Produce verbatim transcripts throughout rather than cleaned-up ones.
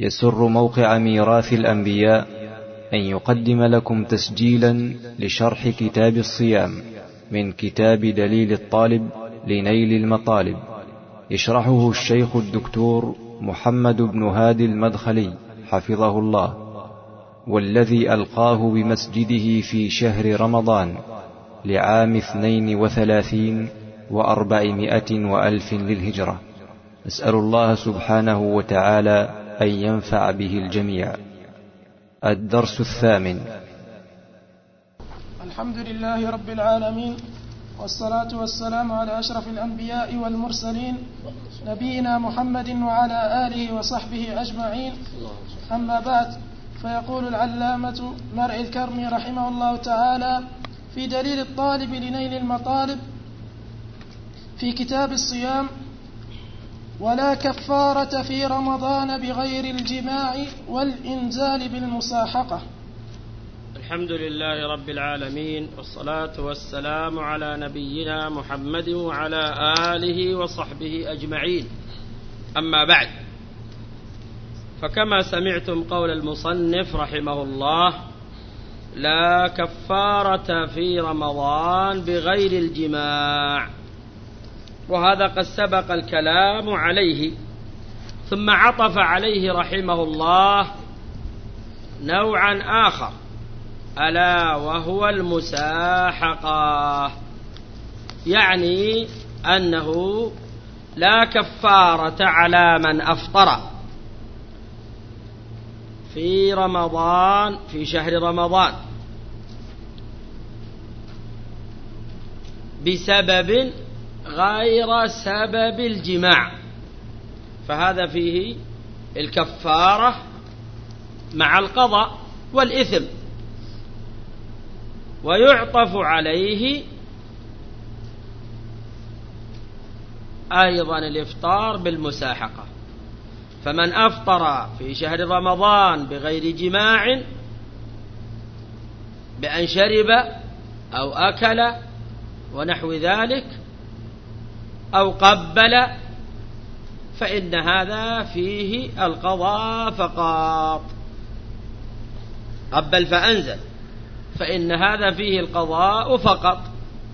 يسر موقع ميراث الأنبياء أن يقدم لكم تسجيلا لشرح كتاب الصيام من كتاب دليل الطالب لنيل المطالب، يشرحه الشيخ الدكتور محمد بن هادي المدخلي حفظه الله، والذي ألقاه بمسجده في شهر رمضان لعام اثنين وثلاثين وأربعمائة وألف للهجرة. نسأل الله سبحانه وتعالى أن ينفع به الجميع. الدرس الثامن. الحمد لله رب العالمين، والصلاة والسلام على أشرف الأنبياء والمرسلين نبينا محمد وعلى آله وصحبه أجمعين. أما بعد، فيقول العلامة مرعي الكرمي رحمه الله تعالى في دليل الطالب لنيل المطالب في كتاب الصيام: ولا كفارة في رمضان بغير الجماع والإنزال بالمصاحقة. الحمد لله رب العالمين، والصلاة والسلام على نبينا محمد وعلى آله وصحبه أجمعين. أما بعد، فكما سمعتم قول المصنف رحمه الله: لا كفارة في رمضان بغير الجماع، وهذا قد سبق الكلام عليه، ثم عطف عليه رحمه الله نوعا آخر، ألا وهو المساحقة، يعني أنه لا كفارة على من أفطر في رمضان في شهر رمضان بسبب غير سبب الجماع، فهذا فيه الكفارة مع القضاء والإثم، ويعطف عليه أيضا الإفطار بالمساحقة. فمن أفطر في شهر رمضان بغير جماع، بأن شرب أو أكل ونحو ذلك أو قبل، فإن هذا فيه القضاء فقط. قبل فأنزل، فإن هذا فيه القضاء فقط.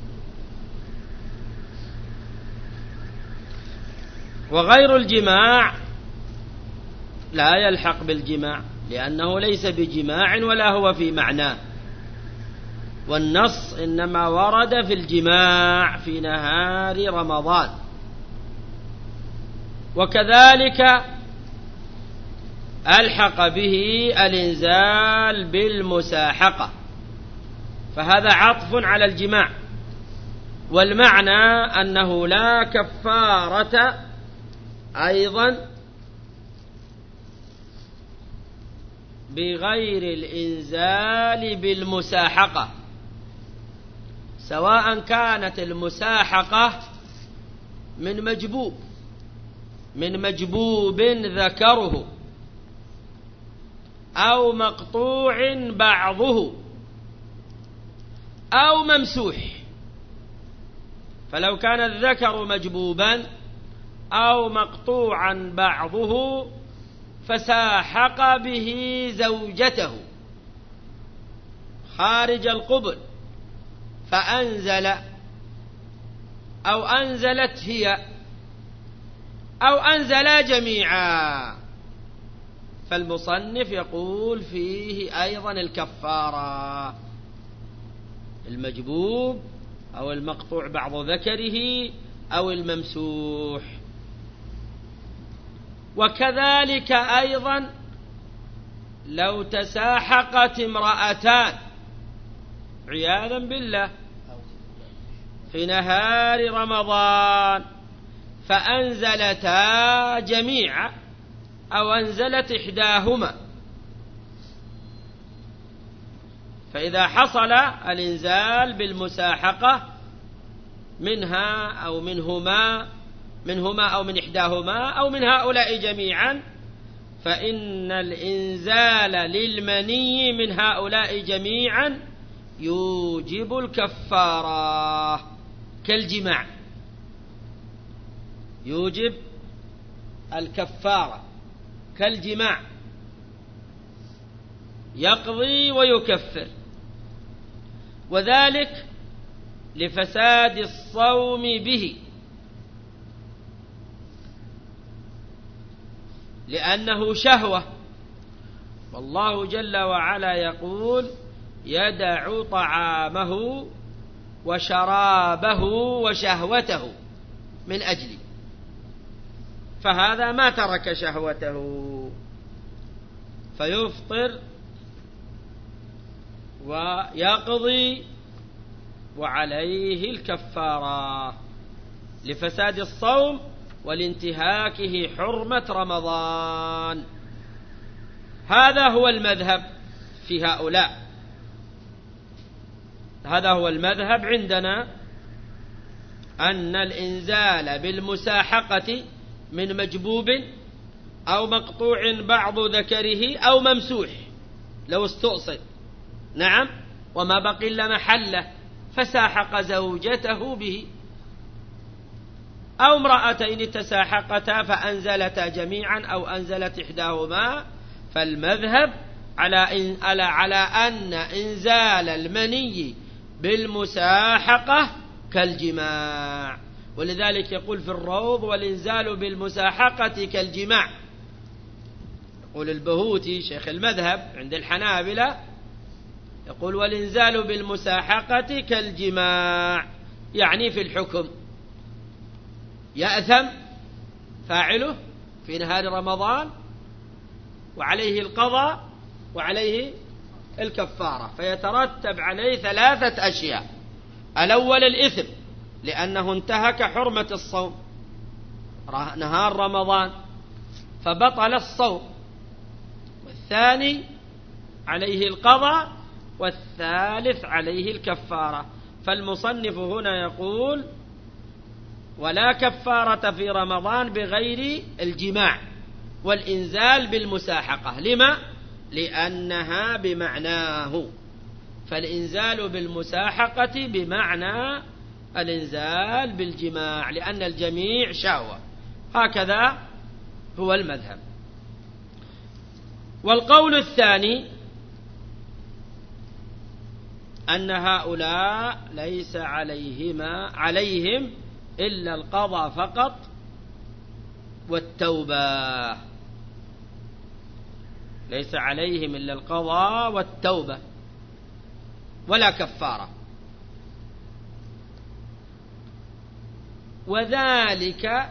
وغير الجماع لا يلحق بالجماع، لأنه ليس بجماع ولا هو في معناه، والنص إنما ورد في الجماع في نهار رمضان. وكذلك ألحق به الإنزال بالمساحقة، فهذا عطف على الجماع، والمعنى أنه لا كفارة أيضا بغير الإنزال بالمساحقة، سواء كانت المساحقة من مجبوب من مجبوب ذكره، أو مقطوع بعضه، أو ممسوح. فلو كان الذكر مجبوبا أو مقطوعا بعضه فساحق به زوجته خارج القبل فأنزل، أو أنزلت هي، أو أنزلا جميعا، فالمصنف يقول فيه أيضا الكفارة: المجبوب أو المقطوع بعض ذكره أو الممسوح. وكذلك أيضا لو تساحقت امرأتان عياذا بالله في نهار رمضان فأنزلتا جميعا، أو أنزلت إحداهما، فإذا حصل الإنزال بالمساحقة منها أو منهما منهما أو من إحداهما أو من هؤلاء جميعا، فإن الإنزال للمني من هؤلاء جميعا يوجب الكفارة كالجماع، يوجب الكفارة كالجماع. يقضي ويكفر، وذلك لفساد الصوم به، لأنه شهوة، والله جل وعلا يقول يدع طعامه وشرابه وشهوته من أجلي، فهذا ما ترك شهوته فيفطر ويقضي وعليه الكفارة لفساد الصوم ولانتهاكه حرمة رمضان. هذا هو المذهب في هؤلاء، هذا هو المذهب عندنا، أن الإنزال بالمساحقة من مجبوب أو مقطوع بعض ذكره أو ممسوح لو استؤصل، نعم، وما بقي إلا محله فساحق زوجته به، أو امرأتين تساحقتا فأنزلتا جميعا أو أنزلت إحداهما، فالمذهب على على على أن إنزال المني بالمساحقة كالجماع، ولذلك يقول في الروض والإنزال بالمساحقة كالجماع. يقول البهوتي شيخ المذهب عند الحنابلة، يقول والإنزال بالمساحقة كالجماع، يعني في الحكم يأثم فاعله في نهار رمضان وعليه القضاء وعليه الكفارة، فيترتب عليه ثلاثة أشياء. الأول الإثم لأنه انتهك حرمة الصوم نهار رمضان فبطل الصوم، والثاني عليه القضاء، والثالث عليه الكفارة. فالمصنف هنا يقول ولا كفارة في رمضان بغير الجماع والإنزال بالمساحقة. لما؟ لأنها بمعناه، فالإنزال بالمساحقة بمعنى الإنزال بالجماع، لأن الجميع شهوة. هكذا هو المذهب. والقول الثاني أن هؤلاء ليس عليهما عليهم إلا القضاء فقط والتوبة، ليس عليهم إلا القضاء والتوبة ولا كفارة، وذلك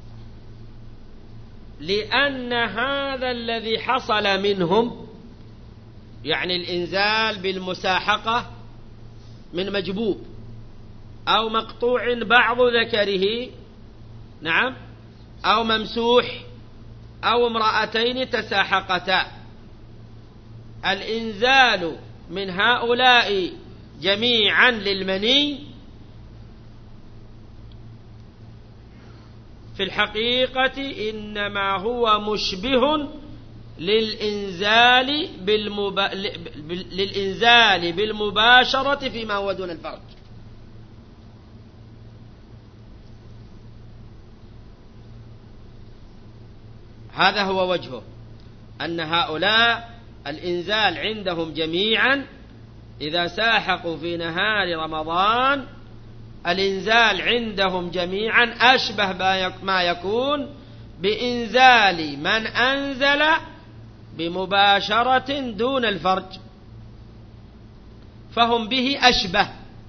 لأن هذا الذي حصل منهم، يعني الإنزال بالمساحقة من مجبوب أو مقطوع بعض ذكره، نعم، أو ممسوح أو امرأتين تساحقتا، الإنزال من هؤلاء جميعا للمني في الحقيقة إنما هو مشبه للإنزال, بالمب... للإنزال بالمباشرة فيما هو دون الفرج. هذا هو وجهه، أن هؤلاء الإنزال عندهم جميعا إذا ساحقوا في نهار رمضان، الإنزال عندهم جميعا أشبه ما يكون بإنزال من أنزل بمباشرة دون الفرج، فهم به أشبه،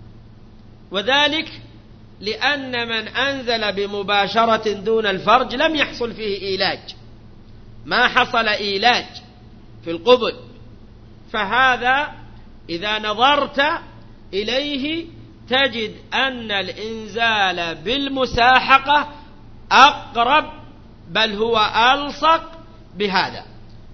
وذلك لأن من أنزل بمباشرة دون الفرج لم يحصل فيه إيلاج، ما حصل إيلاج في القبل، فهذا إذا نظرت إليه تجد أن الإنزال بالمساحقة أقرب، بل هو ألصق بهذا،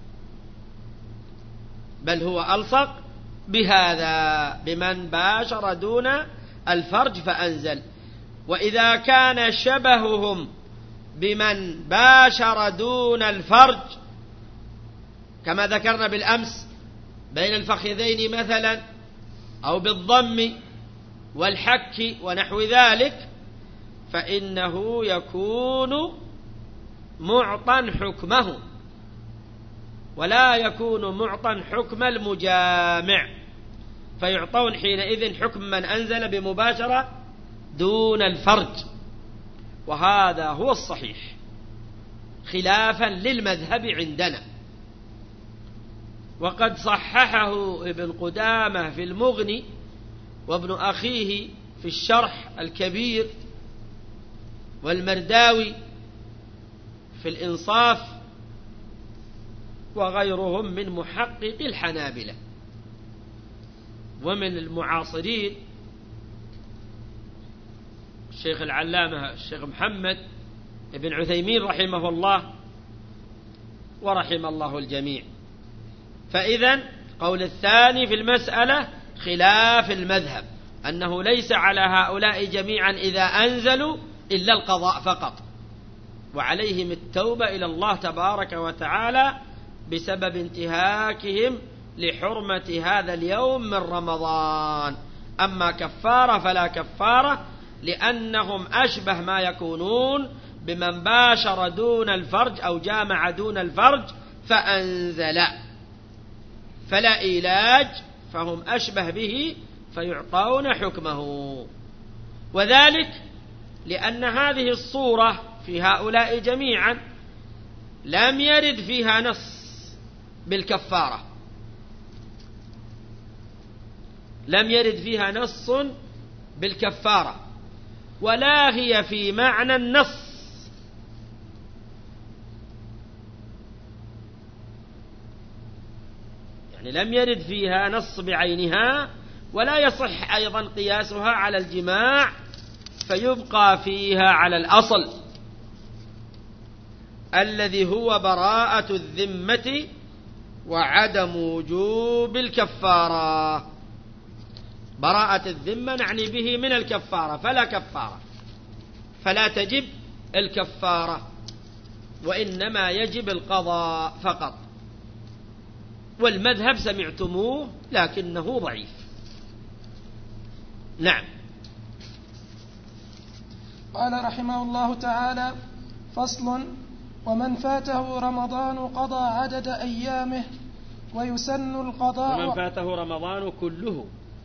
بل هو ألصق بهذا بمن باشر دون الفرج فأنزل. وإذا كان شبههم بمن باشر دون الفرج كما ذكرنا بالأمس بين الفخذين مثلا، أو بالضم والحك ونحو ذلك، فإنه يكون معطى حكمه، ولا يكون معطا حكم المجامع، فيعطون حينئذ حكم من أنزل بمباشرة دون الفرج، وهذا هو الصحيح خلافا للمذهب عندنا. وقد صححه ابن قدامة في المغني، وابن أخيه في الشرح الكبير، والمرداوي في الإنصاف، وغيرهم من محقق الحنابلة. ومن المعاصرين الشيخ العلامة الشيخ محمد ابن عثيمين رحمه الله ورحم الله الجميع. فإذن قول الثاني في المسألة خلاف المذهب، أنه ليس على هؤلاء جميعا إذا أنزلوا إلا القضاء فقط، وعليهم التوبة إلى الله تبارك وتعالى بسبب انتهاكهم لحرمة هذا اليوم من رمضان. أما كفارة فلا كفارة، لأنهم أشبه ما يكونون بمن باشر دون الفرج أو جامع دون الفرج فأنزل، فلا إيلاج، فهم أشبه به فيعطون حكمه. وذلك لأن هذه الصورة في هؤلاء جميعا لم يرد فيها نص بالكفارة، لم يرد فيها نص بالكفارة، ولا هي في معنى النص، يعني لم يرد فيها نص بعينها، ولا يصح أيضا قياسها على الجماع فيبقى فيها على الأصل الذي هو براءة الذمة وعدم وجوب الكفارة. براءة الذمة نعني به من الكفارة، فلا كفارة، فلا تجب الكفارة، وإنما يجب القضاء فقط. والمذهب سمعتموه لكنه ضعيف. نعم. قال رحمه الله تعالى: فصل: ومن فاته رمضان قضى عدد أيامه ويسن القضاء. ومن فاته رمضان كله،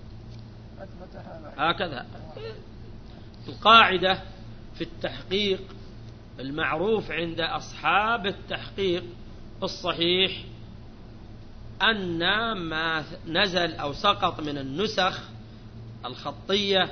هكذا القاعدة في التحقيق المعروف عند أصحاب التحقيق الصحيح أن ما نزل أو سقط من النسخ الخطية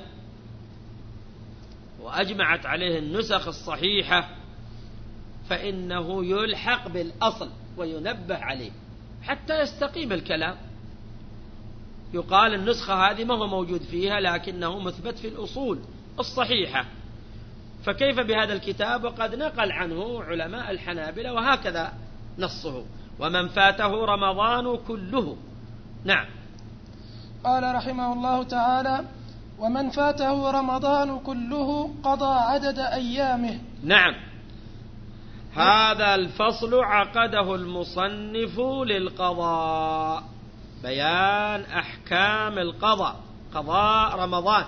وأجمعت عليه النسخ الصحيحة فإنه يلحق بالأصل وينبه عليه حتى يستقيم الكلام. يقال النسخة هذه ما هو موجود فيها لكنه مثبت في الأصول الصحيحة، فكيف بهذا الكتاب وقد نقل عنه علماء الحنابلة وهكذا نصه: ومن فاته رمضان كله. نعم. قال رحمه الله تعالى: ومن فاته رمضان كله قضى عدد أيامه. نعم. هذا الفصل عقده المصنف للقضاء، بيان أحكام القضاء، قضاء رمضان.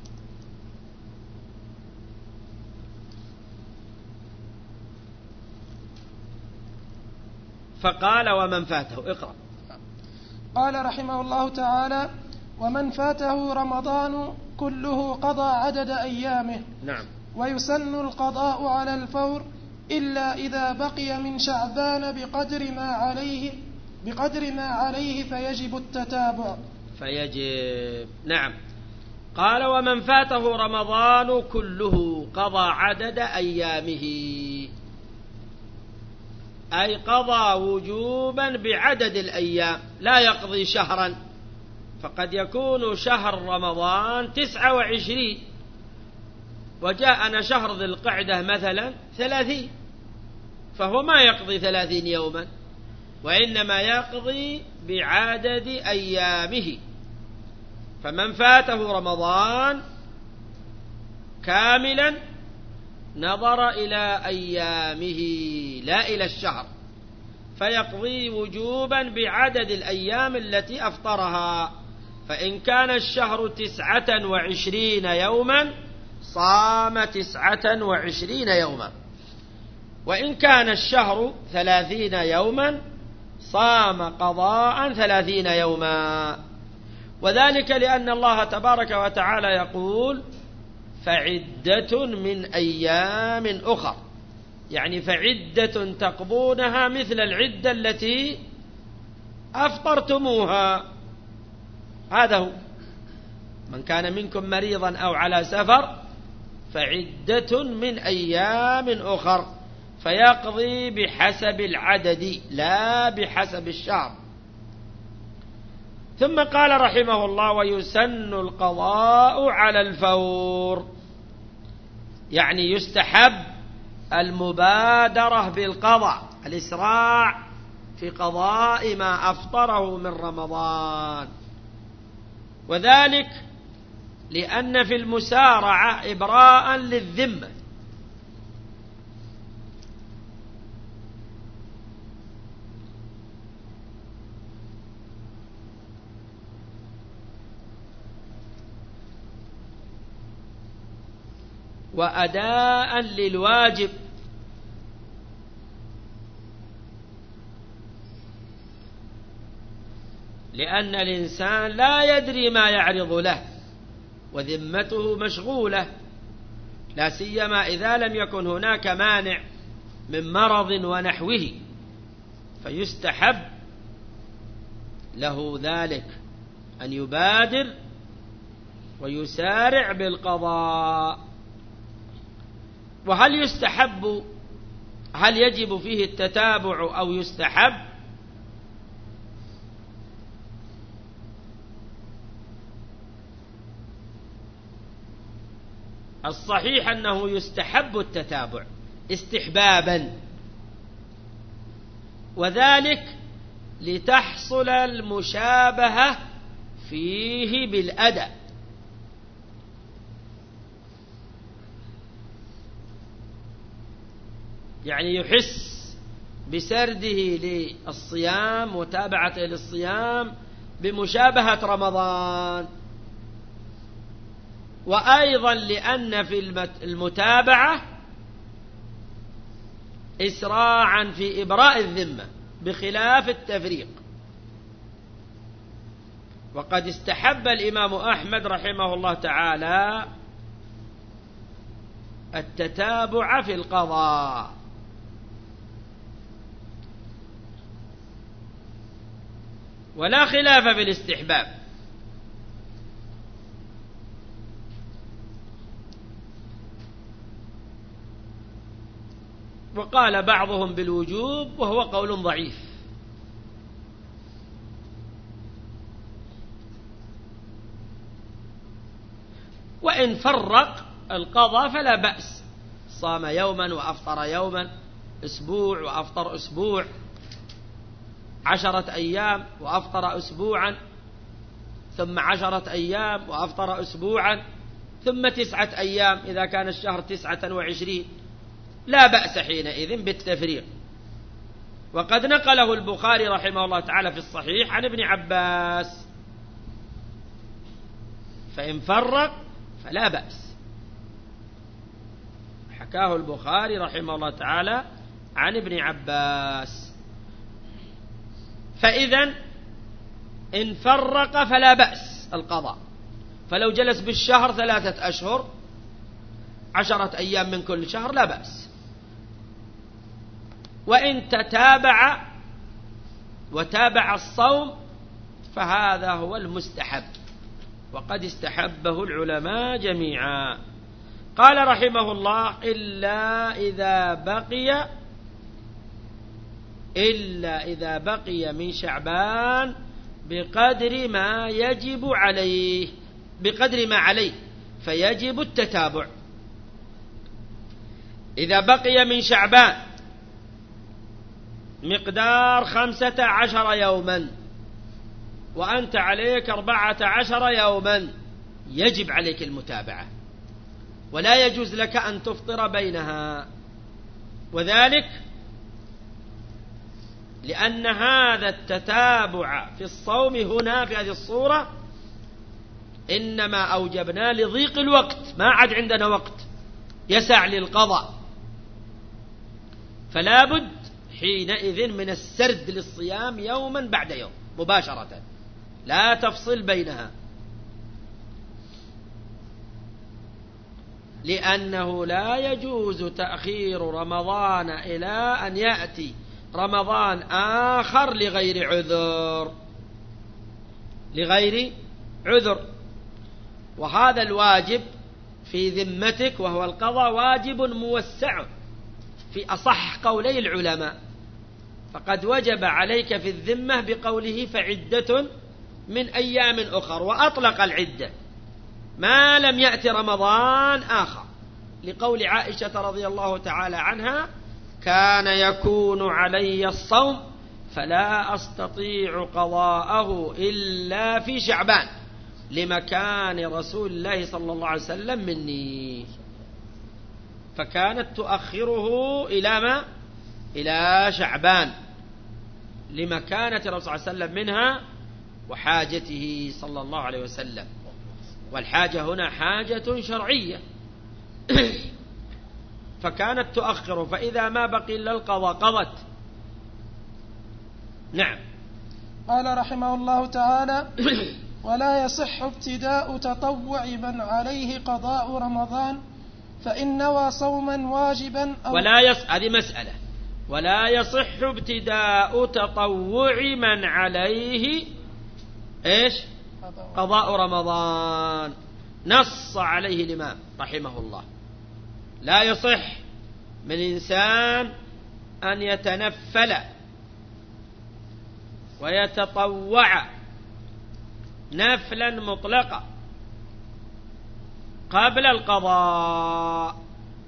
فقال: ومن فاته. اقرأ. قال رحمه الله تعالى: ومن فاته رمضان كله قضى عدد أيامه. نعم. ويسن القضاء على الفور إلا إذا بقي من شعبان بقدر ما عليه بقدر ما عليه فيجب التتابع. فيجب. نعم. قال: ومن فاته رمضان كله قضى عدد أيامه، أي قضى وجوبا بعدد الأيام، لا يقضي شهرا، فقد يكون شهر رمضان تسعة وعشرين وجاءنا شهر ذي القعدة مثلا ثلاثين، فهو ما يقضي ثلاثين يوما، وإنما يقضي بعدد أيامه. فمن فاته رمضان كاملا نظر إلى أيامه لا إلى الشهر، فيقضي وجوبا بعدد الأيام التي أفطرها. فإن كان الشهر تسعة وعشرين يوما صام تسعة وعشرين يوما، وإن كان الشهر ثلاثين يوما صام قضاء ثلاثين يوما. وذلك لأن الله تبارك وتعالى يقول فعدة من أيام أخر، يعني فعدة تقضونها مثل العدة التي أفطرتموها. هذا هو، من كان منكم مريضا أو على سفر فعدة من أيام أخر، فيقضي بحسب العدد لا بحسب الشهر. ثم قال رحمه الله ويسن القضاء على الفور، يعني يستحب المبادرة بالقضاء، الإسراع في قضاء ما أفطره من رمضان. وذلك لأن في المسارعة إبراء للذمة، وأداء للواجب، لأن الإنسان لا يدري ما يعرض له وذمته مشغولة، لا سيما إذا لم يكن هناك مانع من مرض ونحوه، فيستحب له ذلك أن يبادر ويسارع بالقضاء. وهل يستحب، هل يجب فيه التتابع أو يستحب؟ الصحيح أنه يستحب التتابع استحبابا، وذلك لتحصل المشابهة فيه بالأداء، يعني يحس بسرده للصيام وتابعته للصيام بمشابهة رمضان. وأيضا لأن في المتابعة إسراعا في إبراء الذمة بخلاف التفريق. وقد استحب الإمام أحمد رحمه الله تعالى التتابع في القضاء، ولا خلاف في الاستحباب. وقال بعضهم بالوجوب وهو قول ضعيف. وإن فرق القضاء فلا بأس، صام يوما وأفطر يوما، أسبوع وأفطر أسبوع، عشرة أيام وأفطر أسبوعا، ثم عشرة أيام وأفطر أسبوعا، ثم تسعة أيام إذا كان الشهر تسعة وعشرين، لا بأس حينئذ بالتفريق. وقد نقله البخاري رحمه الله تعالى في الصحيح عن ابن عباس، فإن فرق فلا بأس، حكاه البخاري رحمه الله تعالى عن ابن عباس. فإذا إن فرق فلا بأس القضاء، فلو جلس بالشهر ثلاثة أشهر عشرة أيام من كل شهر لا بأس. وإن تتابع وتابع الصوم فهذا هو المستحب، وقد استحبه العلماء جميعا. قال رحمه الله إلا إذا بقي إلا إذا بقي من شعبان بقدر ما يجب عليه بقدر ما عليه فيجب التتابع. إذا بقي من شعبان مقدار خمسة عشر يوما وأنت عليك أربعة عشر يوما يجب عليك المتابعة، ولا يجوز لك أن تفطر بينها. وذلك لأن هذا التتابع في الصوم هنا في هذه الصورة إنما أوجبنا لضيق الوقت، ما عاد عندنا وقت يسع للقضاء، فلا بد حينئذ من السرد للصيام يوما بعد يوم مباشرة، لا تفصل بينها، لأنه لا يجوز تأخير رمضان إلى أن يأتي رمضان آخر لغير عذر، لغير عذر. وهذا الواجب في ذمتك وهو القضاء واجب موسع في أصح قولي العلماء، فقد وجب عليك في الذمة بقوله فعدة من أيام أخر، وأطلق العدة ما لم يأتي رمضان آخر، لقول عائشة رضي الله تعالى عنها كان يكون علي الصوم فلا أستطيع قضاءه إلا في شعبان لمكان رسول الله صلى الله عليه وسلم مني، فكانت تؤخره إلى ما؟ إلى شعبان لمكانة الرسول صلى الله عليه وسلم منها وحاجته صلى الله عليه وسلم. والحاجة هنا حاجة شرعية فكانت تؤخر، فإذا ما بقي إلا القضاء قضت. نعم. قال رحمه الله تعالى ولا يصح ابتداء تطوع من عليه قضاء رمضان فإن نوى صوما واجبا أو ولا يص... هذه مسألة. ولا يصح ابتداء تطوع من عليه إيش؟ قضاء رمضان، نص عليه الإمام رحمه الله. لا يصح من إنسان أن يتنفل ويتطوع نفلا مطلقا قبل القضاء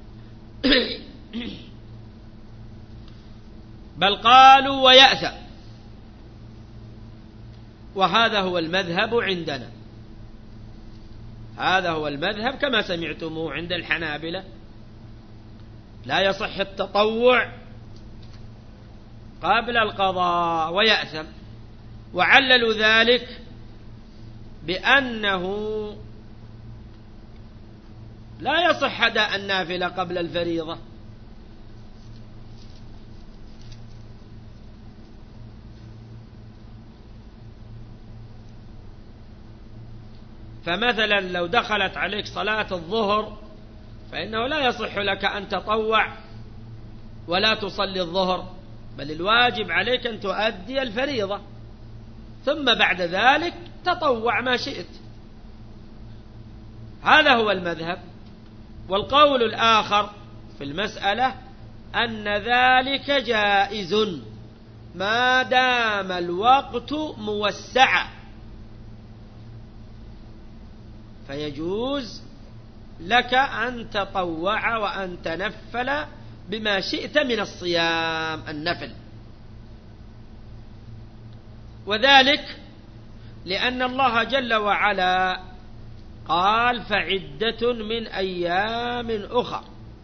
بل قالوا ويأثم، وهذا هو المذهب عندنا، هذا هو المذهب كما سمعتموه عند الحنابلة. لا يصح التطوع قبل القضاء ويأثم، وعللوا ذلك بأنه لا يصح أداء النافلة قبل الفريضة، فمثلا لو دخلت عليك صلاة الظهر فإنه لا يصح لك أن تطوع ولا تصلي الظهر، بل الواجب عليك أن تؤدي الفريضة ثم بعد ذلك تطوع ما شئت. هذا هو المذهب. والقول الآخر في المسألة أن ذلك جائز ما دام الوقت موسعا، فيجوز لك أن تطوع وأن تنفل بما شئت من الصيام النفل، وذلك لأن الله جل وعلا قال فعدة من أيام أخر،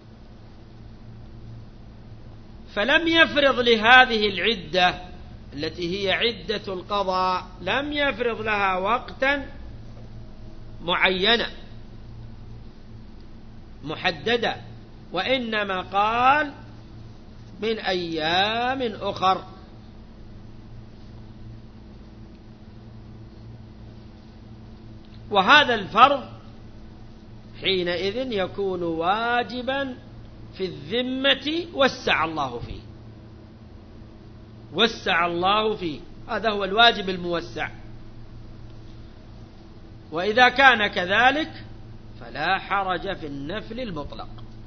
فلم يفرض لهذه العدة التي هي عدة القضاء لم يفرض لها وقتا معينا محددة، وإنما قال من أيام أخر. وهذا الفرض حينئذ يكون واجبا في الذمة وسع الله فيه، وسع الله فيه، هذا هو الواجب الموسع. وإذا كان كذلك فلا حرج في النفل المطلق.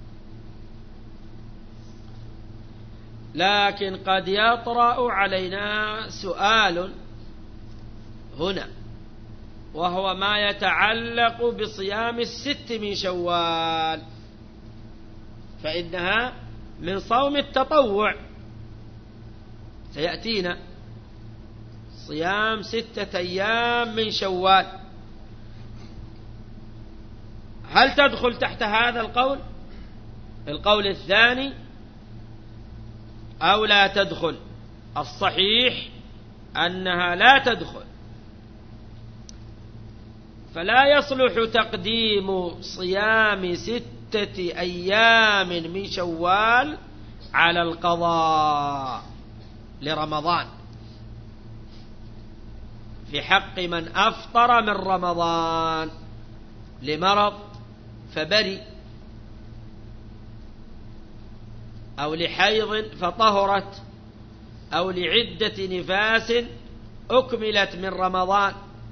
لكن قد يطرأ علينا سؤال هنا، وهو ما يتعلق بصيام الست من شوال، فإنها من صوم التطوع، سيأتينا صيام ستة أيام من شوال، هل تدخل تحت هذا القول القول الثاني أو لا تدخل؟ الصحيح أنها لا تدخل، فلا يصلح تقديم صيام ستة أيام من شوال على القضاء لرمضان في حق من أفطر من رمضان لمرض فبري، أو لحيض فطهرت، أو لعدة نفاس أكملت من رمضان،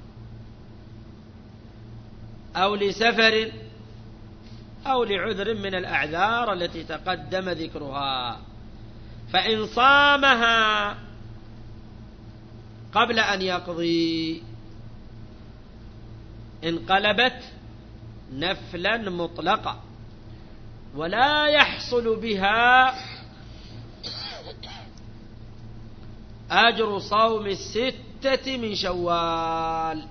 أو لسفر، أو لعذر من الأعذار التي تقدم ذكرها. فإن صامها قبل أن يقضي انقلبت نفلا مطلقا، ولا يحصل بها أجر صوم الستة من شوال.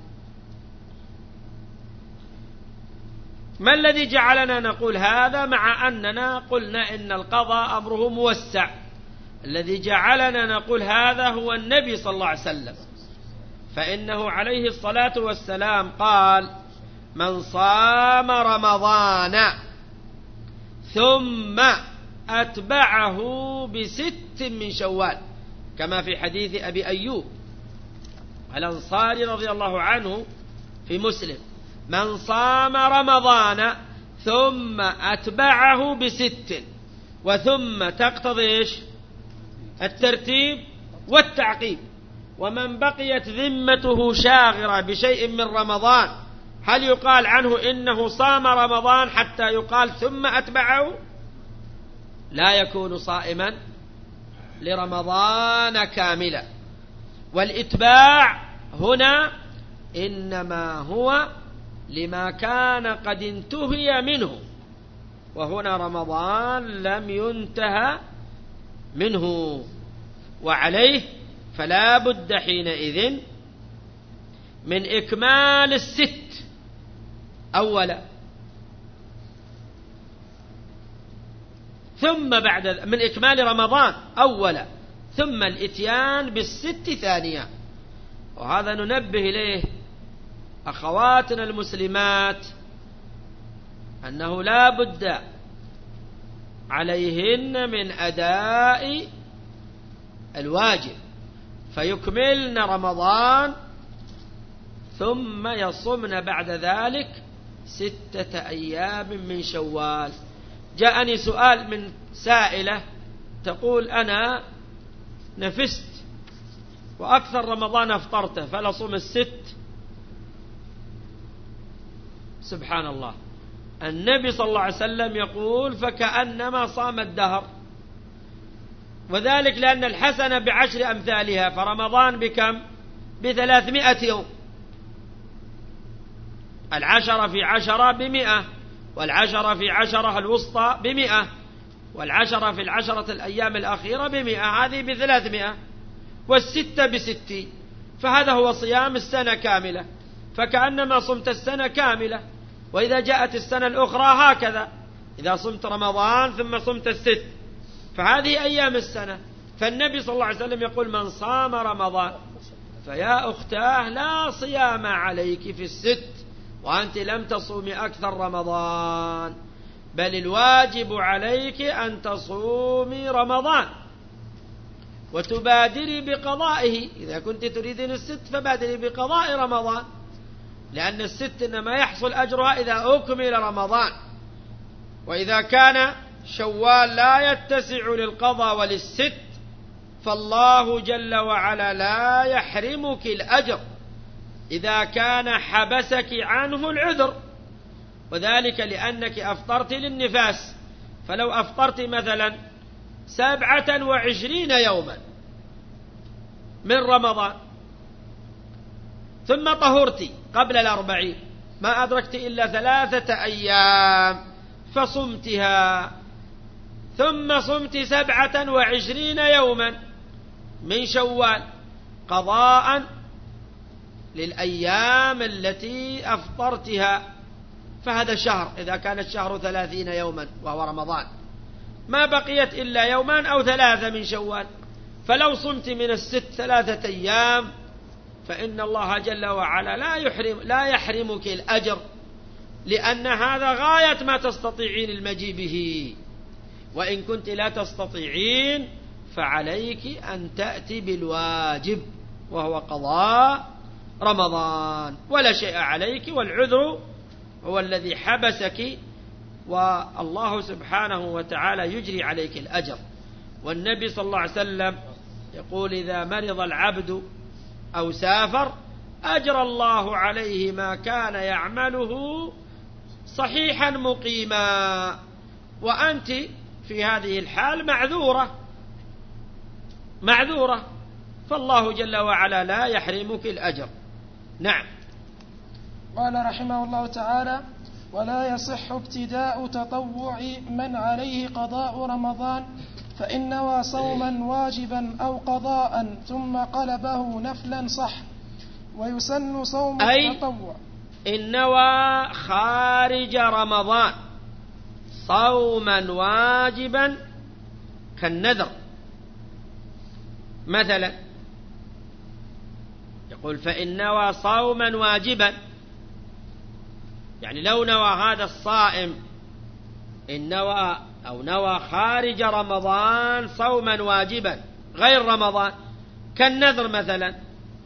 ما الذي جعلنا نقول هذا مع أننا قلنا إن القضاء أمره موسع؟ الذي جعلنا نقول هذا هو النبي صلى الله عليه وسلم، فإنه عليه الصلاة والسلام قال: من صام رمضان ثم أتبعه بست من شوال، كما في حديث أبي أيوب الأنصاري رضي الله عنه في مسلم: من صام رمضان ثم أتبعه بست، وثم تقتضي إيش؟ الترتيب والتعقيب. ومن بقيت ذمته شاغرة بشيء من رمضان، هل يقال عنه إنه صام رمضان حتى يقال ثم أتبعه؟ لا يكون صائما لرمضان كاملا. والإتباع هنا إنما هو لما كان قد انتهي منه، وهنا رمضان لم ينتهى منه، وعليه فلا بد حينئذ من إكمال الست أولا، ثم بعد من إكمال رمضان أولا، ثم الإتيان بالست ثانيا. وهذا ننبه إليه أخواتنا المسلمات أنه لا بد عليهن من أداء الواجب، فيكملن رمضان ثم يصمن بعد ذلك ستة أيام من شوال. جاءني سؤال من سائلة تقول: أنا نفست وأكثر رمضان أفطرته فلا صوم الست. سبحان الله، النبي صلى الله عليه وسلم يقول: فكأنما صام الدهر، وذلك لأن الحسنة بعشر أمثالها، فرمضان بكم؟ بثلاثمائة يوم. العشرة في عشرة بمئة، والعشرة في عشرة الوسطى بمئة، والعشرة في العشرة الأيام الأخيرة بمئة، هذه بثلاثمائة، والستة بستين، فهذا هو صيام السنة كاملة، فكأنما صمت السنة كاملة. وإذا جاءت السنة الأخرى هكذا، إذا صمت رمضان ثم صمت الست، فهذه أيام السنة. فالنبي صلى الله عليه وسلم يقول: من صام رمضان، فيا أختاه لا صيام عليك في الست وأنت لم تصومي أكثر رمضان، بل الواجب عليك أن تصومي رمضان وتبادري بقضائه. إذا كنت تريدين الست فبادري بقضاء رمضان، لأن الست إنما يحصل أجرها إذا أكمل رمضان. وإذا كان شوال لا يتسع للقضاء وللست، فالله جل وعلا لا يحرمك الأجر إذا كان حبسك عنه العذر، وذلك لأنك أفطرت للنفاس. فلو أفطرت مثلا سبعة وعشرين يوما من رمضان ثم طهرت قبل الأربعين، ما أدركت إلا ثلاثة أيام فصمتها، ثم صمت سبعة وعشرين يوما من شوال قضاء للأيام التي أفطرتها، فهذا شهر إذا كان الشهر ثلاثين يوما وهو رمضان، ما بقيت إلا يومان أو ثلاثة من شوال. فلو صمت من الست ثلاثة أيام فإن الله جل وعلا لا يحرم لا يحرمك الأجر، لأن هذا غاية ما تستطيعين المجيء به. وإن كنت لا تستطيعين فعليك أن تأتي بالواجب وهو قضاء رمضان، ولا شيء عليك، والعذر هو الذي حبسك، والله سبحانه وتعالى يجري عليك الأجر. والنبي صلى الله عليه وسلم يقول: إذا مرض العبد أو سافر أجرى الله عليه ما كان يعمله صحيحا مقيما. وأنت في هذه الحال معذورة معذورة فالله جل وعلا لا يحرمك الأجر. نعم. قال رحمه الله تعالى: ولا يصح ابتداء تطوع من عليه قضاء رمضان فإن نوى صوما واجبا أو قضاء ثم قلبه نفلا صح، ويسن صوم التطوع. إن نوى خارج رمضان صوما واجبا كالنذر مثلا، يقول: فإن نوى صوما واجبا، يعني لو نوى هذا الصائم إن نوى أو نوى خارج رمضان صوما واجبا غير رمضان كالنذر مثلا،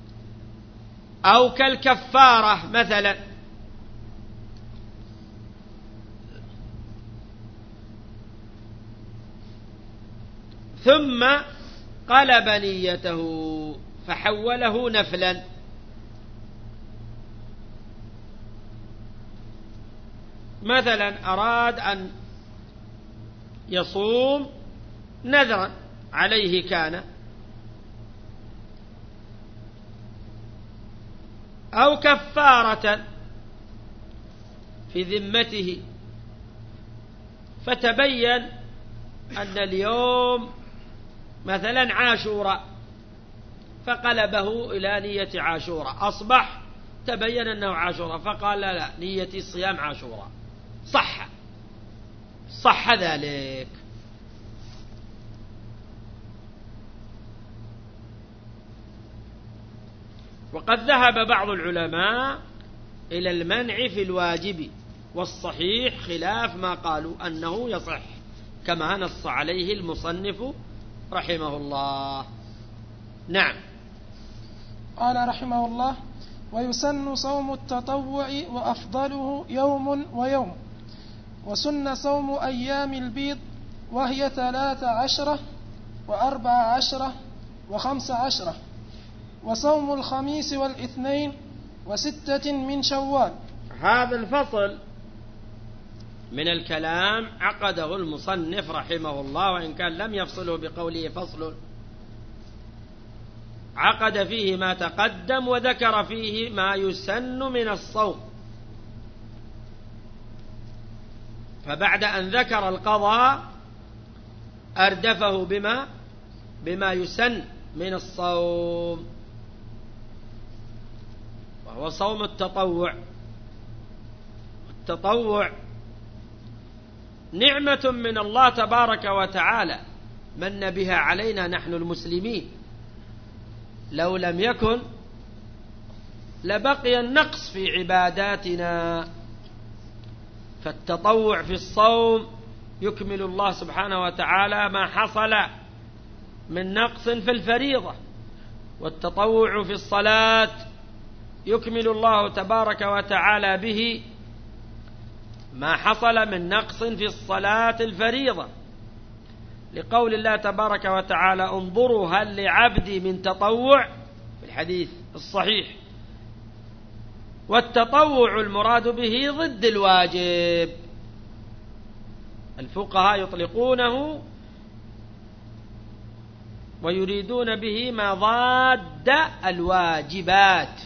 أو كالكفارة مثلا، ثم قلب نيته فحوله نفلا، مثلا أراد أن يصوم نذرا عليه كان، أو كفارة في ذمته، فتبين أن اليوم مثلا عاشوراء فقلبه إلى نية عاشوراء، أصبح تبين أنه عاشوراء فقال: لا, لا نيتي صيام عاشوراء، صح صح ذلك. وقد ذهب بعض العلماء إلى المنع في الواجب، والصحيح خلاف ما قالوا أنه يصح، كما نص عليه المصنف رحمه الله. نعم. قال رحمه الله: ويسن صوم التطوع وأفضله يوم ويوم، وسن صوم أيام البيض وهي ثلاث عشرة وأربع عشرة وخمس عشرة، وصوم الخميس والاثنين وستة من شوال. هذا الفصل من الكلام عقده المصنف رحمه الله، وإن كان لم يفصله بقوله فصل، عقد فيه ما تقدم وذكر فيه ما يسن من الصوم. فبعد أن ذكر القضاء أردفه بما بما يسن من الصوم، وهو صوم التطوع. التطوع نعمة من الله تبارك وتعالى من بها علينا نحن المسلمين، لو لم يكن لبقي النقص في عباداتنا. فالتطوع في الصوم يكمل الله سبحانه وتعالى ما حصل من نقص في الفريضة، والتطوع في الصلاة يكمل الله تبارك وتعالى به ما حصل من نقص في الصلاة الفريضة، لقول الله تبارك وتعالى: انظروا هل لعبدي من تطوع، في الحديث الصحيح. والتطوع المراد به ضد الواجب، الفقهاء يطلقونه ويريدون به ما ضاد الواجبات.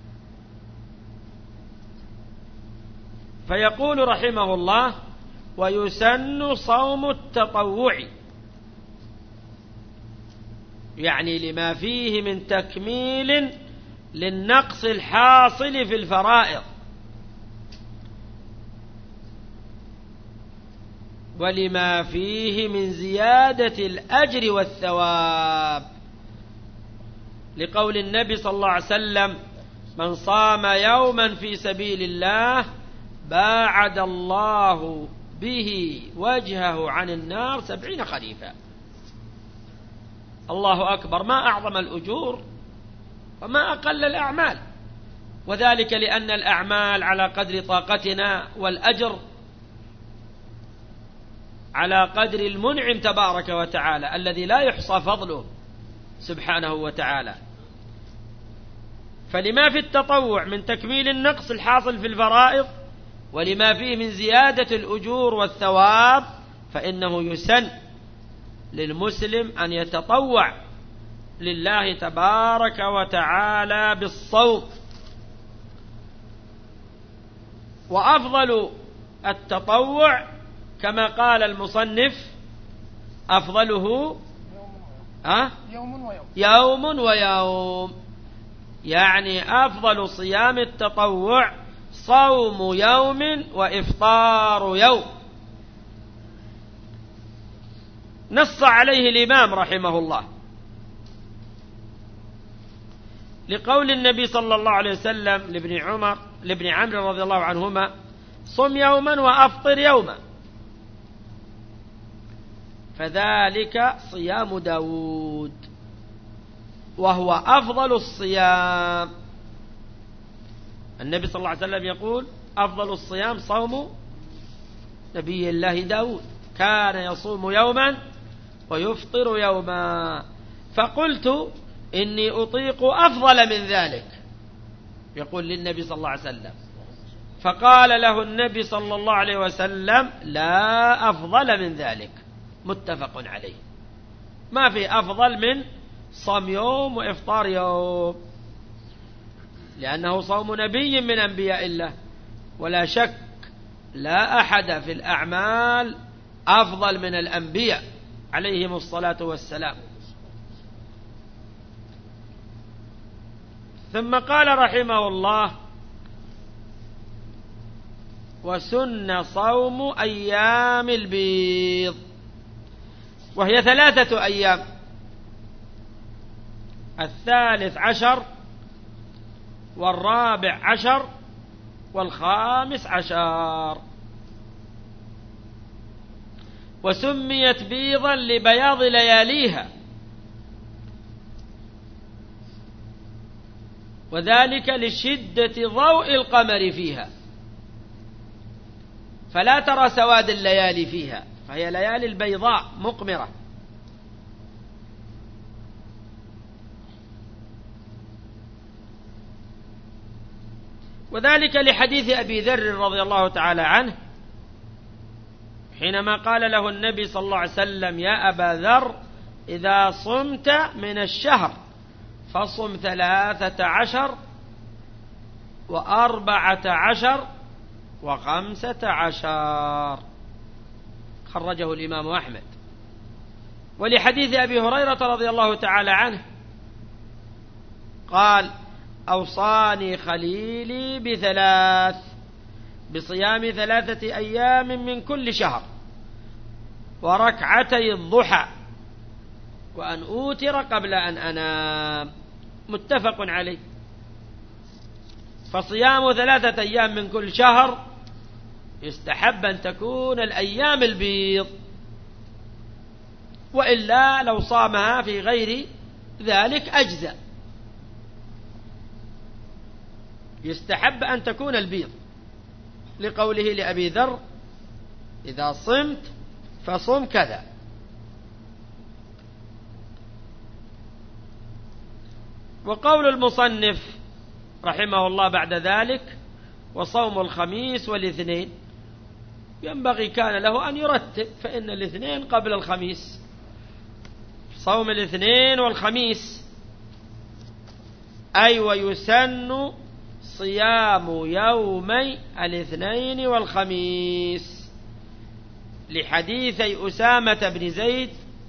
فيقول رحمه الله: ويسن صوم التطوع، يعني لما فيه من تكميل للنقص الحاصل في الفرائض، ولما فيه من زيادة الأجر والثواب، لقول النبي صلى الله عليه وسلم: من صام يوما في سبيل الله باعد الله به وجهه عن النار سبعين خريفا. الله أكبر، ما أعظم الأجور وما أقل الأعمال، وذلك لأن الأعمال على قدر طاقتنا، والأجر على قدر المنعم تبارك وتعالى الذي لا يحصى فضله سبحانه وتعالى. فلما في التطوع من تكميل النقص الحاصل في الفرائض، ولما فيه من زيادة الأجور والثواب، فإنه يسن للمسلم أن يتطوع لله تبارك وتعالى بالصوم. وأفضل التطوع كما قال المصنف أفضله أه؟ يوم ويوم يوم ويوم، يعني أفضل صيام التطوع صوم يوم وإفطار يوم. نص عليه الإمام رحمه الله لقول النبي صلى الله عليه وسلم لابن عمر لابن عمرو رضي الله عنهما: صم يوما وأفطر يوما، فذلك صيام داود، وهو أفضل الصيام. النبي صلى الله عليه وسلم يقول: أفضل الصيام صوم نبي الله داود، كان يصوم يوما ويفطر يوما. فقلت: إني أطيق أفضل من ذلك، يقول للنبي صلى الله عليه وسلم. فقال له النبي صلى الله عليه وسلم: لا أفضل من ذلك. متفق عليه، ما في أفضل من صوم يوم وإفطار يوم، لأنه صوم نبي من أنبياء الله، ولا شك لا أحد في الأعمال أفضل من الأنبياء عليهم الصلاة والسلام. ثم قال رحمه الله: وسن صوم أيام البيض، وهي ثلاثة أيام: الثالث عشر والرابع عشر والخامس عشر. وسميت بيضا لبياض لياليها، وذلك لشدة ضوء القمر فيها، فلا ترى سواد الليالي فيها، فهي ليالي البيضاء مقمرة. وذلك لحديث أبي ذر رضي الله تعالى عنه حينما قال له النبي صلى الله عليه وسلم: يا أبا ذر، إذا صمت من الشهر فصم ثلاثة عشر وأربعة عشر وخمسة عشر. خرجه الإمام أحمد. ولحديث أبي هريرة رضي الله تعالى عنه قال: أوصاني خليلي بثلاث: بصيام ثلاثة أيام من كل شهر، وركعتي الضحى، وأن أوتر قبل أن أنام. متفق عليه. فصيام ثلاثة أيام من كل شهر يستحب أن تكون الأيام البيض، وإلا لو صامها في غير ذلك أجزاء. يستحب أن تكون البيض، لقوله لأبي ذر: إذا صمت فصم كذا. وقول المصنف رحمه الله بعد ذلك: وصوم الخميس والاثنين، ينبغي كان له أن يرتب، فإن الاثنين قبل الخميس، صوم الاثنين والخميس. أي ويسن صيام يومي الاثنين والخميس، لحديثي أسامة بن زيد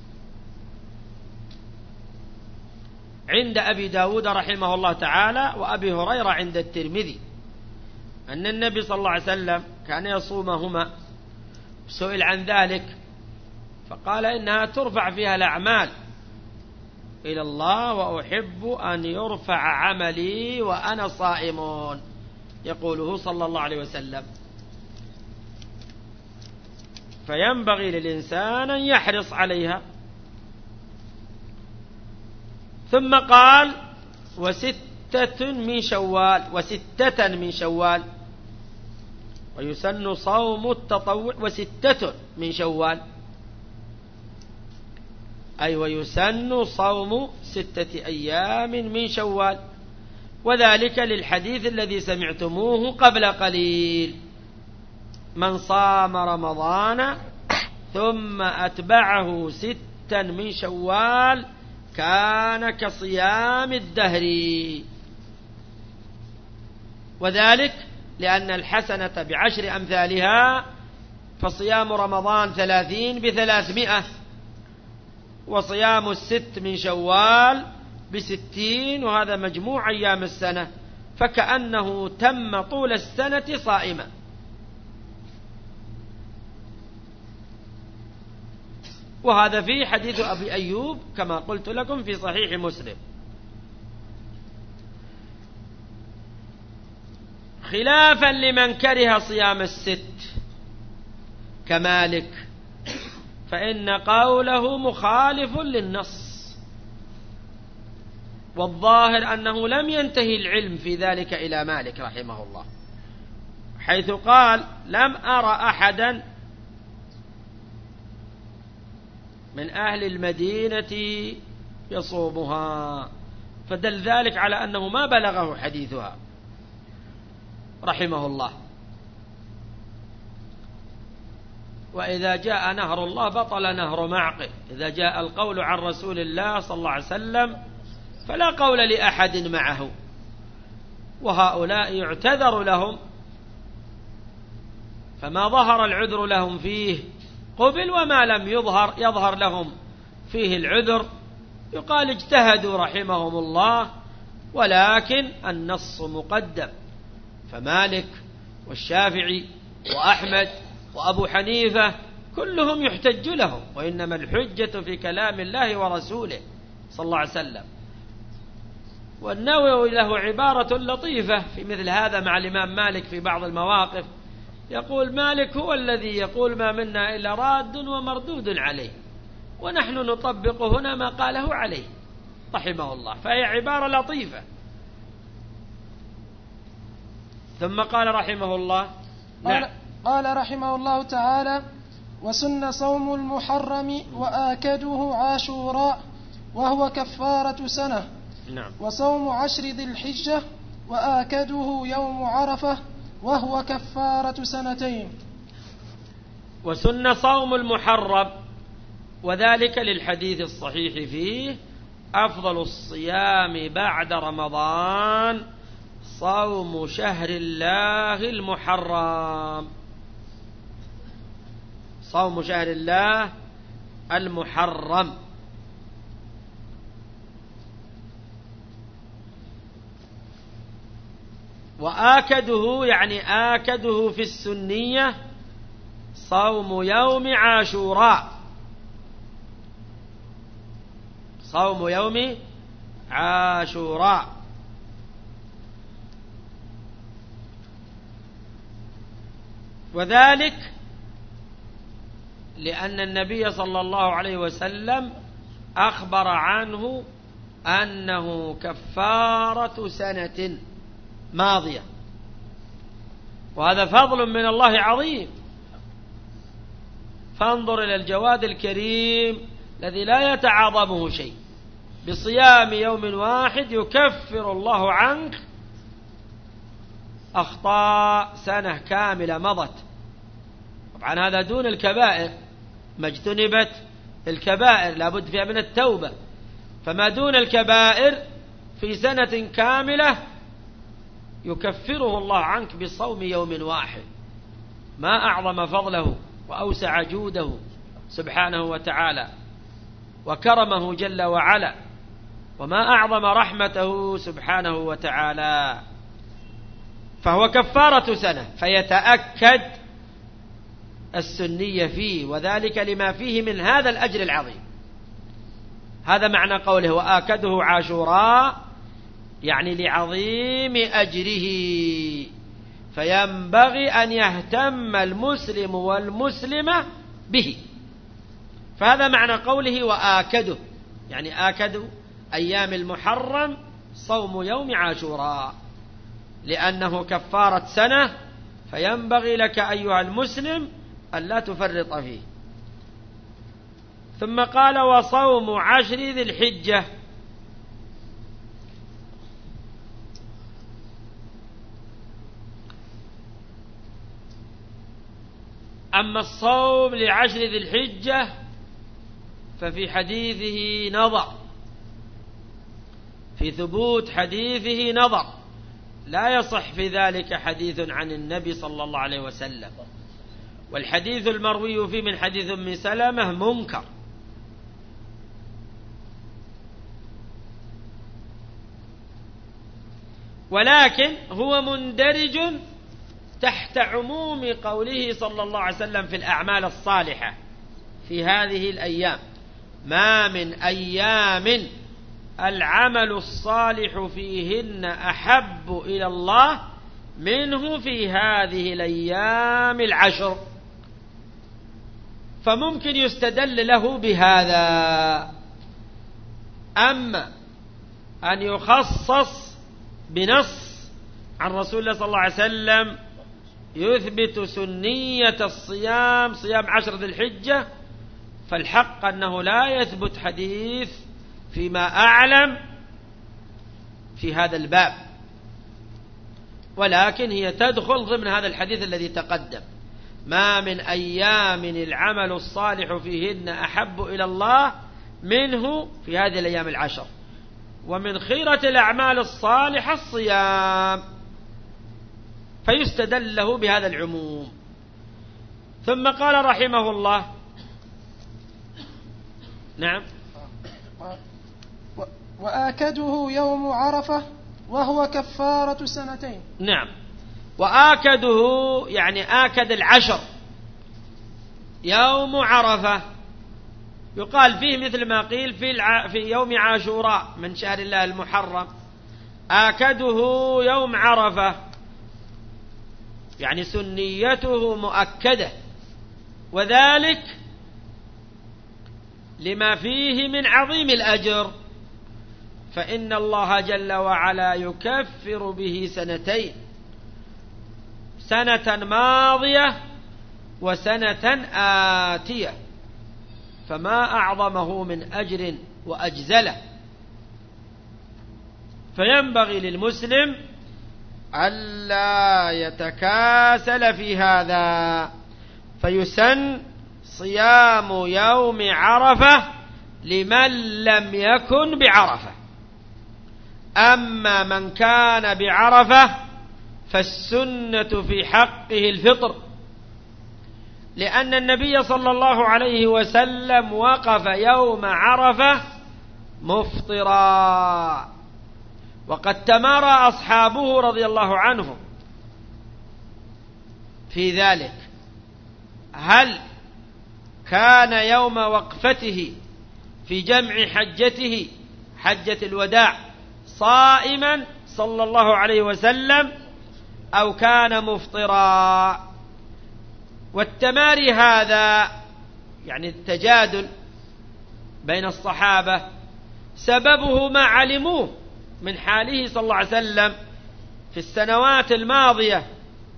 عند أبي داود رحمه الله تعالى، وأبي هريرة عند الترمذي، أن النبي صلى الله عليه وسلم كان يصومهما. سئل عن ذلك فقال: إنها ترفع فيها الأعمال إلى الله، وأحب أن يرفع عملي وأنا صائم، يقوله صلى الله عليه وسلم. فينبغي للإنسان أن يحرص عليها. ثم قال وستة من شوال، وستة من شوال، ويسن صوم التطوع وستة من شوال، أي ويسن صوم ستة أيام من شوال، وذلك للحديث الذي سمعتموه قبل قليل: من صام رمضان ثم أتبعه ستا من شوال كان كصيام الدهر. وذلك لأن الحسنة بعشر أمثالها، فصيام رمضان ثلاثين بثلاثمائة، وصيام الست من شوال بستين، وهذا مجموع أيام السنة، فكأنه تم طول السنة صائما. وهذا في حديث أبي أيوب كما قلت لكم في صحيح مسلم. خلافا لمن كره صيام الست كمالك، فإن قوله مخالف للنص، والظاهر أنه لم ينتهي العلم في ذلك إلى مالك رحمه الله، حيث قال: لم أرى أحدا من أهل المدينة يصومها، فدل ذلك على أنه ما بلغه حديثها رحمه الله. وإذا جاء نهر الله بطل نهر معقل، إذا جاء القول عن رسول الله صلى الله عليه وسلم فلا قول لأحد معه، وهؤلاء يعتذر لهم، فما ظهر العذر لهم فيه قبل، وما لم يظهر يظهر لهم فيه العذر يقال اجتهدوا رحمهم الله، ولكن النص مقدم. فمالك والشافعي وأحمد وأبو حنيفة كلهم يحتج لهم، وإنما الحجة في كلام الله ورسوله صلى الله عليه وسلم. والنووي له عبارة لطيفة في مثل هذا مع الإمام مالك في بعض المواقف، يقول: مالك هو الذي يقول ما منا إلا راد ومردود عليه، ونحن نطبق هنا ما قاله عليه رحمه الله. فهي عبارة لطيفة. ثم قال رحمه الله: قال, نعم. قال رحمه الله تعالى: وسن صوم المحرم وآكده عاشوراء وهو كفارة سنة. نعم. وصوم عشر ذي الحجة وآكده يوم عرفة وهو كفارة سنتين. وسن صوم المحرم، وذلك للحديث الصحيح فيه: أفضل الصيام بعد رمضان صوم شهر الله المحرم. صوم شهر الله المحرم. وآكده يعني آكده في السنية صوم يوم عاشوراء، صوم يوم عاشوراء. وذلك لأن النبي صلى الله عليه وسلم أخبر عنه أنه كفارة سنة ماضية، وهذا فضل من الله عظيم. فانظر إلى الجواد الكريم الذي لا يتعاظمه شيء، بصيام يوم واحد يكفر الله عنك أخطاء سنة كاملة مضت. طبعا هذا دون الكبائر، ما اجتنبت الكبائر لابد فيها من التوبة، فما دون الكبائر في سنة كاملة يكفره الله عنك بصوم يوم واحد. ما أعظم فضله وأوسع جوده سبحانه وتعالى وكرمه جل وعلا، وما أعظم رحمته سبحانه وتعالى. فهو كفارة سنة، فيتأكد السنية فيه، وذلك لما فيه من هذا الأجر العظيم. هذا معنى قوله وآكده عاشوراء، يعني لعظيم أجره. فينبغي أن يهتم المسلم والمسلمة به. فهذا معنى قوله وآكده، يعني آكد أيام المحرم صوم يوم عاشوراء، لأنه كفارة سنة، فينبغي لك أيها المسلم أن لا تفرط فيه. ثم قال وصوم عشر ذي الحجة. أما الصوم لعشر ذي الحجة ففي حديثه نظر، في ثبوت حديثه نظر، لا يصح في ذلك حديث عن النبي صلى الله عليه وسلم، والحديث المروي فيه من حديث أم سلمة منكر. ولكن هو مندرج تحت عموم قوله صلى الله عليه وسلم في الأعمال الصالحة في هذه الأيام: ما من أيام العمل الصالح فيهن أحب إلى الله منه في هذه الأيام العشر. فممكن يستدل له بهذا. أما أن يخصص بنص عن رسول الله صلى الله عليه وسلم يثبت سنية الصيام، صيام عشر ذي الحجة، فالحق أنه لا يثبت حديث فيما أعلم في هذا الباب، ولكن هي تدخل ضمن هذا الحديث الذي تقدم: ما من أيام العمل الصالح فيهن أحب إلى الله منه في هذه الأيام العشر، ومن خيرة الأعمال الصالحة الصيام، فيستدل له بهذا العموم. ثم قال رحمه الله: نعم. وآكده يوم عرفة وهو كفارة سنتين. نعم، وآكده يعني آكد العشر يوم عرفة، يقال فيه مثل ما قيل في, الع... في يوم عاشوراء من شهر الله المحرم. آكده يوم عرفة يعني سنيته مؤكدة، وذلك لما فيه من عظيم الأجر، فإن الله جل وعلا يكفر به سنتين: سنة ماضية وسنة آتية، فما أعظمه من أجر وأجزله. فينبغي للمسلم ألا يتكاسل في هذا، فيسن صيام يوم عرفة لمن لم يكن بعرفة. أما من كان بعرفة فالسنة في حقه الفطر، لأن النبي صلى الله عليه وسلم وقف يوم عرفة مفطرا، وقد تمارى أصحابه رضي الله عنهم في ذلك: هل كان يوم وقفته في جمع حجته حجة الوداع صائما صلى الله عليه وسلم أو كان مفطرا؟ والتماري هذا يعني التجادل بين الصحابة سببه ما علموه من حاله صلى الله عليه وسلم في السنوات الماضية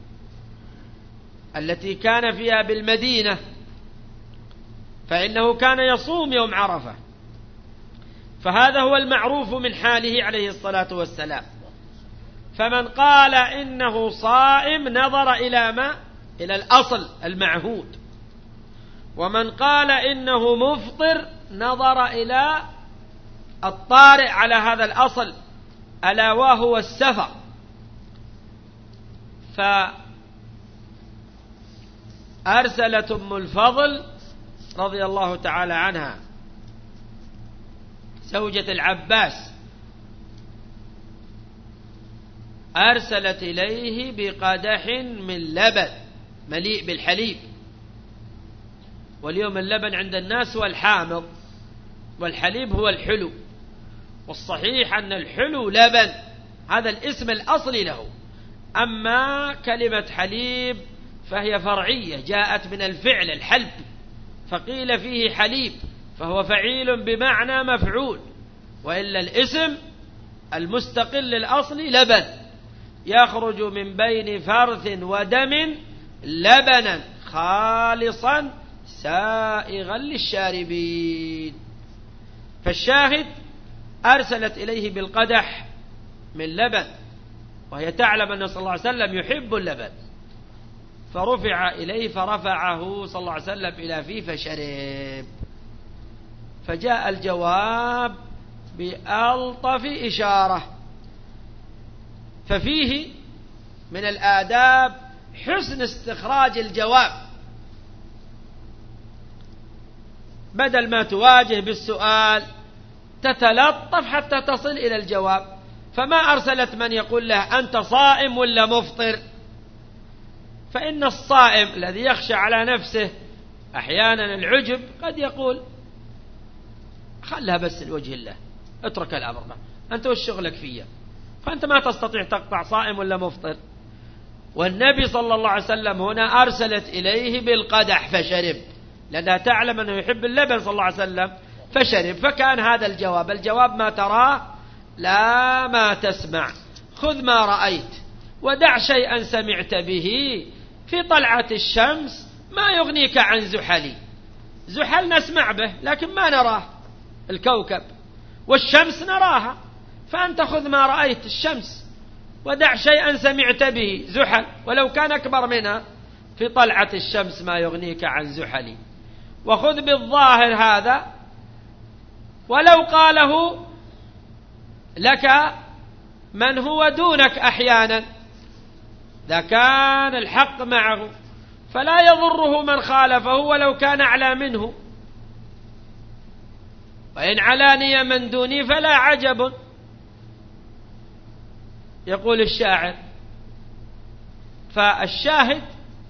التي كان فيها بالمدينة، فإنه كان يصوم يوم عرفة، فهذا هو المعروف من حاله عليه الصلاة والسلام. فمن قال إنه صائم نظر إلى ما إلى الأصل المعهود، ومن قال إنه مفطر نظر إلى الطارئ على هذا الأصل، ألا وهو السفر. فأرسلت أم الفضل رضي الله تعالى عنها زوجة العباس، أرسلت إليه بقدح من لبن مليء بالحليب، واليوم اللبن عند الناس هو الحامض والحليب هو الحلو، والصحيح أن الحلو لبن، هذا الاسم الأصلي له. أما كلمة حليب فهي فرعية جاءت من الفعل الحلب، فقيل فيه حليب فهو فعيل بمعنى مفعول، وإلا الاسم المستقل للأصل لبن، يخرج من بين فرث ودم لبنا خالصا سائغا للشاربين. فالشاهد أرسلت إليه بالقدح من لبن، وهي تعلم أن صلى الله عليه وسلم يحب اللبن، فرفع إليه فرفعه صلى الله عليه وسلم إلى فيه فشرب. فجاء الجواب بألطف إشارة. ففيه من الآداب حسن استخراج الجواب، بدل ما تواجه بالسؤال تتلطف حتى تصل إلى الجواب. فما أرسلت من يقول له أنت صائم ولا مفطر؟ فإن الصائم الذي يخشى على نفسه أحيانا العجب قد يقول خلها بس لوجه الله، اترك الأمر ما. أنت وش شغلك فيه؟ فأنت ما تستطيع تقطع صائم ولا مفطر. والنبي صلى الله عليه وسلم هنا أرسلت إليه بالقدح فشرب، لأنها تعلم أنه يحب اللبن صلى الله عليه وسلم فشرب. فكان هذا الجواب. الجواب ما تراه لا ما تسمع، خذ ما رأيت ودع شيئا سمعت به، في طلعة الشمس ما يغنيك عن زحلي. زحل نسمع به لكن ما نراه، الكوكب، والشمس نراها. فأنت خذ ما رأيت الشمس ودع شيئا سمعت به زحل ولو كان أكبر منها، في طلعة الشمس ما يغنيك عن زحلي. وخذ بالظاهر هذا ولو قاله لك من هو دونك أحيانا، إذا كان الحق معه فلا يضره من خالفه ولو كان أعلى منه. وإن علاني من دوني فلا عجب، يقول الشاعر. فالشاهد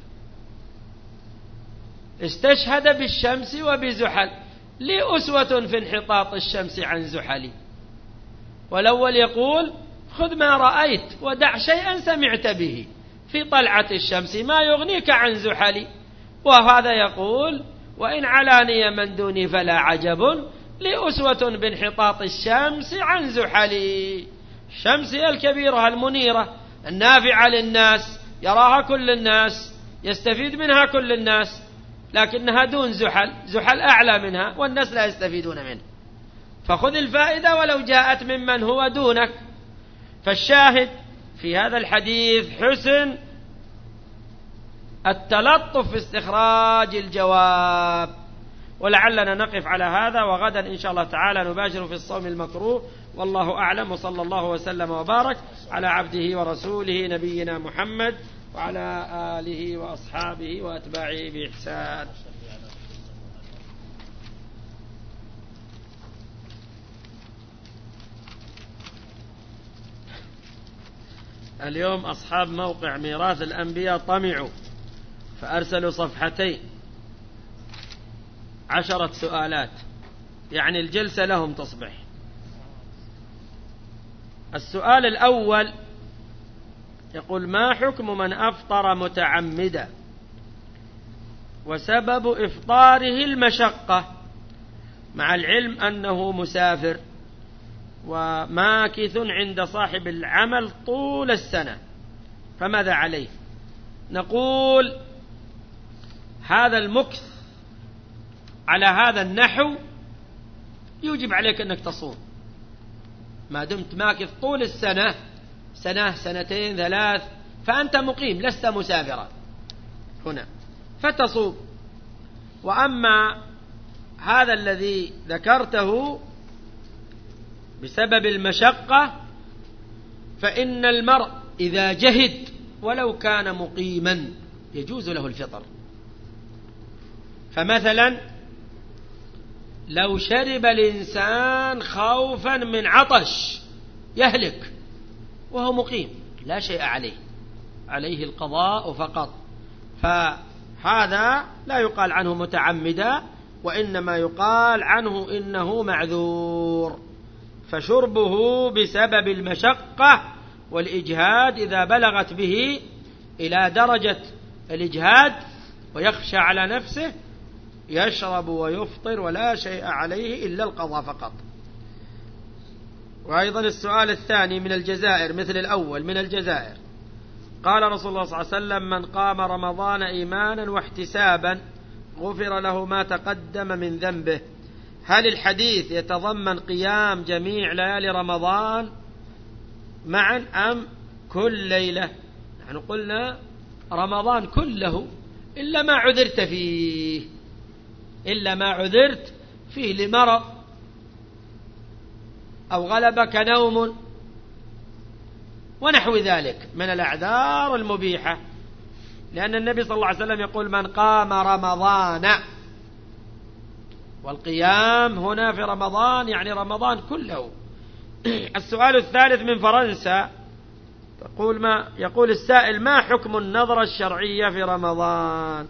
استشهد بالشمس وبزحل، لي أسوة في انحطاط الشمس عن زحلي. والأول يقول خذ ما رأيت ودع شيئا سمعت به، في طلعة الشمس ما يغنيك عن زحلي. وهذا يقول وإن علاني من دوني فلا عجب، لي أسوة بانحطاط الشمس عن زحلي. الشمس هي الكبيرة المنيرة النافعة للناس، يراها كل الناس، يستفيد منها كل الناس، لكنها دون زحل، زحل أعلى منها والناس لا يستفيدون منه. فخذ الفائدة ولو جاءت ممن هو دونك. فالشاهد في هذا الحديث حسن التلطف في استخراج الجواب. ولعلنا نقف على هذا، وغدا إن شاء الله تعالى نباشر في الصوم المكروه. والله أعلم، وصلى الله وسلم وبارك على عبده ورسوله نبينا محمد وعلى آله وأصحابه وأتباعه بإحسان. اليوم أصحاب موقع ميراث الأنبياء طمعوا فأرسلوا صفحتين، عشرة سؤالات، يعني الجلسة لهم تصبح. السؤال الأول يقول: ما حكم من أفطر متعمدا وسبب إفطاره المشقة، مع العلم أنه مسافر وماكث عند صاحب العمل طول السنة، فماذا عليه؟ نقول هذا المكث على هذا النحو يوجب عليك أنك تصوم، ما دمت ماكث طول السنة، سنة سنتين ثلاث، فأنت مقيم لست مسافرا هنا فتصوم. وأما هذا الذي ذكرته بسبب المشقة فإن المرء إذا جهد ولو كان مقيما يجوز له الفطر. فمثلا لو شرب الإنسان خوفا من عطش يهلك وهو مقيم لا شيء عليه، عليه القضاء فقط، فهذا لا يقال عنه متعمدا، وإنما يقال عنه إنه معذور. فشربه بسبب المشقة والإجهاد إذا بلغت به إلى درجة الإجهاد ويخشى على نفسه يشرب ويفطر ولا شيء عليه إلا القضاء فقط. وأيضا السؤال الثاني من الجزائر مثل الأول من الجزائر، قال رسول الله صلى الله عليه وسلم: من قام رمضان إيمانا واحتسابا غفر له ما تقدم من ذنبه. هل الحديث يتضمن قيام جميع ليالي رمضان معا أم كل ليلة؟ نحن قلنا رمضان كله إلا ما عذرت فيه، إلا ما عذرت فيه لمرض أو غلبك نوم ونحو ذلك من الأعذار المبيحة، لأن النبي صلى الله عليه وسلم يقول: من قام رمضان، والقيام هنا في رمضان يعني رمضان كله. السؤال الثالث من فرنسا، تقول ما يقول السائل: ما حكم النظرة الشرعية في رمضان؟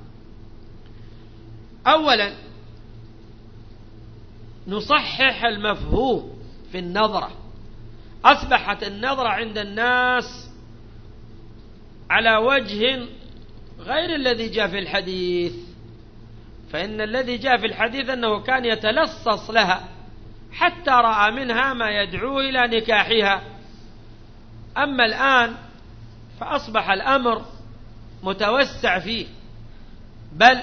أولا نصحح المفهوم في النظرة. أصبحت النظرة عند الناس على وجه غير الذي جاء في الحديث، فإن الذي جاء في الحديث أنه كان يتلصص لها حتى رأى منها ما يدعو إلى نكاحها. أما الآن فأصبح الأمر متوسع فيه، بل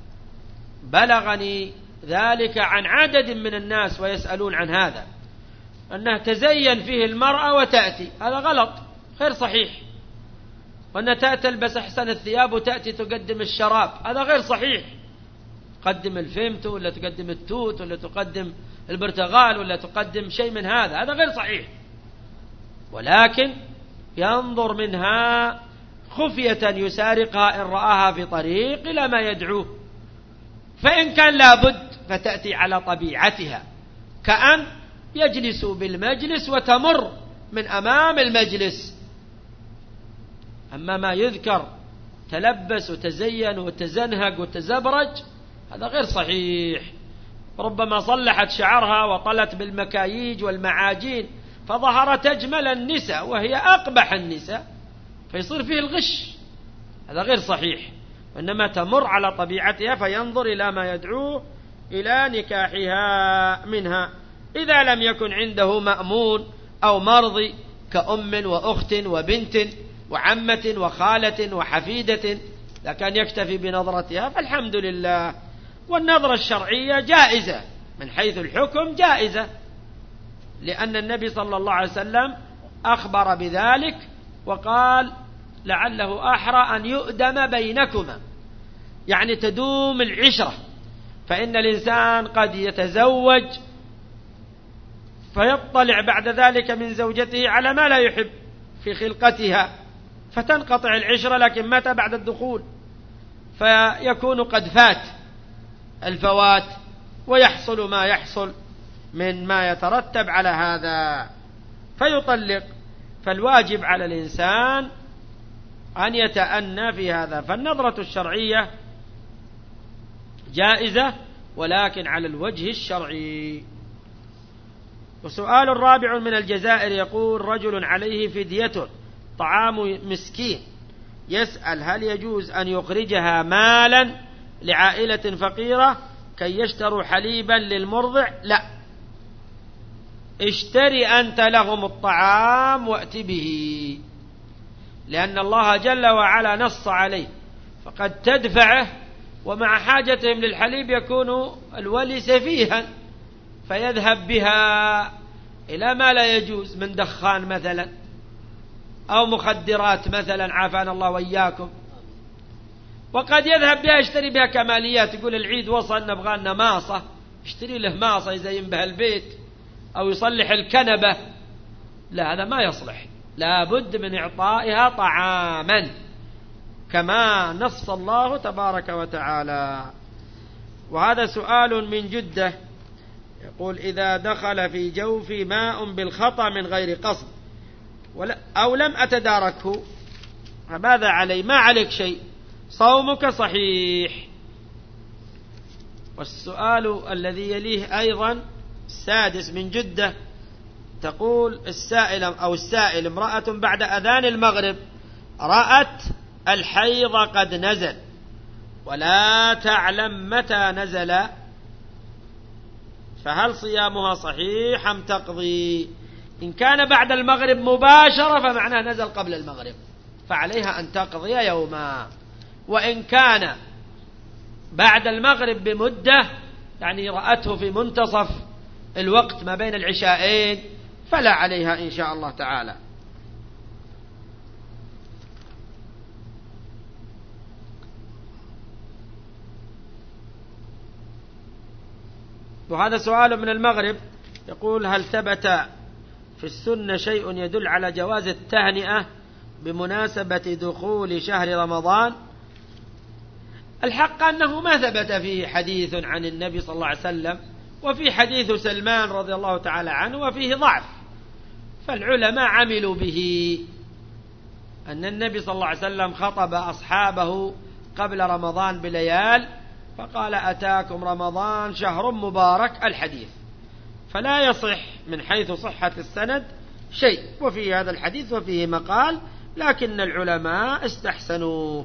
بلغني ذلك عن عدد من الناس ويسألون عن هذا، أنها تزين فيه المرأة وتأتي، هذا غلط غير صحيح. وأنها تلبس أحسن الثياب وتأتي تقدم الشراب، هذا غير صحيح. تقدم الفيمتو ولا تقدم التوت ولا تقدم البرتغال ولا تقدم شيء من هذا، هذا غير صحيح. ولكن ينظر منها خفية يسارقها إن رآها في طريق إلى ما يدعوه، فإن كان لابد فتأتي على طبيعتها، كأن يجلس بالمجلس وتمر من أمام المجلس. أما ما يذكر تلبس وتزين وتزنهق وتزبرج، هذا غير صحيح. ربما صلحت شعرها وطلت بالمكاييج والمعاجين فظهرت أجمل النساء وهي أقبح النساء، فيصير فيه الغش، هذا غير صحيح. وإنما تمر على طبيعتها فينظر إلى ما يدعوه إلى نكاحها منها، إذا لم يكن عنده مأمون أو مرضي كأم وأخت وبنت وعمة وخالة وحفيدة، لكن يكتفي بنظرتها فالحمد لله. والنظرة الشرعية جائزة من حيث الحكم، جائزة، لأن النبي صلى الله عليه وسلم أخبر بذلك وقال: لعله أحرى أن يؤدم بينكما، يعني تدوم العشرة. فإن الإنسان قد يتزوج فيطلع بعد ذلك من زوجته على ما لا يحب في خلقتها، فتنقطع العشرة، لكن متى بعد الدخول فيكون قد فات الفوات ويحصل ما يحصل من ما يترتب على هذا فيطلق. فالواجب على الإنسان أن يتأنى في هذا. فالنظرة الشرعية جائزة ولكن على الوجه الشرعي. وسؤال رابع من الجزائر، يقول: رجل عليه فدية طعام مسكين، يسأل: هل يجوز أن يخرجها مالا لعائلة فقيرة كي يشتروا حليبا للمرضع؟ لا، اشتري أنت لهم الطعام وأت به، لأن الله جل وعلا نص عليه، فقد تدفعه ومع حاجتهم للحليب يكون الولي سفيها فيذهب بها إلى ما لا يجوز من دخان مثلا أو مخدرات مثلا، عافانا الله وإياكم. وقد يذهب بها يشتري بها كماليات، يقول العيد وصل نبغى لنا ماصة، يشتري له ماصة يزين بها البيت أو يصلح الكنبة. لا، هذا ما يصلح، لا بد من إعطائها طعاما كما نص الله تبارك وتعالى. وهذا سؤال من جدة، يقول: إذا دخل في جوفي ماء بالخطأ من غير قصد أو لم أتداركه فماذا علي؟ ما عليك شيء، صومك صحيح. والسؤال الذي يليه أيضا السادس من جدة، تقول السائل أو السائل: امرأة بعد أذان المغرب رأت الحيض قد نزل ولا تعلم متى نزل، فهل صيامها صحيح أم تقضي؟ إن كان بعد المغرب مباشرة فمعناه نزل قبل المغرب، فعليها أن تقضي يوما. وإن كان بعد المغرب بمدة، يعني رأته في منتصف الوقت ما بين العشاءين، فلا عليها إن شاء الله تعالى. وهذا سؤال من المغرب يقول: هل ثبت في السنة شيء يدل على جواز التهنئة بمناسبة دخول شهر رمضان؟ الحق أنه ما ثبت فيه حديث عن النبي صلى الله عليه وسلم، وفي حديث سلمان رضي الله تعالى عنه وفيه ضعف، فالعلماء عملوا به أن النبي صلى الله عليه وسلم خطب أصحابه قبل رمضان بليال فقال: أتاكم رمضان شهر مبارك، الحديث، فلا يصح من حيث صحة السند شيء، وفي هذا الحديث وفيه مقال، لكن العلماء استحسنوه.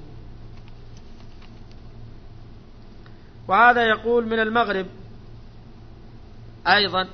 وهذا يقول من المغرب أيضا،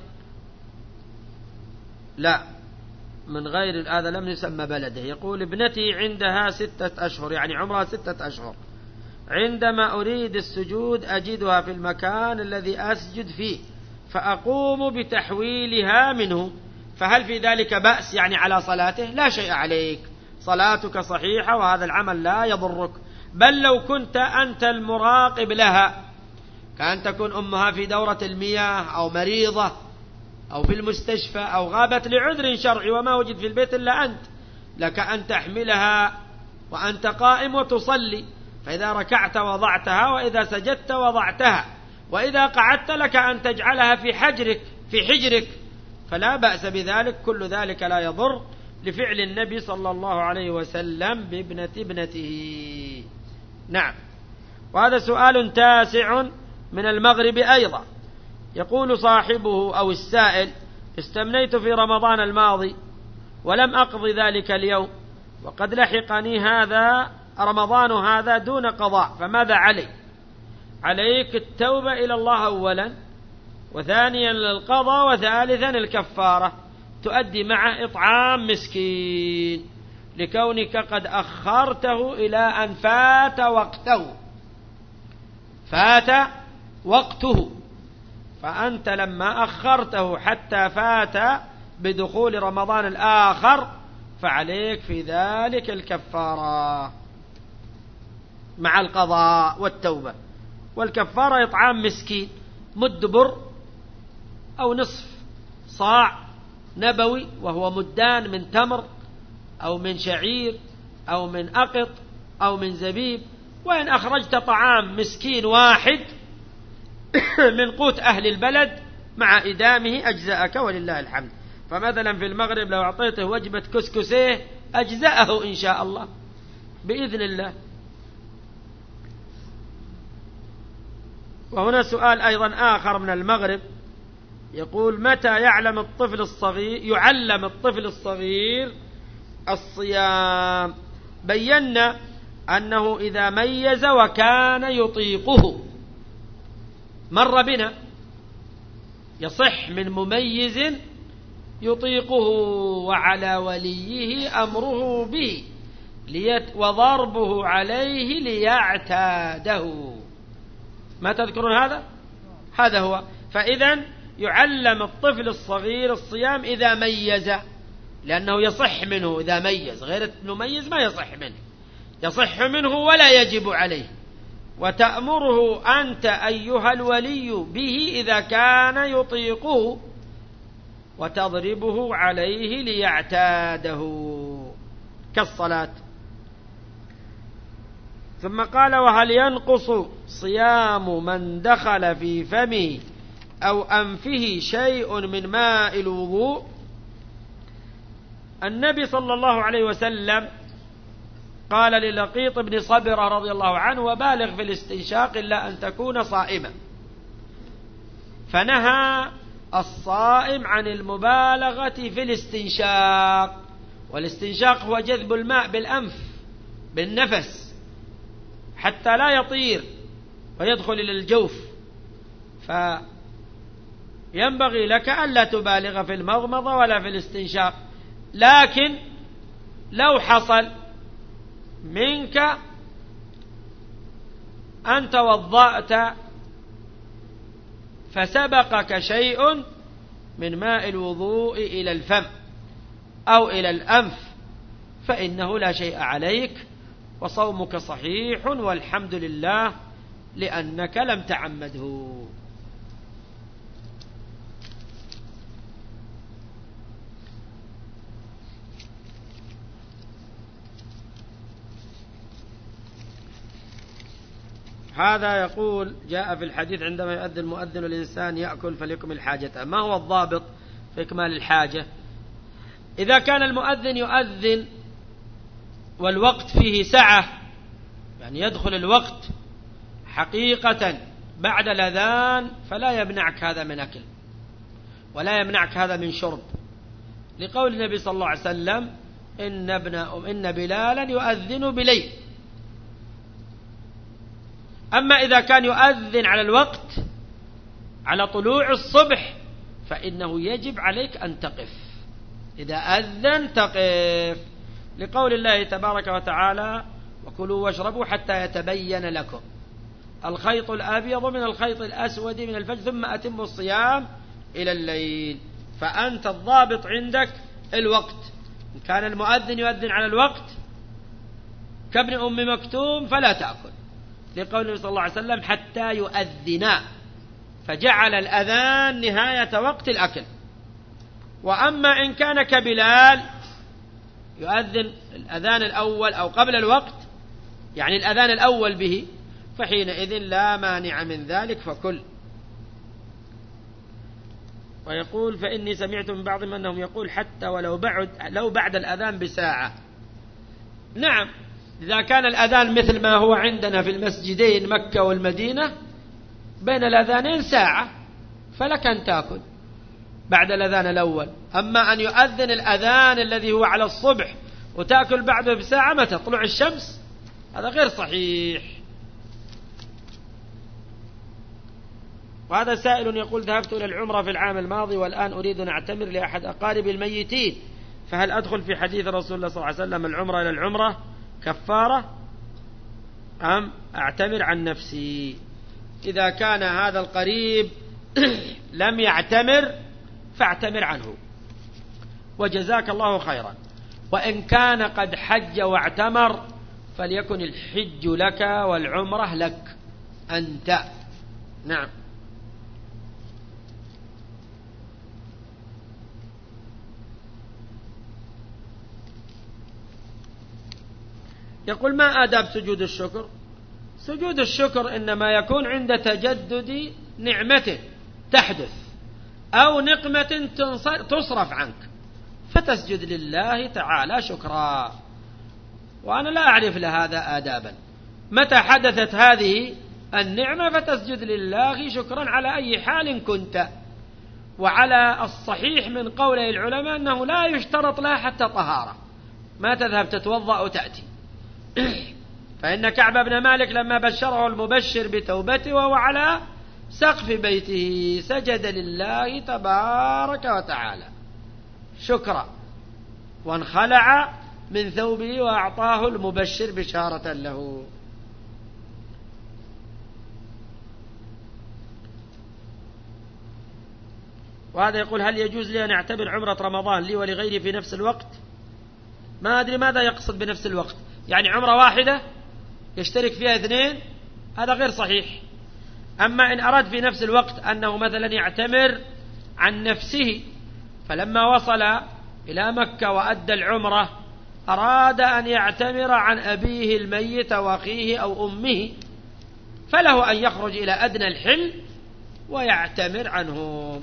لا من غير هذا لم يسمى بلده، يقول: ابنتي عندها ستة أشهر، يعني عمرها ستة أشهر، عندما أريد السجود أجدها في المكان الذي أسجد فيه فأقوم بتحويلها منه، فهل في ذلك بأس يعني على صلاته؟ لا شيء عليك، صلاتك صحيحة وهذا العمل لا يضرك، بل لو كنت أنت المراقب لها، كأن تكون أمها في دورة المياه أو مريضة أو في المستشفى أو غابت لعذر شرعي وما وجد في البيت إلا أنت، لك أن تحملها وأنت قائم وتصلي، فإذا ركعت وضعتها، وإذا سجدت وضعتها، وإذا قعدت لك أن تجعلها في حجرك في حجرك فلا بأس بذلك، كل ذلك لا يضر، لفعل النبي صلى الله عليه وسلم بابنة ابنته. نعم. وهذا سؤال تاسع من المغرب أيضا، يقول صاحبه أو السائل: استمنيت في رمضان الماضي ولم أقضي ذلك اليوم، وقد لحقني هذا رمضان هذا دون قضاء، فماذا علي؟ عليك التوبة إلى الله أولا، وثانيا القضاء، وثالثا الكفارة، تؤدي معه إطعام مسكين لكونك قد أخرته إلى أن فات وقته فات وقته فأنت لما أخرته حتى فات بدخول رمضان الآخر فعليك في ذلك الكفارة مع القضاء والتوبة. والكفارة إطعام مسكين مد بر أو نصف صاع نبوي، وهو مدان من تمر أو من شعير أو من أقط أو من زبيب. وإن أخرجت طعام مسكين واحد من قوت أهل البلد مع إدامه أجزأك ولله الحمد. فمثلا في المغرب لو أعطيته وجبة كسكسيه أجزأه إن شاء الله بإذن الله. وهنا سؤال أيضا آخر من المغرب يقول: متى يعلم الطفل الصغير يعلم الطفل الصغير الصيام؟ بينا أنه إذا ميز وكان يطيقه، مر بنا، يصح من مميز يطيقه وعلى وليه أمره به ليت وضربه عليه ليعتاده. ما تذكرون هذا؟ هذا هو. فإذا يعلم الطفل الصغير الصيام إذا ميز، لأنه يصح منه إذا ميز، غير المميز ما يصح منه، يصح منه ولا يجب عليه. وتأمره أنت أيها الولي به إذا كان يطيقه، وتضربه عليه ليعتاده كالصلاة. ثم قال: وهل ينقص صيام من دخل في فمه أو أنفه شيء من ماء الوضوء؟ النبي صلى الله عليه وسلم قال للقيط بن صبرة رضي الله عنه: وبالغ في الاستنشاق إلا أن تكون صائما، فنهى الصائم عن المبالغة في الاستنشاق. والاستنشاق هو جذب الماء بالأنف بالنفس حتى لا يطير ويدخل إلى الجوف، فينبغي لك ألا تبالغ في المضمضة ولا في الاستنشاق. لكن لو حصل منك أن توضأت فسبقك شيء من ماء الوضوء إلى الفم أو إلى الأنف فإنه لا شيء عليك وصومك صحيح والحمد لله لأنك لم تعمده. هذا يقول جاء في الحديث عندما يؤذن المؤذن الإنسان يأكل فليكمل حاجته. ما هو الضابط في إكمال الحاجة؟ إذا كان المؤذن يؤذن والوقت فيه سعة، يعني يدخل الوقت حقيقة بعد الأذان، فلا يمنعك هذا من أكل ولا يمنعك هذا من شرب، لقول النبي صلى الله عليه وسلم إن, ابن إن بلالا يؤذن بليل. أما إذا كان يؤذن على الوقت على طلوع الصبح فإنه يجب عليك أن تقف، إذا أذن تقف، لقول الله تبارك وتعالى وكلوا واشربوا حتى يتبين لكم الخيط الأبيض من الخيط الأسود من الفجر ثم أتموا الصيام إلى الليل. فأنت الضابط عندك الوقت. إن كان المؤذن يؤذن على الوقت كابن أم مكتوم فلا تأكل، لقول النبي صلى الله عليه وسلم حتى يؤذنا، فجعل الأذان نهاية وقت الأكل. وأما إن كان كبلال يؤذن الأذان الأول أو قبل الوقت، يعني الأذان الأول به، فحينئذ لا مانع من ذلك فكل. ويقول فإني سمعت من بعضهم أنهم يقول حتى ولو بعد لو بعد الأذان بساعة. نعم، إذا كان الأذان مثل ما هو عندنا في المسجدين مكة والمدينة بين الأذانين ساعة فلك أن تأكل بعد الأذان الأول. أما أن يؤذن الأذان الذي هو على الصبح وتأكل بعده بساعة متى طلوع الشمس، هذا غير صحيح. وهذا سائل يقول ذهبت إلى العمرة في العام الماضي والآن أريد أن أعتمر لأحد أقارب الميتين، فهل أدخل في حديث رسول الله صلى الله عليه وسلم العمرة إلى العمرة كفارة أم أعتمر عن نفسي؟ إذا كان هذا القريب لم يعتمر فاعتمر عنه وجزاك الله خيرا، وإن كان قد حج واعتمر فليكن الحج لك والعمرة لك أنت. نعم. يقول ما آداب سجود الشكر؟ سجود الشكر إنما يكون عند تجدد نعمة تحدث أو نقمة تصرف عنك فتسجد لله تعالى شكرا، وأنا لا أعرف لهذا آدابا. متى حدثت هذه النعمة فتسجد لله شكرا على أي حال كنت. وعلى الصحيح من قول العلماء أنه لا يشترط لها حتى طهارة، ما تذهب تتوضأ وتأتي. فإن كعب بن مالك لما بشره المبشر بتوبته وهو على سقف بيته سجد لله تبارك وتعالى شكرا وانخلع من ثوبه وأعطاه المبشر بشارة له. وهذا يقول هل يجوز لي أن أعتبر عمرة رمضان لي ولغيري في نفس الوقت؟ ما أدري ماذا يقصد بنفس الوقت، يعني عمرة واحدة يشترك فيها اثنين، هذا غير صحيح. أما إن أراد في نفس الوقت أنه مثلا يعتمر عن نفسه، فلما وصل إلى مكة وأدى العمرة أراد أن يعتمر عن أبيه الميت وأخيه أو أمه، فله أن يخرج إلى أدنى الحل ويعتمر عنهم.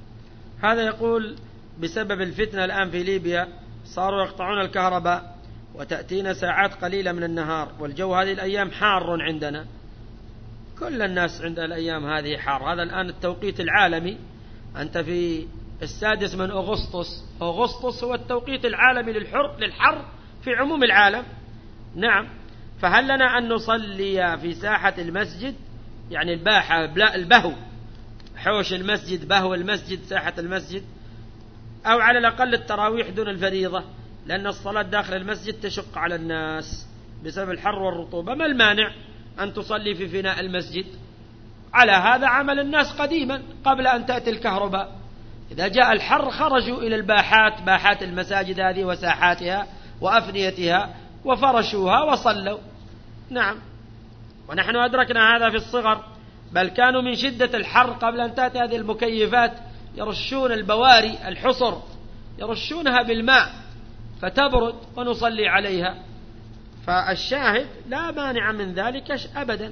هذا يقول بسبب الفتنة الآن في ليبيا صاروا يقطعون الكهرباء وتأتينا ساعات قليلة من النهار، والجو هذه الأيام حار عندنا، كل الناس عند الأيام هذه حار. هذا الآن التوقيت العالمي، أنت في السادس من أغسطس، أغسطس هو التوقيت العالمي للحر للحر في عموم العالم. نعم، فهل لنا أن نصلي في ساحة المسجد، يعني الباحة البهو، حوش المسجد، بهو المسجد، ساحة المسجد، أو على الأقل التراويح دون الفريضة، لأن الصلاة داخل المسجد تشق على الناس بسبب الحر والرطوبة؟ ما المانع أن تصلي في فناء المسجد؟ على هذا عمل الناس قديما قبل أن تأتي الكهرباء، إذا جاء الحر خرجوا إلى الباحات، باحات المساجد هذه وساحاتها وأفنيتها، وفرشوها وصلوا. نعم، ونحن أدركنا هذا في الصغر، بل كانوا من شدة الحر قبل أن تأتي هذه المكيفات يرشون البواري الحصر، يرشونها بالماء فتبرد ونصلي عليها. فالشاهد لا مانع من ذلك أبدا.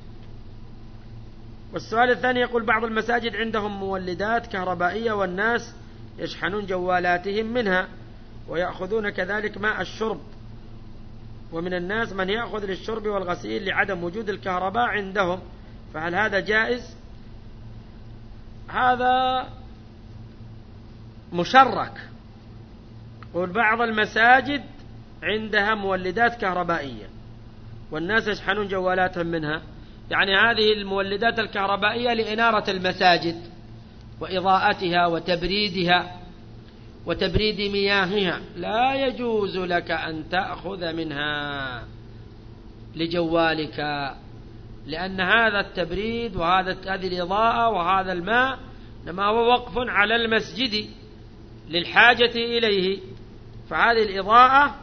والسؤال الثاني يقول: بعض المساجد عندهم مولدات كهربائية والناس يشحنون جوالاتهم منها ويأخذون كذلك ماء الشرب، ومن الناس من يأخذ للشرب والغسيل لعدم وجود الكهرباء عندهم، فهل هذا جائز؟ هذا مشرك. وبعض المساجد عندها مولدات كهربائية والناس يشحنون جوالاتهم منها، يعني هذه المولدات الكهربائية لإنارة المساجد وإضاءتها وتبريدها وتبريد مياهها، لا يجوز لك أن تأخذ منها لجوالك، لأن هذا التبريد وهذا هذه الإضاءة وهذا الماء إنما هو وقف على المسجد للحاجة إليه، فهذه الإضاءة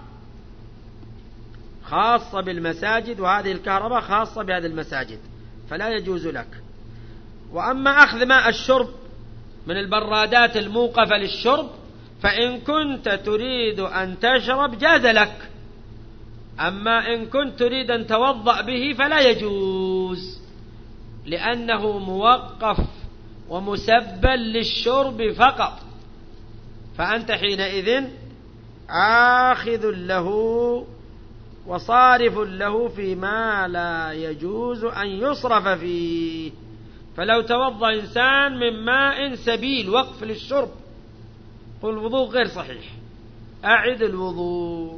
خاصة بالمساجد وهذه الكهرباء خاصة بهذه المساجد، فلا يجوز لك. وأما أخذ ماء الشرب من البرادات الموقفة للشرب، فإن كنت تريد أن تشرب جاز لك، أما إن كنت تريد أن توضأ به فلا يجوز، لأنه موقف ومسبل للشرب فقط، فأنت حينئذ آخذ له وصارف له فيما لا يجوز أن يصرف فيه. فلو توضأ إنسان من ماء سبيل وقف للشرب والوضوء غير صحيح، أعد الوضوء.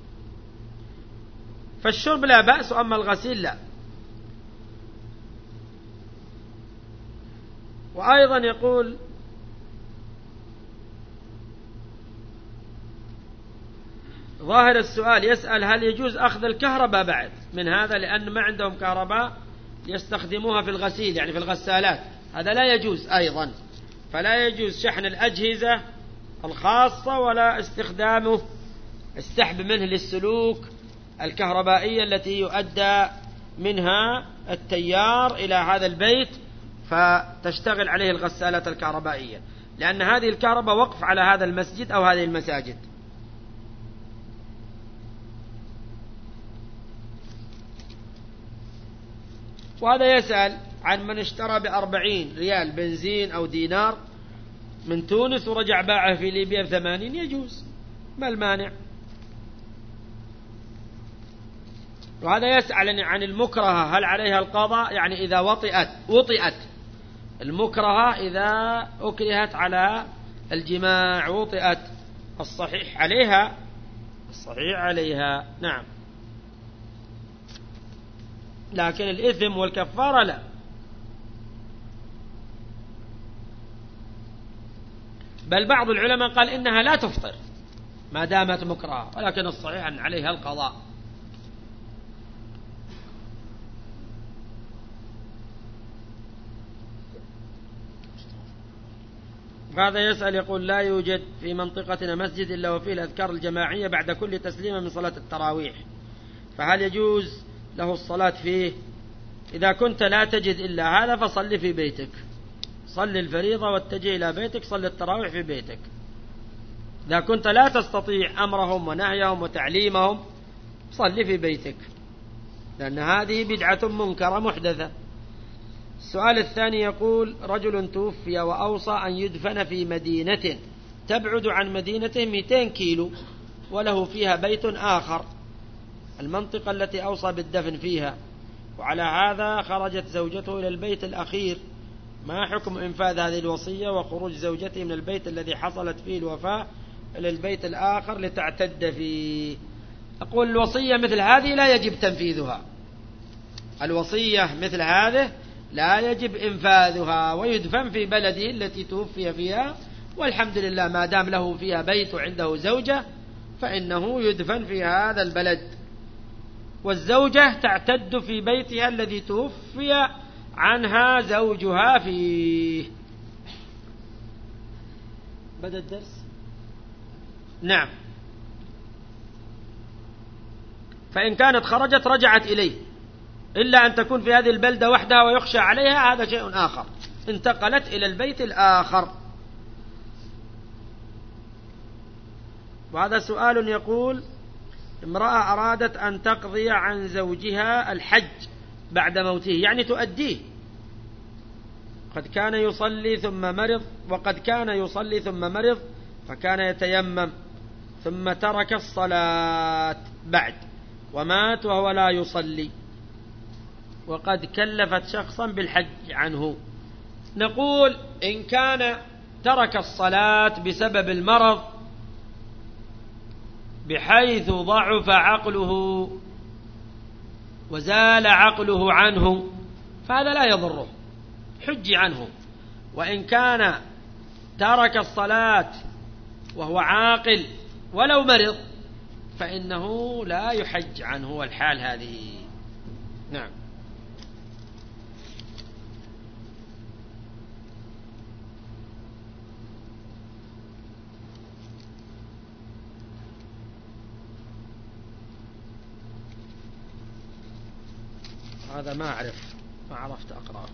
فالشرب لا بأس، أما الغسيل لا. وأيضا يقول: ظاهر السؤال يسأل: هل يجوز أخذ الكهرباء بعد من هذا، لأن ما عندهم كهرباء يستخدموها في الغسيل يعني في الغسالات؟ هذا لا يجوز أيضا، فلا يجوز شحن الأجهزة الخاصة ولا استخدامه السحب منه للسلوك الكهربائية التي يؤدى منها التيار إلى هذا البيت فتشتغل عليه الغسالات الكهربائية، لأن هذه الكهرباء وقف على هذا المسجد أو هذه المساجد. وهذا يسأل عن من اشترى بأربعين ريال بنزين أو دينار من تونس ورجع باعه في ليبيا بثمانين، يجوز، ما المانع؟ وهذا يسأل عن المكرهة هل عليها القضاء، يعني إذا وطئت وطئت المكرهة، إذا أكرهت على الجماع وطئت، الصحيح عليها، الصحيح عليها، نعم، لكن الإثم والكفارة لا. بل بعض العلماء قال إنها لا تفطر ما دامت مكرهة، ولكن الصحيح أن عليها القضاء. هذا يسأل يقول: لا يوجد في منطقتنا مسجد إلا وفيه الأذكار الجماعية بعد كل تسليمة من صلاة التراويح، فهل يجوز له الصلاة فيه؟ إذا كنت لا تجد إلا هذا فصل في بيتك، صل الفريضة واتجه إلى بيتك، صل التراويح في بيتك. إذا كنت لا تستطيع أمرهم ونهيهم وتعليمهم صل في بيتك، لأن هذه بدعة منكرة محدثة. السؤال الثاني يقول: رجل توفي وأوصى أن يدفن في مدينة تبعد عن مدينته مئتين كيلو، وله فيها بيت آخر، المنطقة التي أوصى بالدفن فيها، وعلى هذا خرجت زوجته إلى البيت الأخير، ما حكم إنفاذ هذه الوصية وخروج زوجته من البيت الذي حصلت فيه الوفاة إلى البيت الآخر لتعتد فيه؟ أقول الوصية مثل هذه لا يجب تنفيذها، الوصية مثل هذه لا يجب إنفاذها، ويدفن في بلده التي توفي فيها، والحمد لله ما دام له فيها بيت وعنده زوجة فإنه يدفن في هذا البلد، والزوجة تعتد في بيتها الذي توفي عنها زوجها فيه. بدأ الدرس؟ نعم. فإن كانت خرجت رجعت إليه، إلا أن تكون في هذه البلدة وحدها ويخشى عليها، هذا شيء آخر، انتقلت إلى البيت الآخر. وهذا سؤال يقول: امرأة أرادت أن تقضي عن زوجها الحج بعد موته، يعني تؤديه، قد كان يصلي ثم مرض، وقد كان يصلي ثم مرض فكان يتيمم، ثم ترك الصلاة بعد ومات وهو لا يصلي، وقد كلفت شخصا بالحج عنه. نقول إن كان ترك الصلاة بسبب المرض بحيث ضعف عقله وزال عقله عنه فهذا لا يضره، حج عنه. وإن كان ترك الصلاة وهو عاقل ولو مرض فإنه لا يحج عنه والحال هذه. نعم. هذا ما أعرف ما عرفت أقرأه.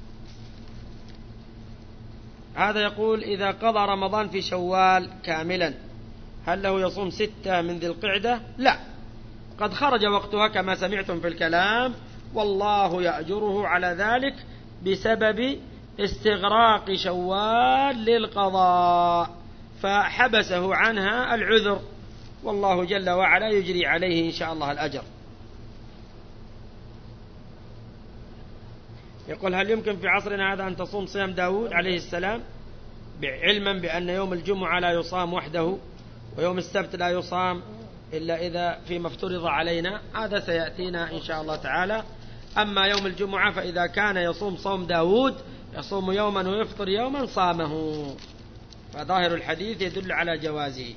هذا يقول: إذا قضى رمضان في شوال كاملا هل له يصوم ستة من ذي القعدة؟ لا، قد خرج وقتها كما سمعتم في الكلام، والله يأجره على ذلك بسبب استغراق شوال للقضاء، فحبسه عنها العذر، والله جل وعلا يجري عليه إن شاء الله الأجر. يقول: هل يمكن في عصرنا هذا أن تصوم صيام داود عليه السلام، علما بأن يوم الجمعة لا يصام وحده ويوم السبت لا يصام إلا إذا فيما افترض علينا؟ هذا سيأتينا إن شاء الله تعالى. أما يوم الجمعة فإذا كان يصوم صوم داود يصوم يوما ويفطر يوما صامه، فظاهر الحديث يدل على جوازه.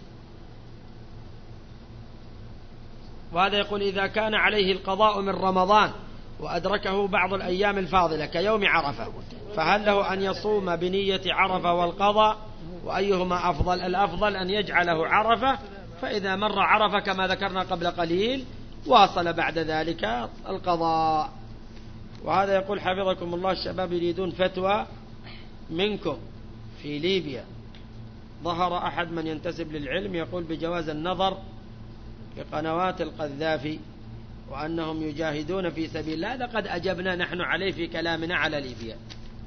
وهذا يقول: إذا كان عليه القضاء من رمضان وأدركه بعض الأيام الفاضلة كيوم عرفة فهل له أن يصوم بنية عرفة والقضاء، وأيهما أفضل؟ الأفضل أن يجعله عرفة، فإذا مر عرفة كما ذكرنا قبل قليل واصل بعد ذلك القضاء. وهذا يقول: حفظكم الله، الشباب يريدون فتوى منكم في ليبيا. ظهر أحد من ينتسب للعلم يقول بجواز النظر في قنوات القذافي وأنهم يجاهدون في سبيل الله. هذا قد أجبنا نحن عليه في كلامنا على ليبيا.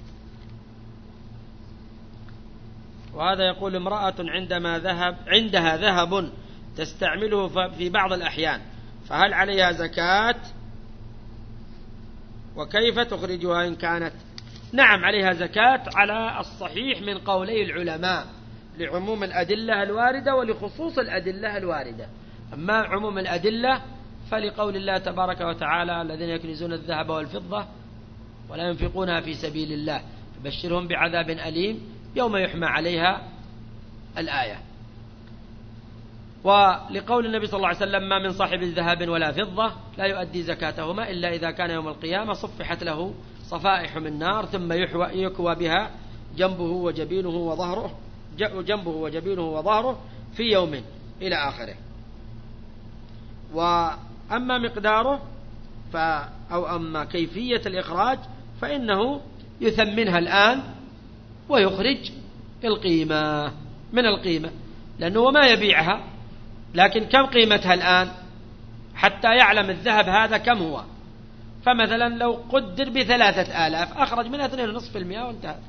وهذا يقول: امرأة عندما ذهب عندها ذهب تستعمله في بعض الأحيان فهل عليها زكاة، وكيف تخرجها إن كانت؟ نعم عليها زكاة على الصحيح من قولي العلماء، لعموم الأدلة الواردة ولخصوص الأدلة الواردة. أما عموم الأدلة فلقول الله تبارك وتعالى: الذين يكنزون الذهب والفضة ولا ينفقونها في سبيل الله فبشرهم بعذاب أليم يوم يحمى عليها الآية. ولقول النبي صلى الله عليه وسلم: ما من صاحب ذهب ولا فضة لا يؤدي زكاتهما إلا إذا كان يوم القيامة صفحت له صفائح من نار ثم يكوى بها جنبه وجبينه وظهره جنبه وجبينه وظهره في يوم إلى آخره. وأما مقداره ف أو أما كيفية الإخراج فإنه يثمنها الآن ويخرج القيمة من القيمة، لأنه ما يبيعها، لكن كم قيمتها الآن حتى يعلم الذهب هذا كم هو. فمثلا لو قدر بثلاثة آلاف أخرج منها اثنين ونصف المئة وانتهى.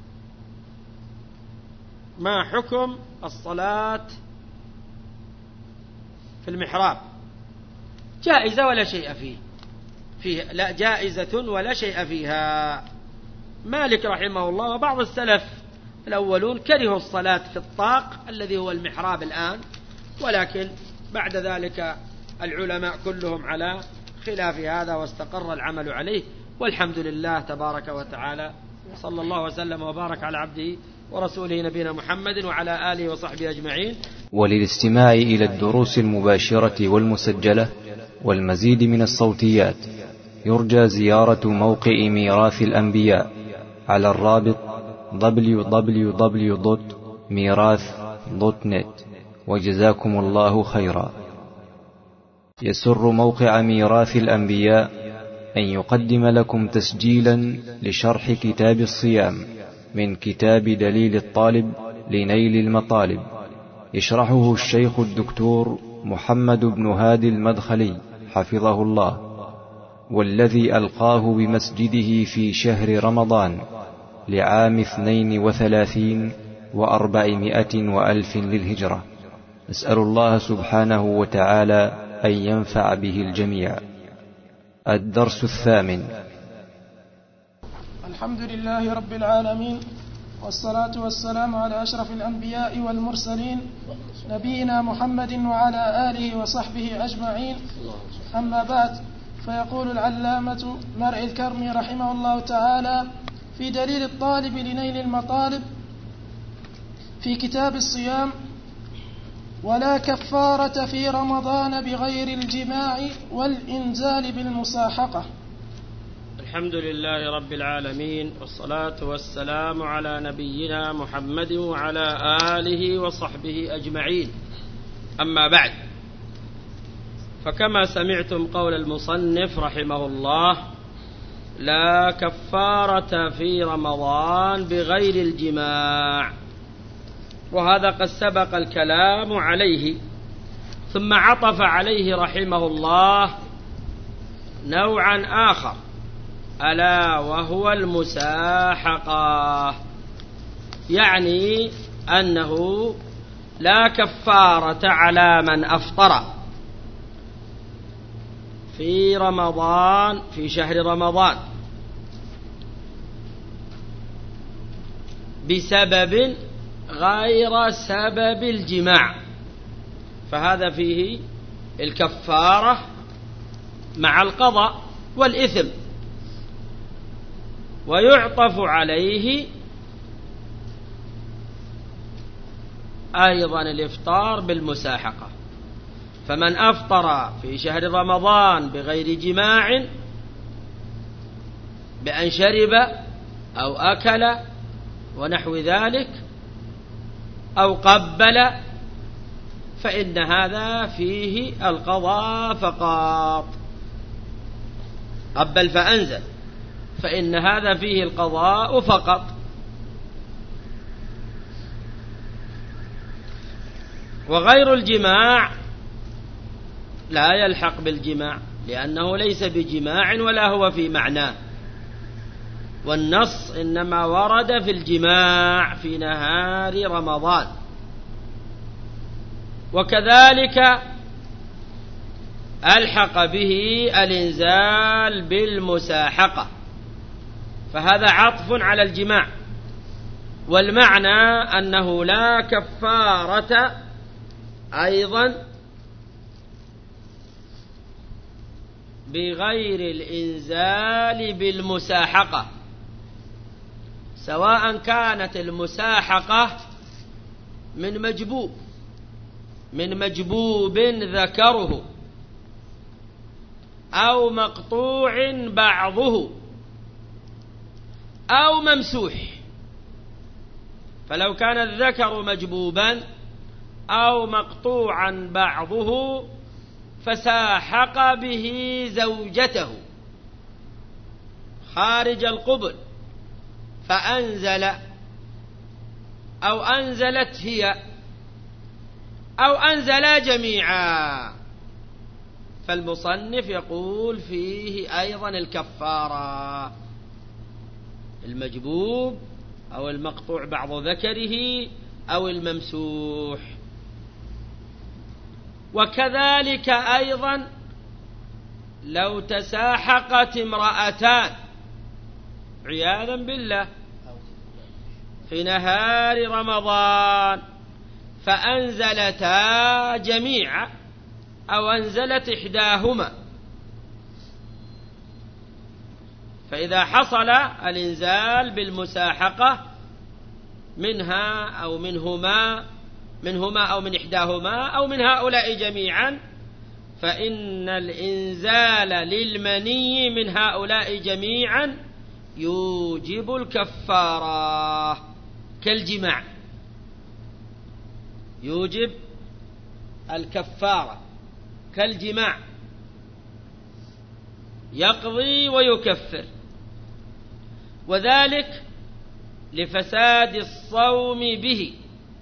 ما حكم الصلاة في المحراب جائزة ولا شيء فيه فيه لا جائزة ولا شيء فيها. مالك رحمه الله وبعض السلف الأولون كرهوا الصلاة في الطاق الذي هو المحراب الآن، ولكن بعد ذلك العلماء كلهم على خلاف هذا واستقر العمل عليه، والحمد لله تبارك وتعالى. صلى الله وسلم وبارك على عبده ورسوله نبينا محمد وعلى آله وصحبه أجمعين. وللاستماع إلى الدروس المباشرة والمسجلة والمزيد من الصوتيات يرجى زيارة موقع ميراث الأنبياء على الرابط دبليو دبليو دبليو دوت ميراث دوت نت. وجزاكم الله خيرا. يسر موقع ميراث الأنبياء أن يقدم لكم تسجيلا لشرح كتاب الصيام من كتاب دليل الطالب لنيل المطالب، يشرحه الشيخ الدكتور محمد بن هادي المدخلي حفظه الله، والذي ألقاه بمسجده في شهر رمضان لعام اثنين وثلاثين وأربعمائة وألف للهجرة. نسأل الله سبحانه وتعالى أن ينفع به الجميع. الدرس الثامن. الحمد لله رب العالمين، والصلاة والسلام على أشرف الأنبياء والمرسلين نبينا محمد وعلى آله وصحبه أجمعين. أما بعد، فيقول العلامة مرعي الكرمي رحمه الله تعالى في دليل الطالب لنيل المطالب في كتاب الصيام: ولا كفارة في رمضان بغير الجماع والإنزال بالمصاحقة. الحمد لله رب العالمين، والصلاة والسلام على نبينا محمد وعلى آله وصحبه أجمعين. أما بعد، فكما سمعتم قول المصنف رحمه الله: لا كفارة في رمضان بغير الجماع، وهذا قد سبق الكلام عليه، ثم عطف عليه رحمه الله نوعا آخر ألا وهو المساحقة، يعني أنه لا كفارة على من أفطر في رمضان في شهر رمضان بسبب غير سبب الجماع، فهذا فيه الكفارة مع القضاء والإثم، ويعطف عليه أيضا الإفطار بالمساحقة. فمن أفطر في شهر رمضان بغير جماع بأن شرب أو أكل ونحو ذلك أو قبل، فإن هذا فيه القضاء فقط. قبل فأنزل، فإن هذا فيه القضاء فقط. وغير الجماع لا يلحق بالجماع، لأنه ليس بجماع ولا هو في معناه، والنص إنما ورد في الجماع في نهار رمضان. وكذلك ألحق به الإنزال بالمساحقة، فهذا عطف على الجماع، والمعنى أنه لا كفارة أيضا بغير الإنزال بالمساحقة، سواء كانت المساحقة من مجبوب من مجبوب ذكره أو مقطوع بعضه أو ممسوح. فلو كان الذكر مجبوبا أو مقطوعا بعضه فساحق به زوجته خارج القبل فأنزل أو أنزلت هي أو أنزلا جميعا، فالمصنف يقول فيه أيضا الكفارة: المجبوب أو المقطوع بعض ذكره أو الممسوح. وكذلك أيضا لو تساحقت امرأتان عياذا بالله في نهار رمضان فأنزلتا جميعا أو أنزلت إحداهما، فإذا حصل الإنزال بالمساحقة منها أو منهما منهما أو من إحداهما أو من هؤلاء جميعا، فإن الإنزال للمني من هؤلاء جميعا يوجب الكفارة كالجماع، يوجب الكفارة كالجماع، يقضي ويكفر، وذلك لفساد الصوم به،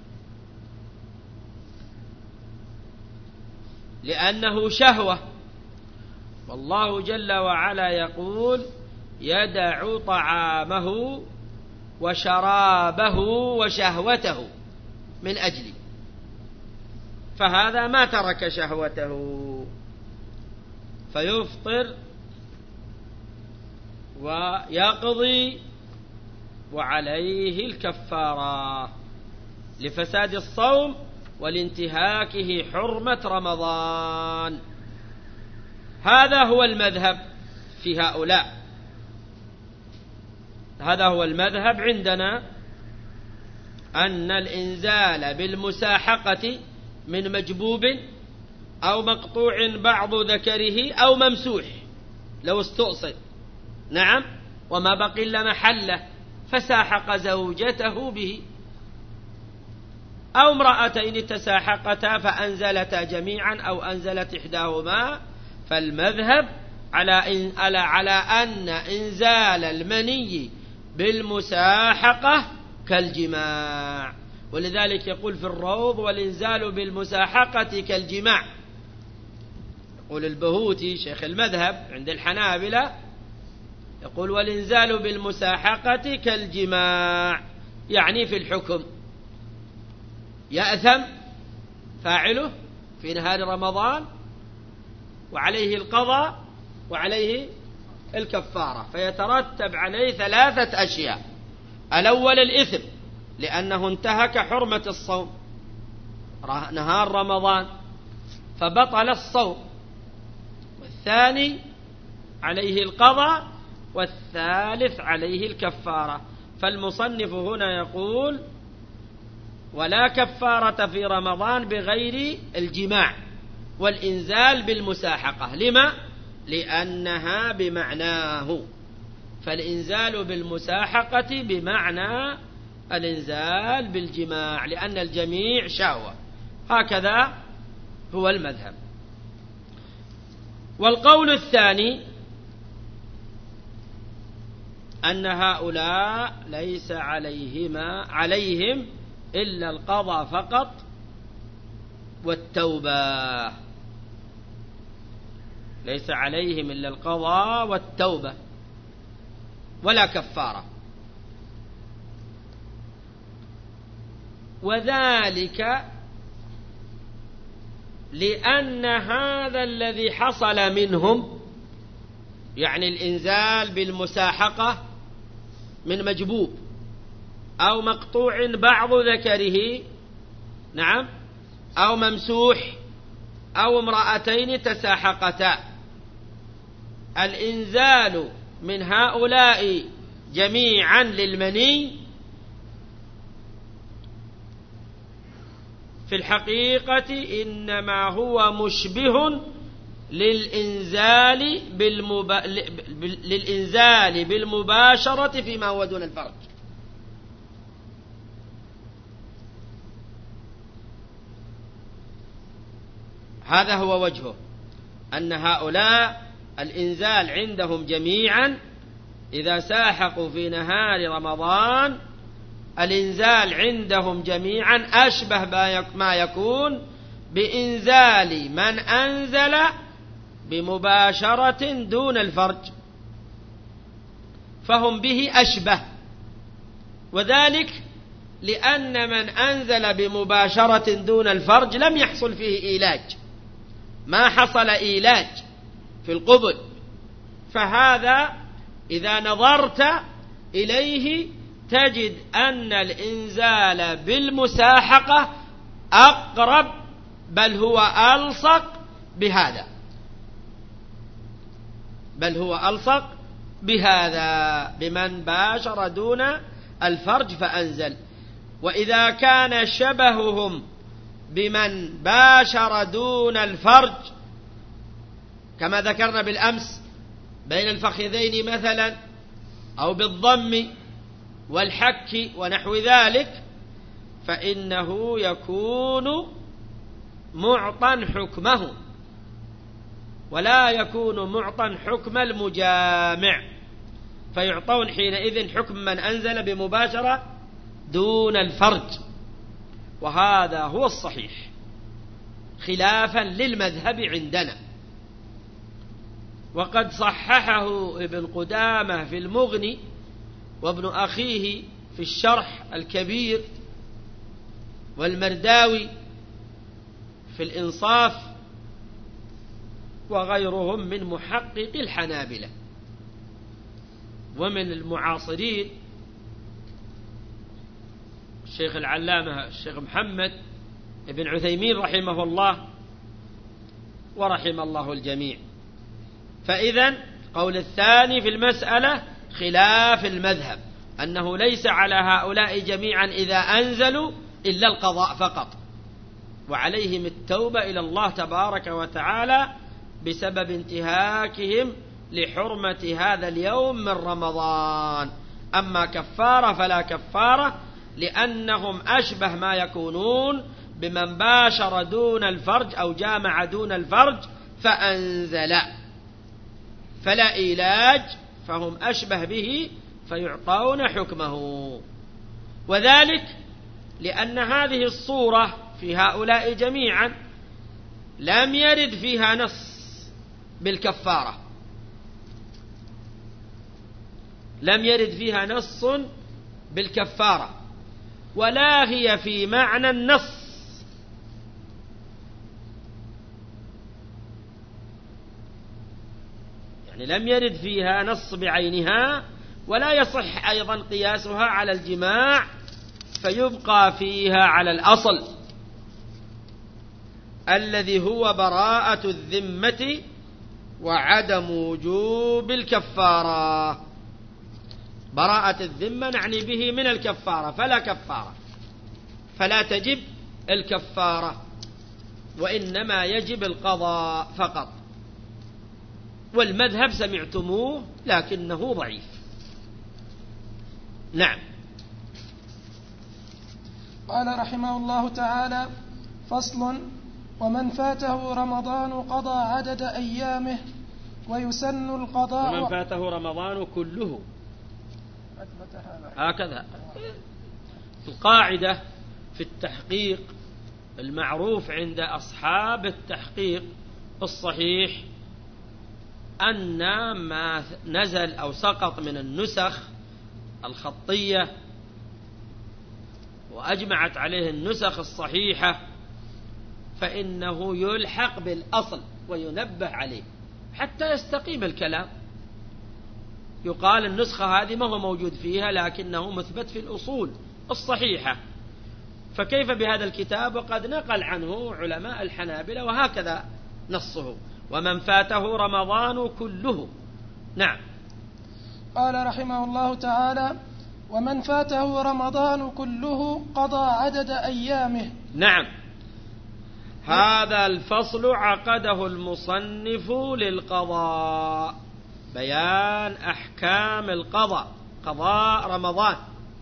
لأنه شهوة، والله جل وعلا يقول يدع طعامه وشرابه وشهوته من أجلي، فهذا ما ترك شهوته فيفطر ويقضي وعليه الكفارة لفساد الصوم ولانتهاكه حرمة رمضان. هذا هو المذهب في هؤلاء، هذا هو المذهب عندنا، أن الإنزال بالمساحقة من مجبوب أو مقطوع بعض ذكره أو ممسوح لو استؤصل، نعم، وما بقي إلا محله فساحق زوجته به، أو امرأتين تساحقتا فأنزلتا جميعا أو أنزلت إحداهما، فالمذهب على على على أن إنزال المني بالمساحقة كالجماع، ولذلك يقول في الروض والإنزال بالمساحقة كالجماع. يقول البهوتي شيخ المذهب عند الحنابلة يقول والإنزال بالمساحقة كالجماع، يعني في الحكم يأثم فاعله في نهار رمضان وعليه القضاء وعليه الكفارة، فيترتب عليه ثلاثة أشياء. الأول الإثم لأنه انتهك حرمة الصوم نهار رمضان فبطل الصوم، والثاني عليه القضاء، والثالث عليه الكفارة. فالمصنف هنا يقول ولا كفارة في رمضان بغير الجماع والإنزال بالمساحقة. لما؟ لأنها بمعناه، فالإنزال بالمساحقة بمعنى الإنزال بالجماع، لأن الجميع شهوة. هكذا هو المذهب. والقول الثاني أن هؤلاء ليس عليهما عليهم إلا القضاء فقط والتوبة، ليس عليهم إلا القضاء والتوبة ولا كفارة، وذلك لأن هذا الذي حصل منهم، يعني الإنزال بالمساحقة من مجبوب أو مقطوع بعض ذكره، نعم، أو ممسوح أو امرأتين تساحقتا، الإنزال من هؤلاء جميعا للمني في الحقيقة إنما هو مشبه للإنزال, بالمب... للإنزال بالمباشرة فيما هو دون الفرج. هذا هو وجهه، أن هؤلاء الإنزال عندهم جميعا إذا ساحقوا في نهار رمضان، الإنزال عندهم جميعا أشبه ما يكون بإنزال من أنزل بمباشرة دون الفرج، فهم به أشبه، وذلك لأن من أنزل بمباشرة دون الفرج لم يحصل فيه إيلاج، ما حصل إيلاج في القبل، فهذا إذا نظرت إليه تجد أن الإنزال بالمساحقة أقرب، بل هو ألصق بهذا بل هو ألصق بهذا بمن باشر دون الفرج فأنزل. وإذا كان شبههم بمن باشر دون الفرج كما ذكرنا بالأمس بين الفخذين مثلا، أو بالضم والحك ونحو ذلك، فإنه يكون معطى حكمه ولا يكون معطى حكم المجامع، فيعطون حينئذ حكم من أنزل بمباشرة دون الفرج، وهذا هو الصحيح خلافا للمذهب عندنا. وقد صححه ابن قدامة في المغني، وابن أخيه في الشرح الكبير، والمرداوي في الإنصاف، وغيرهم من محقق الحنابلة. ومن المعاصرين الشيخ العلامة الشيخ محمد ابن عثيمين رحمه الله ورحم الله الجميع. فإذن قول الثاني في المسألة خلاف المذهب، أنه ليس على هؤلاء جميعا إذا أنزلوا إلا القضاء فقط، وعليهم التوبة إلى الله تبارك وتعالى بسبب انتهاكهم لحرمة هذا اليوم من رمضان. أما كفارة فلا كفارة، لأنهم أشبه ما يكونون بمن باشر دون الفرج أو جامع دون الفرج فأنزل، فلا إيلاج، فهم أشبه به فيعطون حكمه. وذلك لأن هذه الصورة في هؤلاء جميعا لم يرد فيها نص بالكفارة، لم يرد فيها نص بالكفارة، ولا هي في معنى النص، يعني لم يرد فيها نص بعينها، ولا يصح أيضا قياسها على الجماع فيبقى فيها على الأصل الذي هو براءة الذمة وعدم وجوب الكفارة. براءة الذمة نعني به من الكفارة، فلا كفارة، فلا تجب الكفارة، وإنما يجب القضاء فقط. والمذهب سمعتموه لكنه ضعيف. نعم. قال رحمه الله تعالى: فصل: ومن فاته رمضان قضى عدد أيامه ويسن القضاء. ومن فاته رمضان كله، هكذا القاعدة في التحقيق المعروف عند أصحاب التحقيق الصحيح أن ما نزل أو سقط من النسخ الخطية وأجمعت عليه النسخ الصحيحة فإنه يلحق بالأصل وينبه عليه حتى يستقيم الكلام. يقال النسخة هذه ما هو موجود فيها لكنه مثبت في الأصول الصحيحة، فكيف بهذا الكتاب وقد نقل عنه علماء الحنابلة وهكذا نصه: ومن فاته رمضان كله. نعم. قال رحمه الله تعالى: ومن فاته رمضان كله قضى عدد أيامه. نعم. هذا الفصل عقده المصنف للقضاء، بيان أحكام القضاء، قضاء رمضان.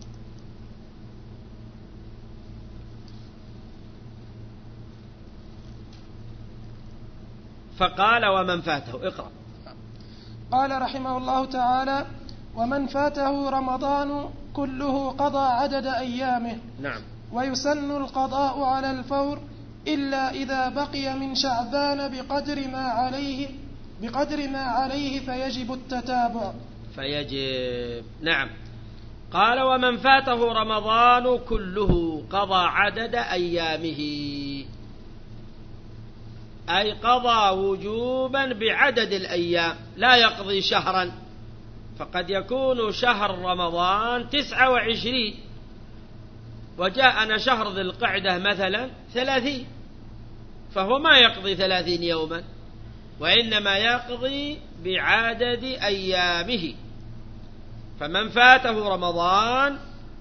فقال: ومن فاته. اقرأ. قال رحمه الله تعالى: ومن فاته رمضان كله قضى عدد أيامه. نعم. ويسن القضاء على الفور إلا إذا بقي من شعبان بقدر ما عليه بقدر ما عليه فيجب التتابع. فيجب. نعم. قال: ومن فاته رمضان كله قضى عدد أيامه. أي قضى وجوبا بعدد الأيام، لا يقضي شهرا، فقد يكون شهر رمضان تسعة وعشرين وجاءنا شهر ذي القعدة مثلا ثلاثين، فهو ما يقضي ثلاثين يوما، وإنما يقضي بعدد أيامه. فمن فاته رمضان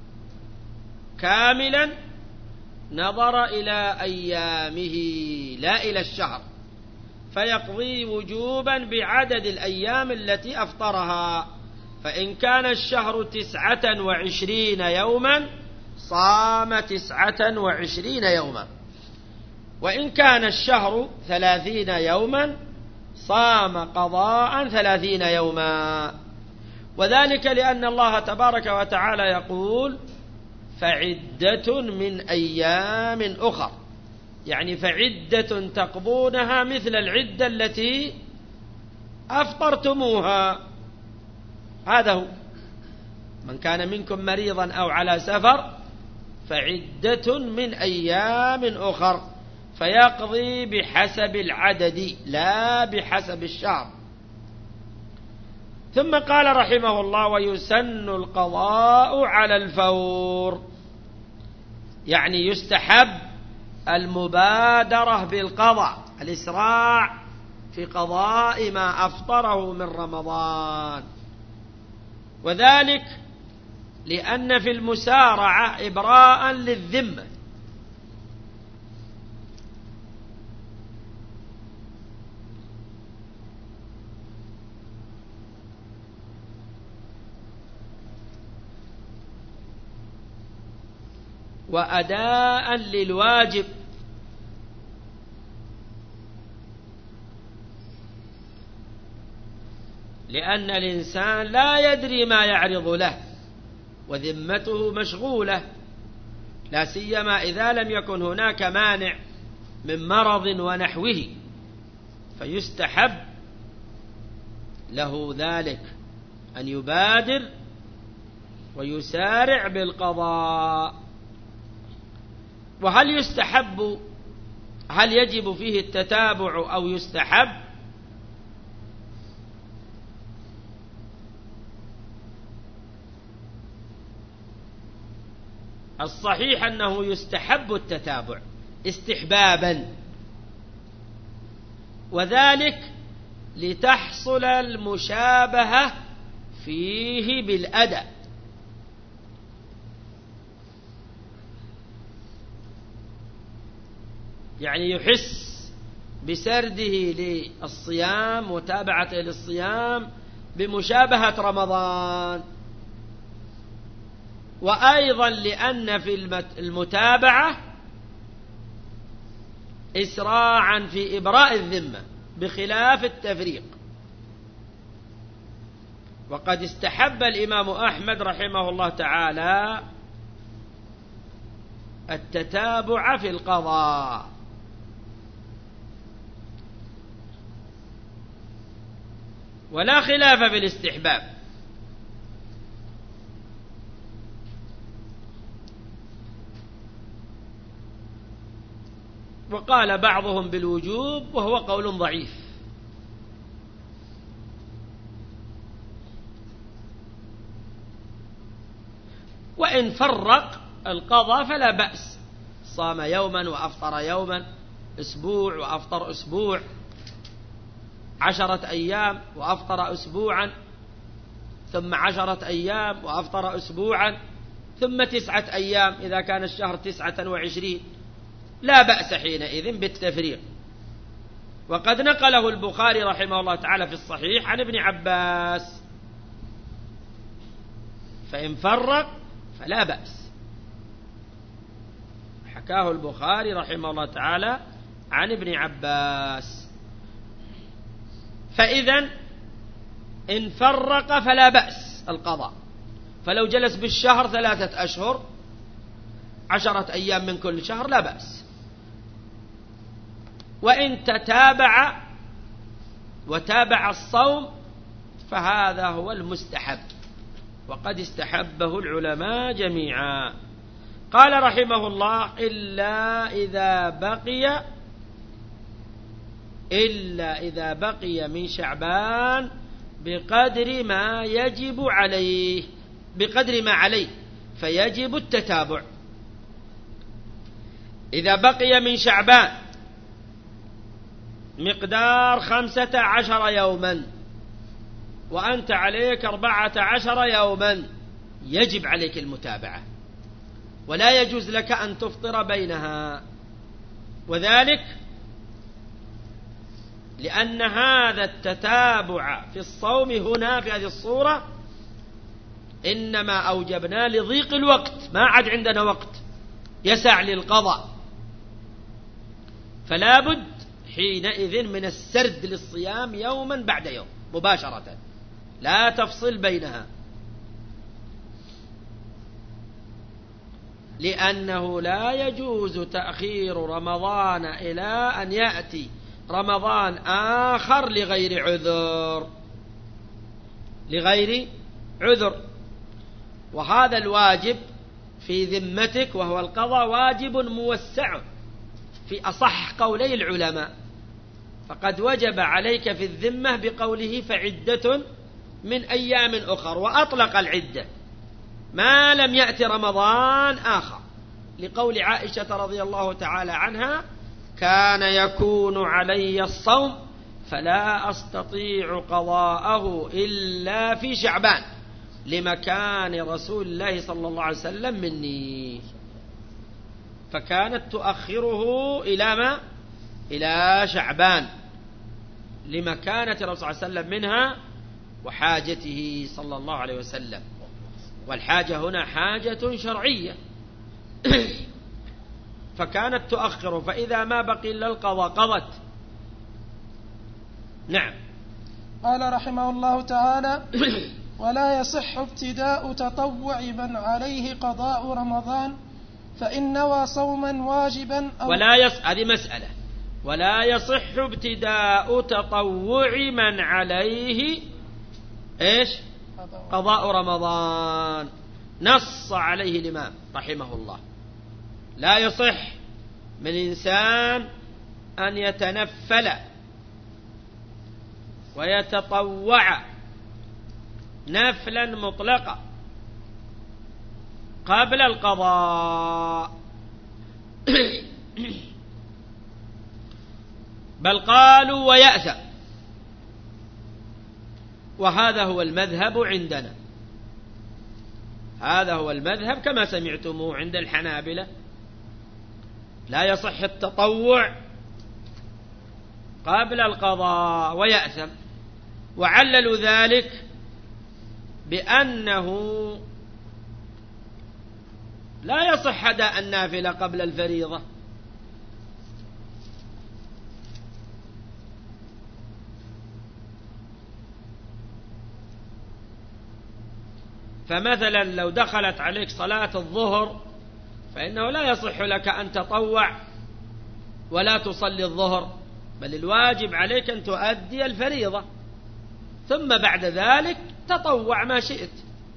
كاملا نظر إلى أيامه لا إلى الشهر، فيقضي وجوبا بعدد الأيام التي أفطرها. فإن كان الشهر تسعة وعشرين يوما صام تسعة وعشرين يوما، وإن كان الشهر ثلاثين يوما صام قضاء ثلاثين يوما. وذلك لأن الله تبارك وتعالى يقول فعدة من أيام أخر، يعني فعدة تقضونها مثل العدة التي أفطرتموها. هذا هو، من كان منكم مريضا أو على سفر فعدة من أيام أخر، فيقضي بحسب العدد لا بحسب الشهر. ثم قال رحمه الله ويسن القضاء على الفور، يعني يستحب المبادرة بالقضاء، الإسراع في قضاء ما أفطره من رمضان. وذلك لأن في المسارعة إبراء للذمة، وأداء للواجب، لأن الإنسان لا يدري ما يعرض له وذمته مشغولة، لا سيما إذا لم يكن هناك مانع من مرض ونحوه، فيستحب له ذلك أن يبادر ويسارع بالقضاء. وهل يستحب، هل يجب فيه التتابع أو يستحب؟ الصحيح أنه يستحب التتابع استحبابا، وذلك لتحصل المشابهة فيه بالأداء، يعني يحس بسرده للصيام وتابعته للصيام بمشابهة رمضان. وأيضا لأن في المتابعة إسراعا في إبراء الذمة بخلاف التفريق. وقد استحب الإمام أحمد رحمه الله تعالى التتابع في القضاء، ولا خلاف في الاستحباب. وقال بعضهم بالوجوب وهو قول ضعيف. وإن فرق القضاء فلا بأس، صام يوما وأفطر يوما، أسبوع وأفطر أسبوع، عشرة أيام وأفطر أسبوعا، ثم عشرة أيام وأفطر أسبوعا، ثم تسعة أيام إذا كان الشهر تسعة وعشرين، لا بأس حينئذ بالتفريق. وقد نقله البخاري رحمه الله تعالى في الصحيح عن ابن عباس، فإن فرق فلا بأس، حكاه البخاري رحمه الله تعالى عن ابن عباس. فإذا إن فرق فلا بأس القضاء، فلو جلس بالشهر ثلاثة أشهر عشرة أيام من كل شهر لا بأس. وإن تتابع وتابع الصوم فهذا هو المستحب، وقد استحبه العلماء جميعا. قال رحمه الله إلا إذا بقي إلا إذا بقي من شعبان بقدر ما يجب عليه بقدر ما عليه فيجب التتابع. إذا بقي من شعبان مقدار خمسة عشر يوما وأنت عليك أربعة عشر يوما يجب عليك المتابعة، ولا يجوز لك أن تفطر بينها، وذلك لأن هذا التتابع في الصوم هنا في هذه الصورة إنما أوجبنا لضيق الوقت، ما عاد عندنا وقت يسع للقضاء، فلا بد حينئذ من السرد للصيام يوما بعد يوم مباشرة، لا تفصل بينها، لأنه لا يجوز تأخير رمضان إلى أن يأتي رمضان آخر لغير عذر لغير عذر وهذا الواجب في ذمتك وهو القضاء واجب موسع في أصح قولي العلماء، فقد وجب عليك في الذمة بقوله فعدة من أيام أخر، وأطلق العدة ما لم يأتي رمضان آخر، لقول عائشة رضي الله تعالى عنها كان يكون علي الصوم فلا أستطيع قضاءه إلا في شعبان لمكان رسول الله صلى الله عليه وسلم مني، فكانت تؤخره إلى ما؟ إلى شعبان لمكانة رسول الله صلى الله عليه وسلم منها وحاجته صلى الله عليه وسلم، والحاجة هنا حاجة شرعية فكانت تؤخره، فإذا ما بقي إلا القضاء قضت. نعم. قال رحمه الله تعالى ولا يصح ابتداء تطوع من عليه قضاء رمضان فإن نوى صوما واجبا أو ولا يص... هذه مسألة ولا يصح ابتداء تطوع من عليه إيش قضاء رمضان، نص عليه الإمام رحمه الله، لا يصح من إنسان أن يتنفل ويتطوع نفلا مطلقا قبل القضاء بل قالوا ويأثم، وهذا هو المذهب عندنا، هذا هو المذهب كما سمعتموه عند الحنابلة، لا يصح التطوع قبل القضاء ويأثم، وعللوا ذلك بأنه لا يصح أداء النافلة قبل الفريضة، فمثلا لو دخلت عليك صلاة الظهر فإنه لا يصح لك أن تطوع ولا تصلي الظهر، بل الواجب عليك أن تؤدي الفريضة ثم بعد ذلك تطوع ما شئت،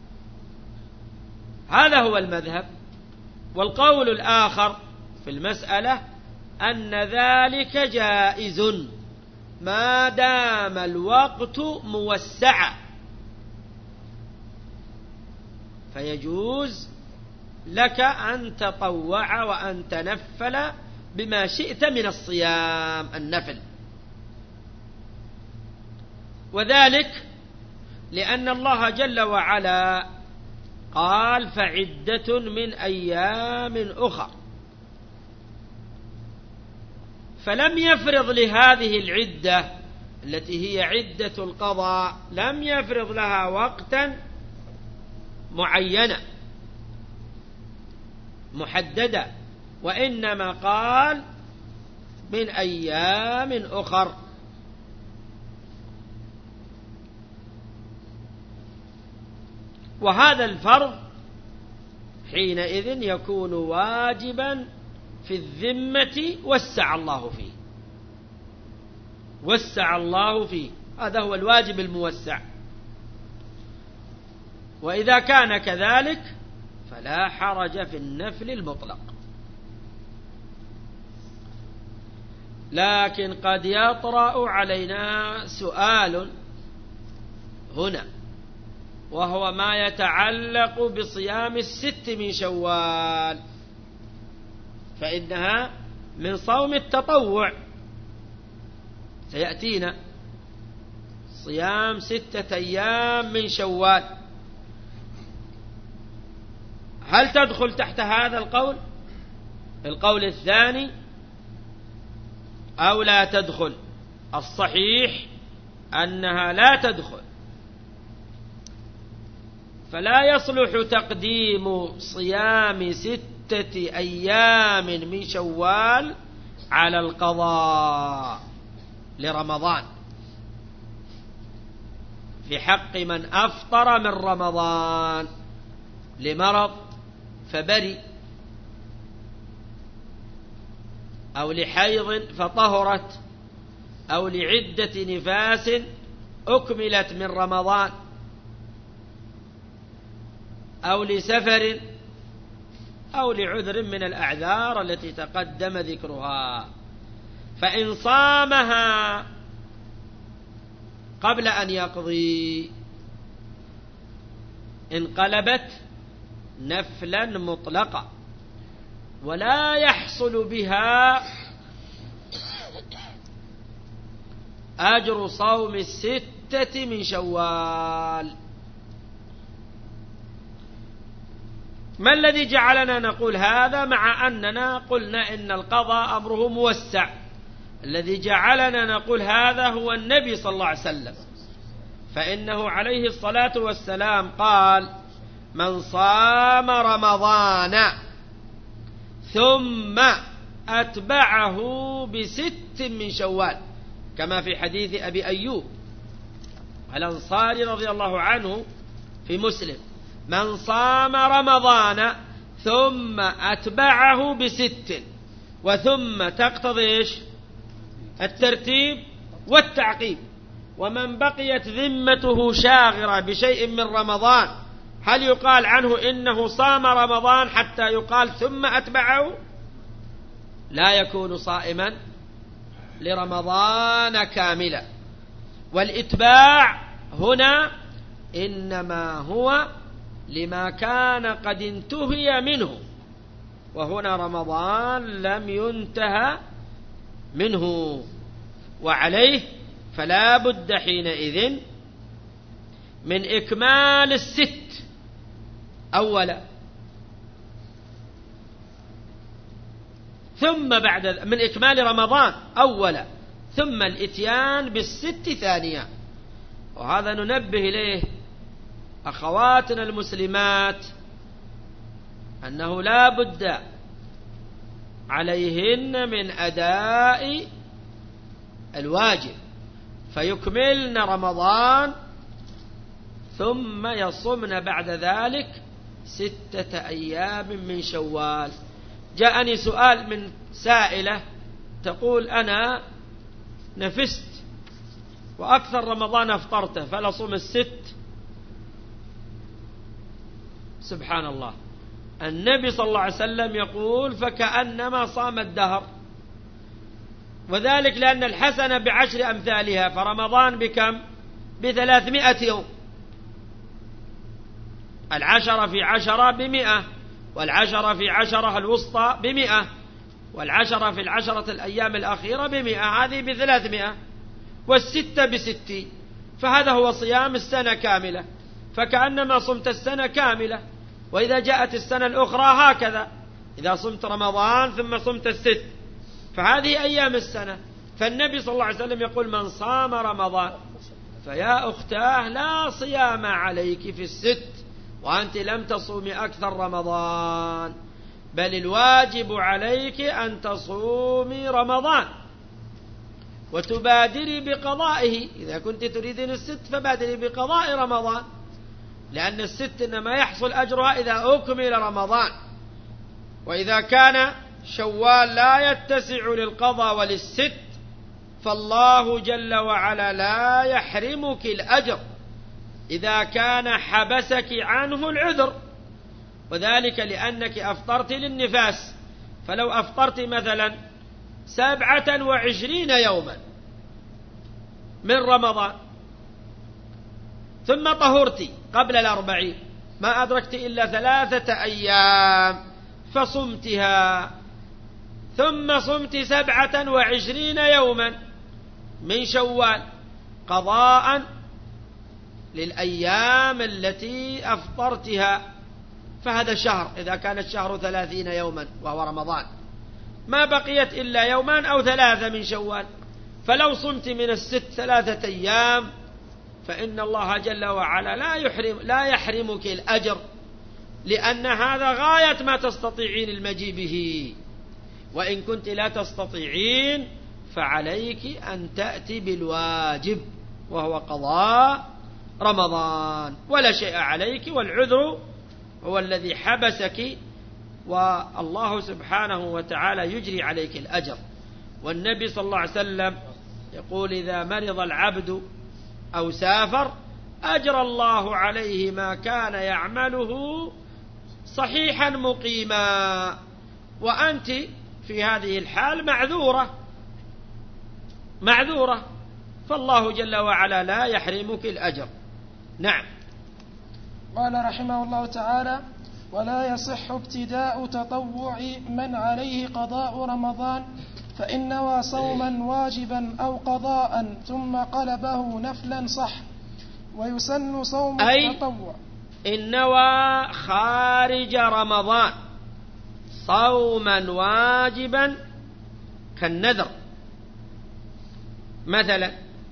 هذا هو المذهب. والقول الآخر في المسألة أن ذلك جائز ما دام الوقت موسعا، فيجوز لك أن تطوع وأن تنفل بما شئت من الصيام النفل، وذلك لأن الله جل وعلا قال فعدة من أيام أخر، فلم يفرض لهذه العدة التي هي عدة القضاء لم يفرض لها وقتا معينا محددة، وإنما قال من أيام أخر، وهذا الفرض حينئذ يكون واجبا في الذمة وسع الله فيه وسع الله فيه هذا هو الواجب الموسع، وإذا كان كذلك فلا حرج في النفل المطلق. لكن قد يطرأ علينا سؤال هنا، وهو ما يتعلق بصيام الست من شوال، فإنها من صوم التطوع. سيأتينا صيام ستة أيام من شوال، هل تدخل تحت هذا القول القول الثاني أو لا تدخل؟ الصحيح أنها لا تدخل، فلا يصلح تقديم صيام ستة أيام من شوال على القضاء لرمضان في حق من أفطر من رمضان لمرض فبري، أو لحيض فطهرت، أو لعدة نفاس أكملت من رمضان، أو لسفر، أو لعذر من الأعذار التي تقدم ذكرها. فإن صامها قبل أن يقضي انقلبت نفلا مطلقا، ولا يحصل بها أجر صوم الستة من شوال. ما الذي جعلنا نقول هذا مع أننا قلنا إن القضاء أمره موسع؟ الذي جعلنا نقول هذا هو النبي صلى الله عليه وسلم، فإنه عليه الصلاة والسلام قال: من صام رمضان ثم أتبعه بست من شوال، كما في حديث أبي أيوب الأنصاري رضي الله عنه في مسلم: من صام رمضان ثم أتبعه بست، وثم تقتضي إيش؟ الترتيب والتعقيب. ومن بقيت ذمته شاغرة بشيء من رمضان، هل يقال عنه إنه صام رمضان حتى يقال ثم أتبعه؟ لا يكون صائما لرمضان كاملا. والإتباع هنا إنما هو لما كان قد انتهي منه، وهنا رمضان لم ينتهى منه، وعليه فلا بد حينئذ من إكمال الست أولا، ثم بعد من إكمال رمضان أولا، ثم الإتيان بالست ثانيا. وهذا ننبه إليه أخواتنا المسلمات أنه لا بد عليهن من أداء الواجب، فيكملن رمضان ثم يصمن بعد ذلك ستة أيام من شوال. جاءني سؤال من سائلة تقول: أنا نفست وأكثر رمضان أفطرته، فلا صوم الست؟ سبحان الله، النبي صلى الله عليه وسلم يقول: فكأنما صام الدهر، وذلك لأن الحسنة بعشر أمثالها، فرمضان بكم؟ بثلاثمائة يوم، العشرة في عشرة بمئة، والعشرة في عشرة الوسطى بمئة، والعشرة في العشرة الأيام الأخيرة بمئة، هذه بثلاثمائة، والستة بستين، فهذا هو صيام السنة كاملة، فكأنما صمت السنة كاملة. وإذا جاءت السنة الأخرى هكذا، إذا صمت رمضان ثم صمت الست، فهذه أيام السنة. فالنبي صلى الله عليه وسلم يقول: من صام رمضان، فيا أختاه لا صيام عليك في الست وأنت لم تصومي أكثر رمضان، بل الواجب عليك أن تصومي رمضان وتبادري بقضائه. إذا كنت تريدين الست فبادري بقضاء رمضان، لأن الست إنما يحصل أجرها إذا أكمل رمضان. وإذا كان شوال لا يتسع للقضاء وللست، فالله جل وعلا لا يحرمك الأجر إذا كان حبسك عنه العذر، وذلك لأنك أفطرت للنفاس. فلو أفطرت مثلا سبعة وعشرين يوما من رمضان، ثم طهرت قبل الأربعين ما أدركت إلا ثلاثة أيام فصمتها، ثم صمت سبعة وعشرين يوما من شوال قضاء للأيام التي أفطرتها، فهذا شهر إذا كان الشهر ثلاثين يوما وهو رمضان، ما بقيت إلا يومان أو ثلاثة من شوال، فلو صمت من الست ثلاثة أيام فإن الله جل وعلا لا يحرم لا يحرمك الأجر، لأن هذا غاية ما تستطيعين المجيء به، وإن كنت لا تستطيعين فعليك أن تأتي بالواجب وهو قضاء رمضان، ولا شيء عليك، والعذر هو الذي حبسك، والله سبحانه وتعالى يجري عليك الأجر. والنبي صلى الله عليه وسلم يقول: إذا مرض العبد أو سافر أجرى الله عليه ما كان يعمله صحيحا مقيما، وأنت في هذه الحال معذورة معذورة فالله جل وعلا لا يحرمك الأجر. نعم. قال رحمه الله تعالى: ولا يصح ابتداء تطوع من عليه قضاء رمضان، فإن نوى صوما واجبا أو قضاء ثم قلبه نفلا صح، ويسن صوم التطوع. إن نوى خارج رمضان صوما واجبا كالنذر مثلا،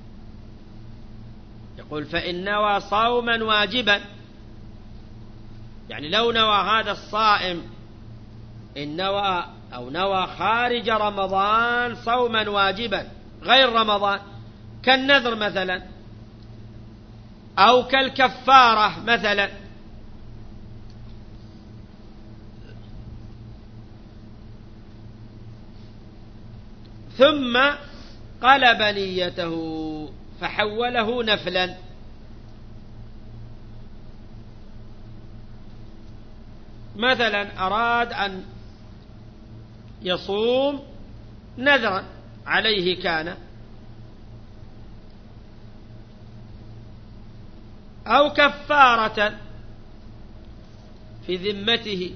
يقول: فإن نوى صوما واجبا، يعني لو نوى هذا الصائم إن نوى أو نوى خارج رمضان صوما واجبا غير رمضان كالنذر مثلا أو كالكفارة مثلا، ثم قلب نيته فحوله نفلا، مثلا أراد أن يصوم نذرا عليه كان، أو كفارة في ذمته،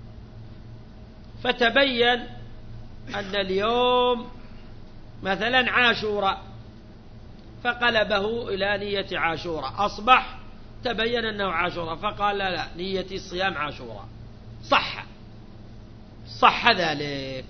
فتبين أن اليوم مثلا عاشوراء فقلبه إلى نية عاشوراء، أصبح تبين أنه عاشوراء فقال: لا, لا نيتي صيام عاشوراء، صح صح ذلك.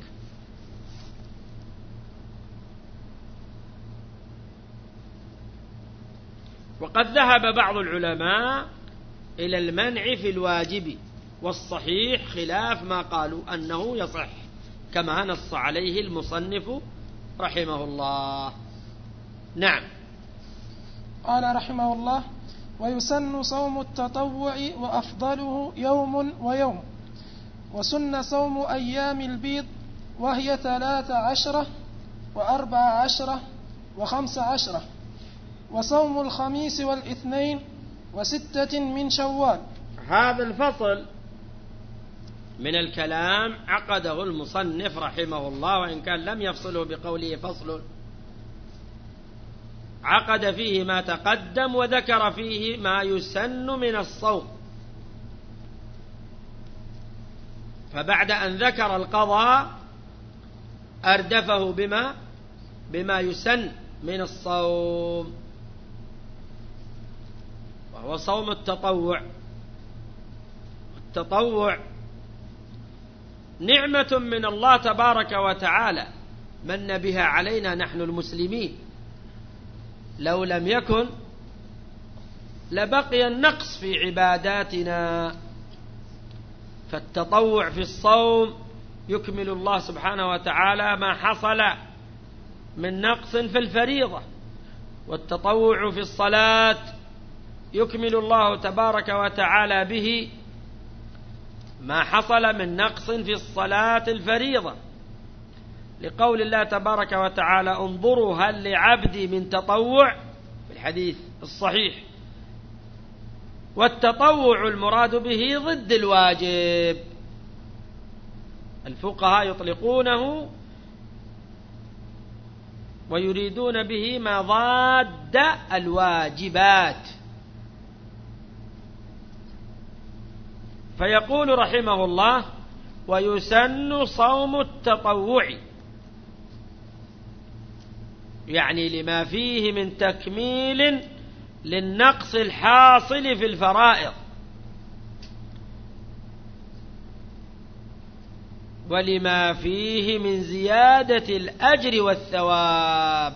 وقد ذهب بعض العلماء إلى المنع في الواجب، والصحيح خلاف ما قالوا أنه يصح، كما نص عليه المصنف رحمه الله. نعم. قال رحمه الله: ويسن صوم التطوع وأفضله يوم ويوم، وسن صوم أيام البيض وهي ثلاث عشرة وأربع عشرة وخمس عشرة، وصوم الخميس والاثنين وستة من شوال. هذا الفصل من الكلام عقده المصنف رحمه الله، وإن كان لم يفصله بقوله فصل، عقد فيه ما تقدم وذكر فيه ما يسن من الصوم، فبعد أن ذكر القضاء أردفه بما بما يسن من الصوم، وهو صوم التطوع. التطوع نعمة من الله تبارك وتعالى من بها علينا نحن المسلمين، لو لم يكن لبقي النقص في عباداتنا، فالتطوع في الصوم يكمل الله سبحانه وتعالى ما حصل من نقص في الفريضة، والتطوع في الصلاة يكمل الله تبارك وتعالى به ما حصل من نقص في الصلاة الفريضة، لقول الله تبارك وتعالى: انظروا هل لعبدي من تطوع، في الحديث الصحيح. والتطوع المراد به ضد الواجب، الفقهاء يطلقونه ويريدون به مضاد الواجبات. فيقول رحمه الله: ويسن صوم التطوع، يعني لما فيه من تكميل للنقص الحاصل في الفرائض، ولما فيه من زيادة الأجر والثواب،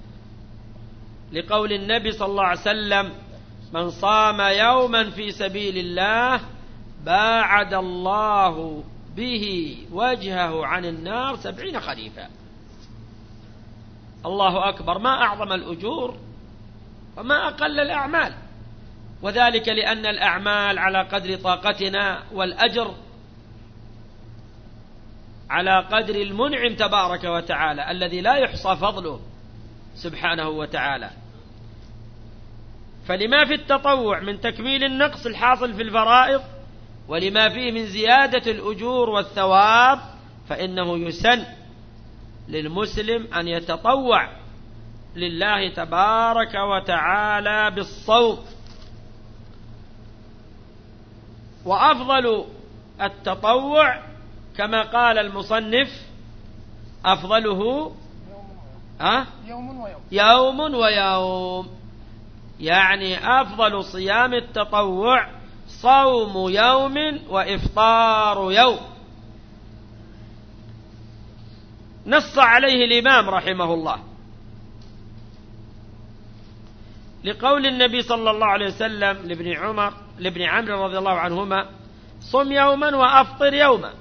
لقول النبي صلى الله عليه وسلم: من صام يوما في سبيل الله باعد الله به وجهه عن النار سبعين خريفا. الله أكبر، ما أعظم الأجور وما أقل الأعمال، وذلك لأن الأعمال على قدر طاقتنا، والأجر على قدر المنعم تبارك وتعالى الذي لا يحصى فضله سبحانه وتعالى. فلما في التطوع من تكميل النقص الحاصل في الفرائض، ولما فيه من زيادة الأجور والثواب، فإنه يسن للمسلم أن يتطوع لله تبارك وتعالى بالصوم. وأفضل التطوع كما قال المصنف أفضله أه؟ يوم ويوم يوم ويوم، يعني أفضل صيام التطوع صوم يوم وإفطار يوم. نص عليه الإمام رحمه الله لقول النبي صلى الله عليه وسلم لابن عمر لابن عمرو رضي الله عنهما: صم يوما وأفطر يوما،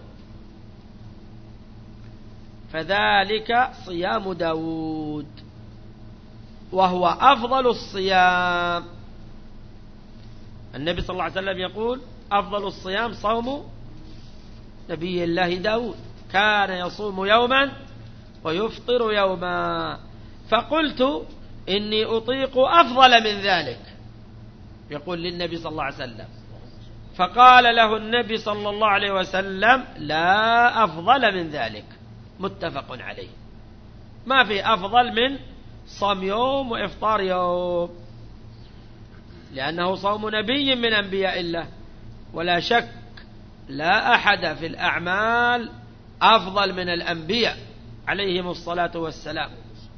فذلك صيام داود، وهو أفضل الصيام. النبي صلى الله عليه وسلم يقول: أفضل الصيام صوم نبي الله داود، كان يصوم يوما ويفطر يوما. فقلت: إني أطيق أفضل من ذلك، يقول للنبي صلى الله عليه وسلم. فقال له النبي صلى الله عليه وسلم: لا أفضل من ذلك، متفق عليه. ما في أفضل من صوم يوم وإفطار يوم، لأنه صوم نبي من أنبياء الله، ولا شك لا أحد في الأعمال أفضل من الأنبياء عليهم الصلاة والسلام.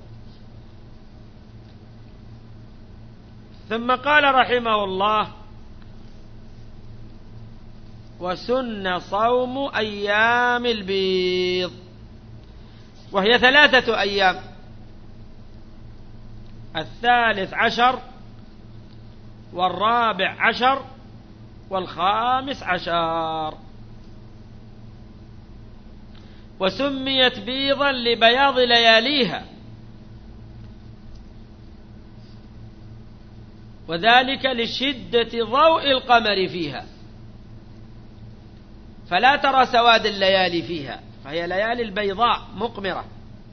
ثم قال رحمه الله: وسن صوم أيام البيض، وهي ثلاثة أيام: الثالث عشر والرابع عشر والخامس عشر. وسميت بيضا لبياض لياليها، وذلك لشدة ضوء القمر فيها، فلا ترى سواد الليالي فيها، فهي ليالي البيضاء مقمرة.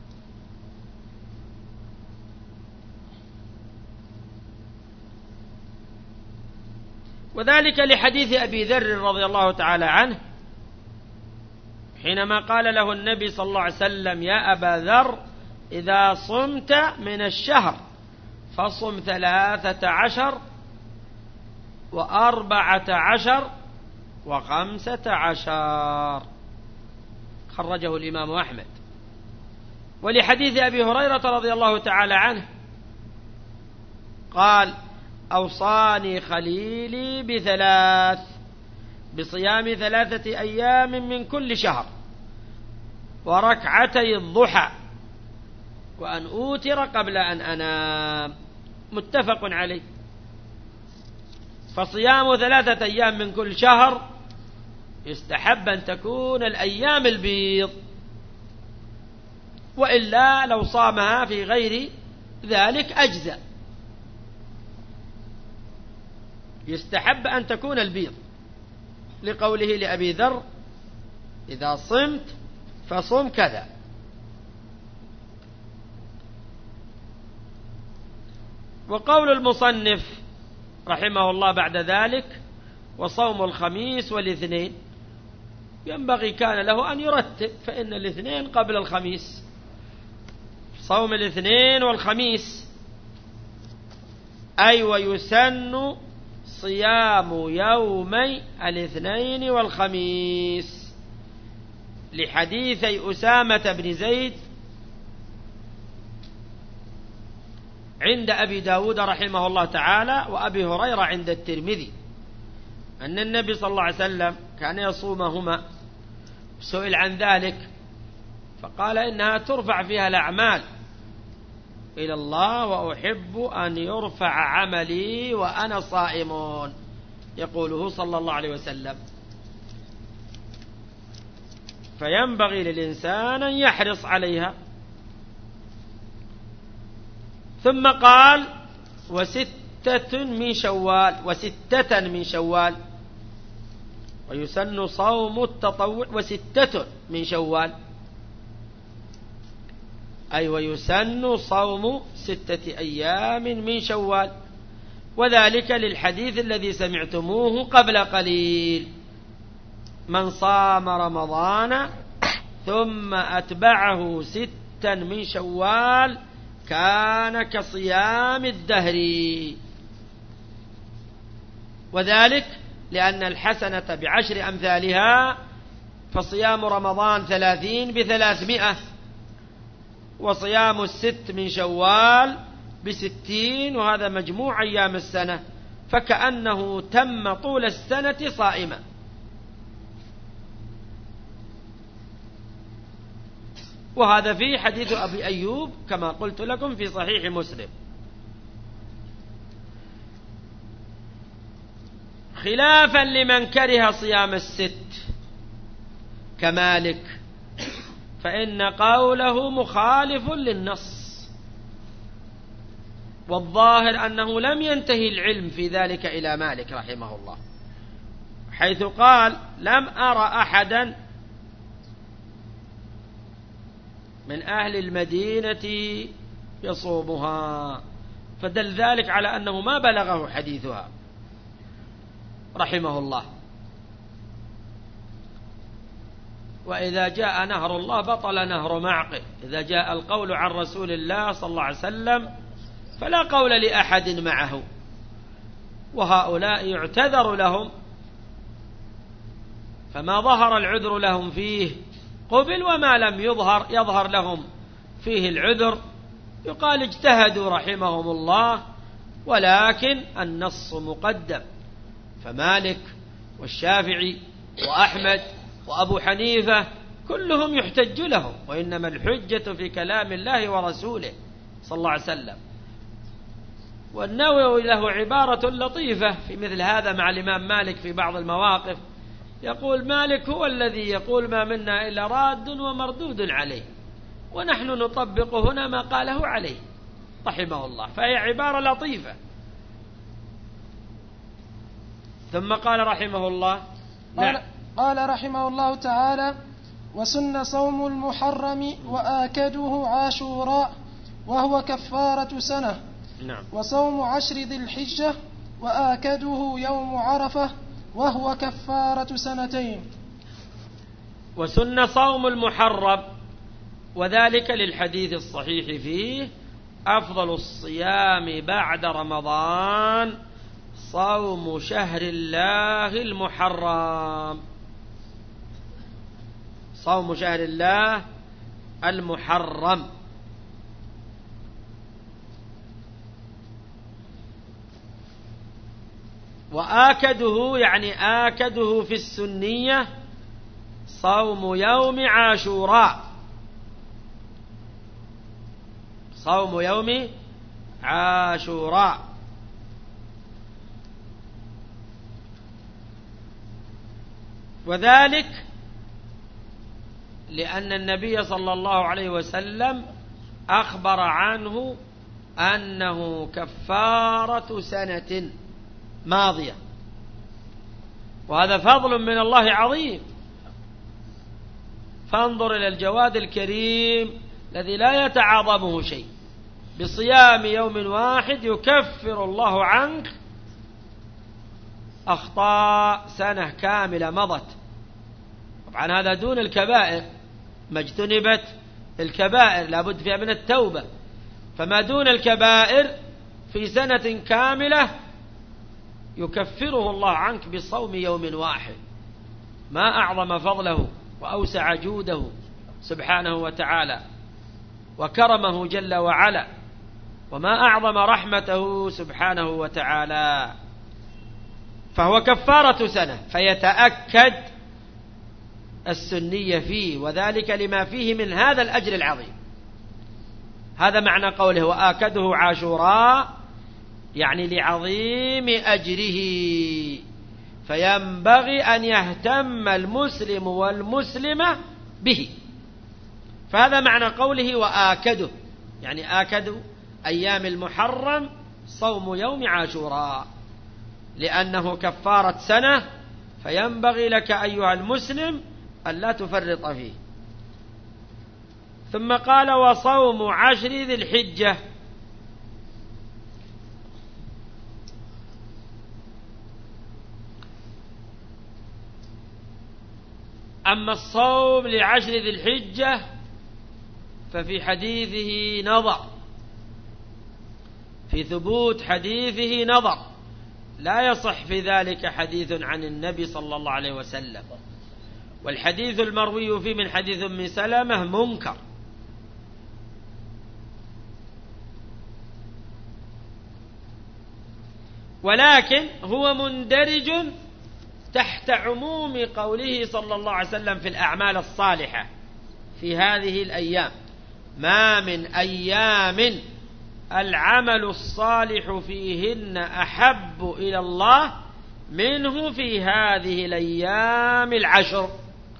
وذلك لحديث أبي ذر رضي الله تعالى عنه حينما قال له النبي صلى الله عليه وسلم: يا أبا ذر، إذا صمت من الشهر فصم ثلاثة عشر وأربعة عشر وخمسة عشر. خرجه الإمام أحمد. ولحديث أبي هريرة رضي الله تعالى عنه قال: أوصاني خليلي بثلاث: بصيام ثلاثة أيام من كل شهر، وركعتي الضحى، وأن أوتر قبل أن أنام. متفق عليه. فصيام ثلاثة أيام من كل شهر يستحب أن تكون الأيام البيض، وإلا لو صامها في غير ذلك أجزاء. يستحب أن تكون البيض، لقوله لأبي ذر: إذا صمت فصم كذا. وقول المصنف رحمه الله بعد ذلك: وصوم الخميس والاثنين، ينبغي كان له أن يرتب، فإن الاثنين قبل الخميس، صوم الاثنين والخميس، أي ويسن صيام يومي الاثنين والخميس لحديثي أسامة بن زيد عند أبي داود رحمه الله تعالى وأبي هريرة عند الترمذي أن النبي صلى الله عليه وسلم كان يصومهما. سئل عن ذلك فقال إنها ترفع فيها الأعمال إلى الله وأحب أن يرفع عملي وأنا صائم، يقوله صلى الله عليه وسلم. فينبغي للإنسان أن يحرص عليها. ثم قال وستة من شوال، وستة من شوال، ويسن صوم التطوع وستة من شوال، أي ويسن صوم ستة أيام من شوال، وذلك للحديث الذي سمعتموه قبل قليل: من صام رمضان ثم أتبعه ستا من شوال كان كصيام الدهر. وذلك لأن الحسنة بعشر أمثالها، فصيام رمضان ثلاثين بثلاثمائة، وصيام الست من شوال بستين، وهذا مجموع أيام السنة، فكأنه تم طول السنة صائما. وهذا في حديث أبي أيوب كما قلت لكم في صحيح مسلم. خلافا لمن كره صيام الست كمالك، فإن قوله مخالف للنص، والظاهر أنه لم ينتهي العلم في ذلك إلى مالك رحمه الله، حيث قال: لم أرى أحدا من أهل المدينة يصومها، فدل ذلك على أنه ما بلغه حديثها رحمه الله. وإذا جاء نهر الله بطل نهر معقل، إذا جاء القول عن رسول الله صلى الله عليه وسلم فلا قول لأحد معه، وهؤلاء يعتذر لهم، فما ظهر العذر لهم فيه قبل، وما لم يظهر يظهر لهم فيه العذر يقال اجتهدوا رحمهم الله، ولكن النص مقدم. فمالك والشافعي وأحمد وأبو حنيفة كلهم يحتج لهم، وإنما الحجة في كلام الله ورسوله صلى الله عليه وسلم. والنووي له عبارة لطيفة في مثل هذا مع الإمام مالك في بعض المواقف، يقول: مالك هو الذي يقول ما منا إلا راد ومردود عليه، ونحن نطبق هنا ما قاله عليه رحمه الله. فهي عبارة لطيفة. ثم قال رحمه الله: قال, نعم. قال رحمه الله تعالى: وسن صوم المحرم وآكده عاشوراء وهو كفارة سنة. نعم. وصوم عشر ذي الحجة وآكده يوم عرفة وهو كفارة سنتين. وسن صوم المحرم، وذلك للحديث الصحيح فيه: أفضل الصيام بعد رمضان صوم شهر الله المحرم. صوم شهر الله المحرم. وآكده يعني آكده في السنية صوم يوم عاشوراء، صوم يوم عاشوراء. وذلك لأن النبي صلى الله عليه وسلم أخبر عنه أنه كفارة سنة ماضية، وهذا فضل من الله عظيم. فانظر إلى الجواد الكريم الذي لا يتعاظمه شيء، بصيام يوم واحد يكفر الله عنك أخطاء سنة كاملة مضت. طبعا هذا دون الكبائر ما اجتنبت الكبائر لا بد فيها من التوبة، فما دون الكبائر في سنة كاملة يكفره الله عنك بصوم يوم واحد. ما أعظم فضله وأوسع جوده سبحانه وتعالى وكرمه جل وعلا، وما أعظم رحمته سبحانه وتعالى. فهو كفارة سنة، فيتأكد السنية فيه، وذلك لما فيه من هذا الأجر العظيم. هذا معنى قوله وآكده عاشوراء، يعني لعظيم أجره، فينبغي أن يهتم المسلم والمسلمة به. فهذا معنى قوله وآكده، يعني آكد أيام المحرم صوم يوم عاشوراء، لأنه كفارة سنة، فينبغي لك أيها المسلم أن لا تفرط فيه. ثم قال وصوم عشر ذي الحجة. أما الصوم لعشر ذي الحجة ففي حديثه نظر، في ثبوت حديثه نظر، لا يصح في ذلك حديث عن النبي صلى الله عليه وسلم، والحديث المروي فيه من حديث أم سلمة منكر. ولكن هو مندرج تحت عموم قوله صلى الله عليه وسلم في الأعمال الصالحة في هذه الأيام: ما من أيام العمل الصالح فيهن أحب إلى الله منه في هذه الأيام العشر.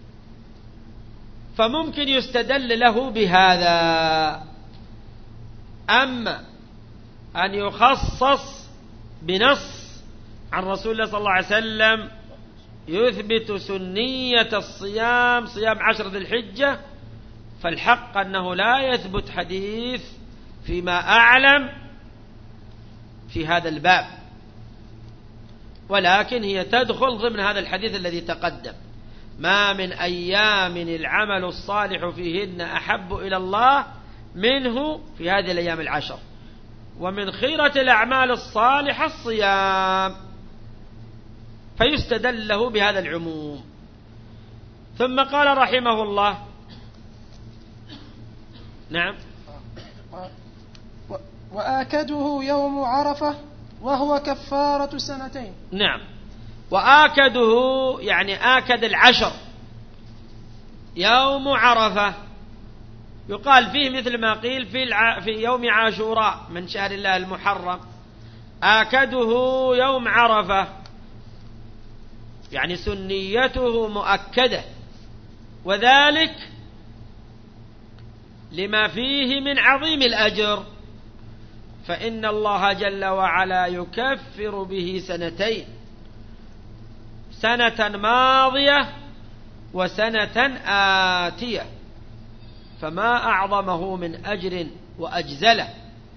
فممكن يستدل له بهذا. أما أن يخصص بنص عن رسول الله صلى الله عليه وسلم يثبت سنية الصيام، صيام عشر ذي الحجة، فالحق أنه لا يثبت حديث فيما أعلم في هذا الباب، ولكن هي تدخل ضمن هذا الحديث الذي تقدم: ما من أيام العمل الصالح فيهن أحب إلى الله منه في هذه الأيام العشر، ومن خيرة الأعمال الصالحة الصيام، فيستدل له بهذا العموم. ثم قال رحمه الله: نعم، وآكده يوم عرفة وهو كفارة سنتين. نعم، وآكده يعني آكد العشر يوم عرفة، يقال فيه مثل ما قيل في, الع... في يوم عاشوراء من شهر الله المحرم. آكده يوم عرفة يعني سنيته مؤكدة، وذلك لما فيه من عظيم الأجر، فإن الله جل وعلا يكفر به سنتين: سنة ماضية وسنة آتية، فما أعظمه من أجر وأجزله.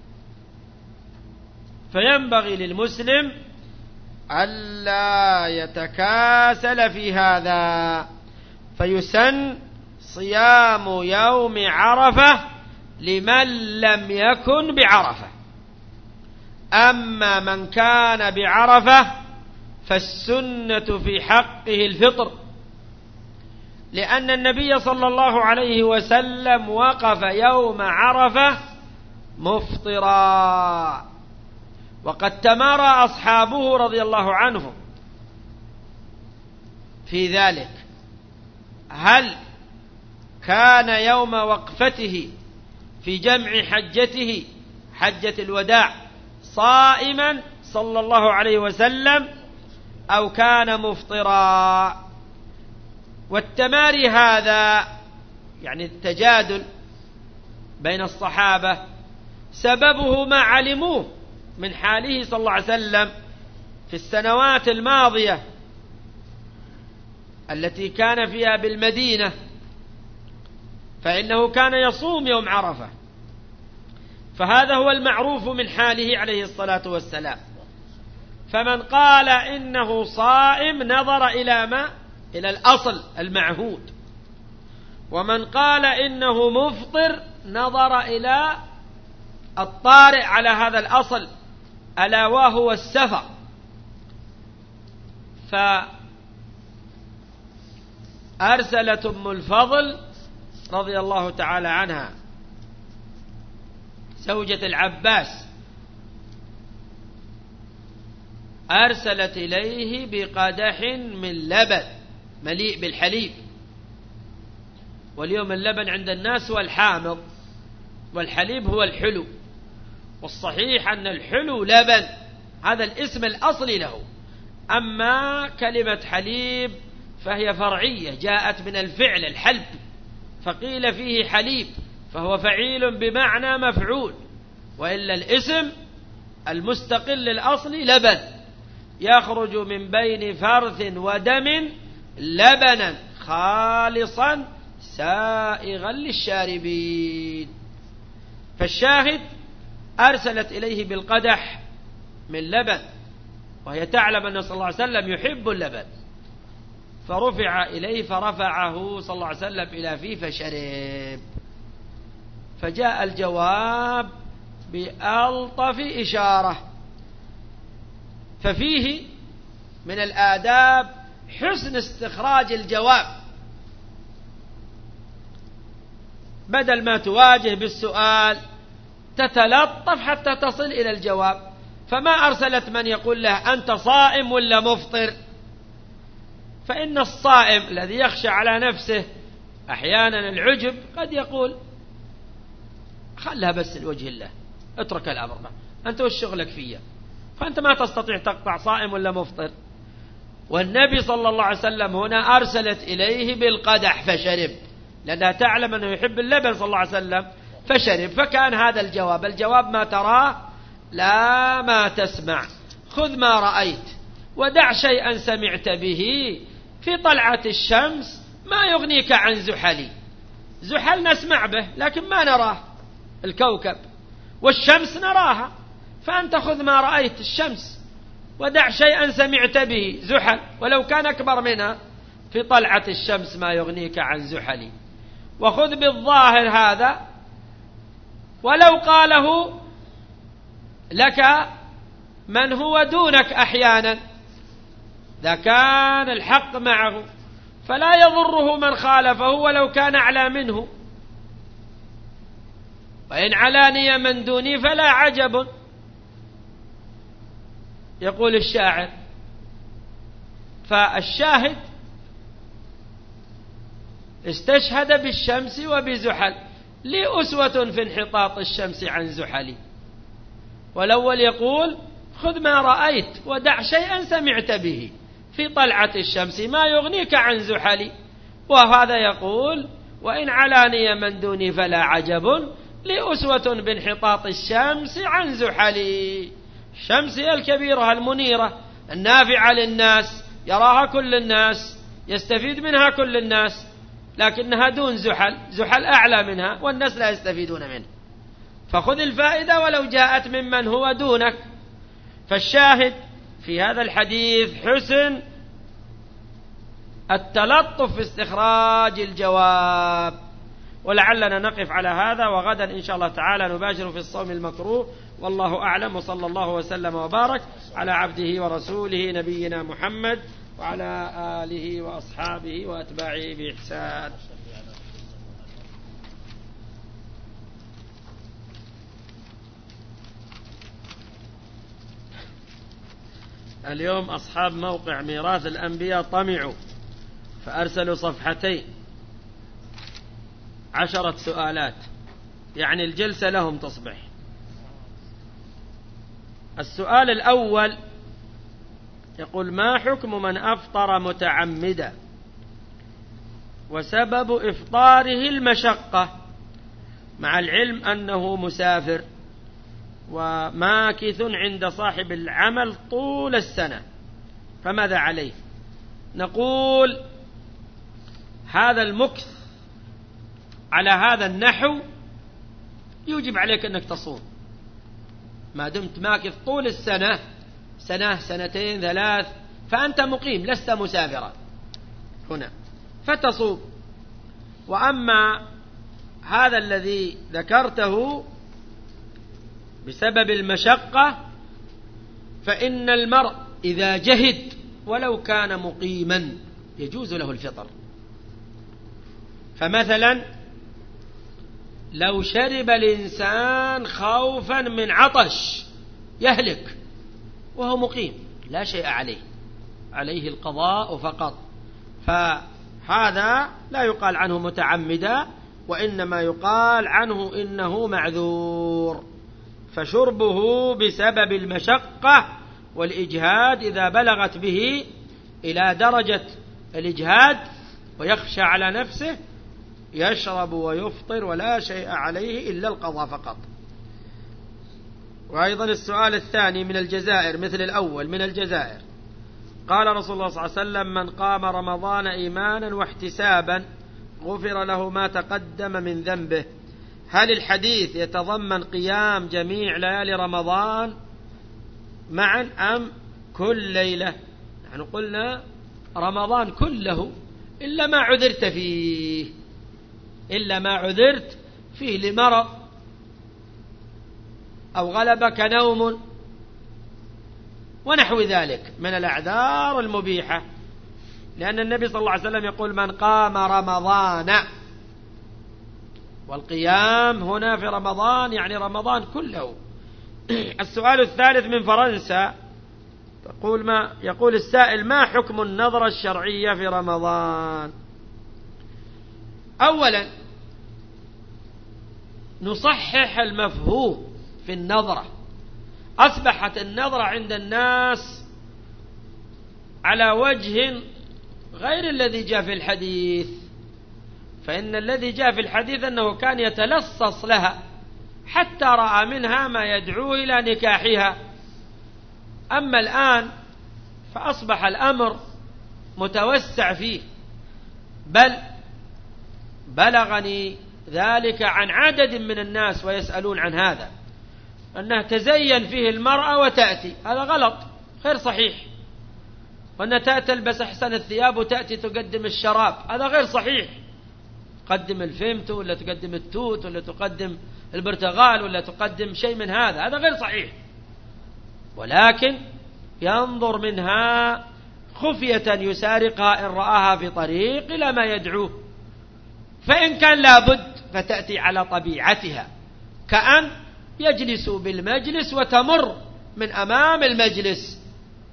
فينبغي للمسلم ألا يتكاسل في هذا، فيسن صيام يوم عرفة لمن لم يكن بعرفة. أما من كان بعرفة فالسنة في حقه الفطر، لأن النبي صلى الله عليه وسلم وقف يوم عرفة مفطرا، وقد تمارى أصحابه رضي الله عنهم في ذلك: هل كان يوم وقفته في جمع حجته حجة الوداع صائما صلى الله عليه وسلم أو كان مفطرا؟ والتماري هذا يعني التجادل بين الصحابة سببه ما علموه من حاله صلى الله عليه وسلم في السنوات الماضية التي كان فيها بالمدينة، فإنه كان يصوم يوم عرفة، فهذا هو المعروف من حاله عليه الصلاة والسلام. فمن قال إنه صائم نظر إلى ما إلى الأصل المعهود، ومن قال إنه مفطر نظر إلى الطارئ على هذا الأصل ألا وهو السفر. فأرسلت أم الفضل رضي الله تعالى عنها زوجة العباس أرسلت إليه بقدح من لبن مليء بالحليب، واليوم اللبن عند الناس هو الحامض والحليب هو الحلو، والصحيح أن الحلو لبن، هذا الاسم الأصلي له. أما كلمة حليب فهي فرعية جاءت من الفعل الحلب، فقيل فيه حليب فهو فعيل بمعنى مفعول، وإلا الاسم المستقل الأصلي لبن، يخرج من بين فرث ودم لبنا خالصا سائغا للشاربين. فالشاهد أرسلت إليه بالقدح من لبن، وهي تعلم أن صلى الله عليه وسلم يحب اللبن، فرفع إليه فرفعه صلى الله عليه وسلم إلى فيه فشرب. فجاء الجواب بألطف إشارة. ففيه من الآداب حسن استخراج الجواب، بدل ما تواجه بالسؤال تتلطف حتى تصل إلى الجواب. فما أرسلت من يقول له أنت صائم ولا مفطر؟ فإن الصائم الذي يخشى على نفسه أحيانا العجب قد يقول خلها بس لوجه الله، اترك الأمر ما. أنت وش شغلك فيه؟ فأنت ما تستطيع تقطع صائم ولا مفطر. والنبي صلى الله عليه وسلم هنا أرسلت إليه بالقدح فشرب، لأنها تعلم أنه يحب اللبن صلى الله عليه وسلم فشرب. فكان هذا الجواب. الجواب ما تراه لا ما تسمع، خذ ما رأيت ودع شيئا سمعت به، في طلعة الشمس ما يغنيك عن زحلي. زحل نسمع به لكن ما نراه الكوكب، والشمس نراها، فأنت خذ ما رأيت الشمس ودع شيئا سمعت به زحل ولو كان أكبر منها، في طلعة الشمس ما يغنيك عن زحلي. وخذ بالظاهر هذا، ولو قاله لك من هو دونك أحيانا، إذا كان الحق معه فلا يضره من خالفه ولو كان أعلى منه، وإن علاني من دوني فلا عجب، يقول الشاعر. فالشاهد استشهد بالشمس وبزحل، لي أسوة في انحطاط الشمس عن زحلي. والأول يقول خذ ما رأيت ودع شيئا سمعت به، في طلعة الشمس ما يغنيك عن زحلي. وهذا يقول وإن علاني من دوني فلا عجب، لي أسوة بانحطاط الشمس عن زحلي. الشمس هي الكبيرة المنيرة النافعة للناس، يراها كل الناس، يستفيد منها كل الناس، لكنها دون زحل، زحل أعلى منها والناس لا يستفيدون منه. فخذ الفائدة ولو جاءت ممن هو دونك. فالشاهد في هذا الحديث حسن التلطف في استخراج الجواب. ولعلنا نقف على هذا، وغدا إن شاء الله تعالى نباشر في الصوم المكروه. والله أعلم، وصلى الله وسلم وبارك على عبده ورسوله نبينا محمد وعلى آله وأصحابه وأتباعه بإحسان. اليوم أصحاب موقع ميراث الأنبياء طمعوا فأرسلوا صفحتين، عشرة سؤالات، يعني الجلسة لهم تصبح. السؤال الأول يقول: ما حكم من أفطر متعمدا وسبب إفطاره المشقة، مع العلم أنه مسافر وماكث عند صاحب العمل طول السنة، فماذا عليه؟ نقول هذا المكث على هذا النحو يوجب عليك أنك تصوم، ما دمت ماكث طول السنة، سنة سنتين ثلاث، فأنت مقيم لست مسافرا هنا، فتصوم. وأما هذا الذي ذكرته بسبب المشقة فإن المرء إذا جهد ولو كان مقيما يجوز له الفطر. فمثلا لو شرب الإنسان خوفا من عطش يهلك وهو مقيم لا شيء عليه، عليه القضاء فقط، فهذا لا يقال عنه متعمدا، وإنما يقال عنه إنه معذور. فشربه بسبب المشقة والإجهاد إذا بلغت به إلى درجة الإجهاد ويخشى على نفسه يشرب ويفطر ولا شيء عليه إلا القضاء فقط. وأيضا السؤال الثاني من الجزائر مثل الأول من الجزائر، قال رسول الله صلى الله عليه وسلم: من قام رمضان إيمانا واحتسابا غفر له ما تقدم من ذنبه. هل الحديث يتضمن قيام جميع ليالي رمضان معا أم كل ليلة؟ نحن قلنا رمضان كله إلا ما عذرت فيه، إلا ما عذرت فيه لمرض أو غلبك نوم ونحو ذلك من الأعذار المبيحة، لأن النبي صلى الله عليه وسلم يقول: من قام رمضان، والقيام هنا في رمضان يعني رمضان كله. السؤال الثالث من فرنسا، تقول ما يقول السائل: ما حكم النظرة الشرعية في رمضان؟ أولا نصحح المفهوم في النظرة. أصبحت النظرة عند الناس على وجه غير الذي جاء في الحديث، فإن الذي جاء في الحديث أنه كان يتلصص لها حتى رأى منها ما يدعو إلى نكاحها. أما الآن فأصبح الأمر متوسع فيه، بل بلغني ذلك عن عدد من الناس ويسألون عن هذا، أنها تزين فيه المرأة وتأتي، هذا غلط غير صحيح، وأنها تلبس أحسن الثياب وتأتي تقدم الشراب، هذا غير صحيح، تقدم الفيمتو ولا تقدم التوت ولا تقدم البرتغال ولا تقدم شيء من هذا، هذا غير صحيح. ولكن ينظر منها خفية يسارقها إن رآها في طريق إلى ما يدعوه، فإن كان لابد فتأتي على طبيعتها، كأن يجلس بالمجلس وتمر من أمام المجلس.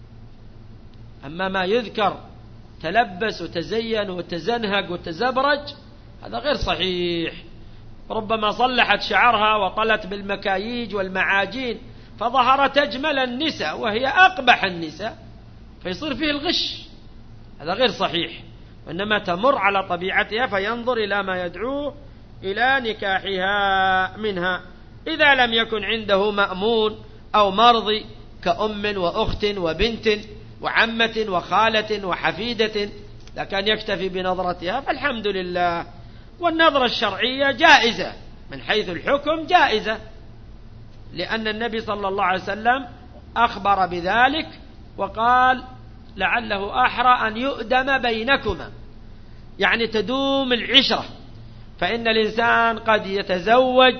أما ما يذكر تلبس وتزين وتزنهق وتزبرج هذا غير صحيح. ربما صلحت شعرها وطلت بالمكاييج والمعاجين فظهرت أجمل النساء وهي أقبح النساء، فيصير فيه الغش، هذا غير صحيح. وإنما تمر على طبيعتها فينظر إلى ما يدعوه إلى نكاحها منها، إذا لم يكن عنده مأمون أو مرضي كأم وأخت وبنت وعمة وخالة وحفيدة، لكن يكتفي بنظرتها فالحمد لله. والنظرة الشرعية جائزة من حيث الحكم، جائزة، لأن النبي صلى الله عليه وسلم أخبر بذلك وقال: لعله أحرى أن يؤدم بينكما، يعني تدوم العشرة. فإن الإنسان قد يتزوج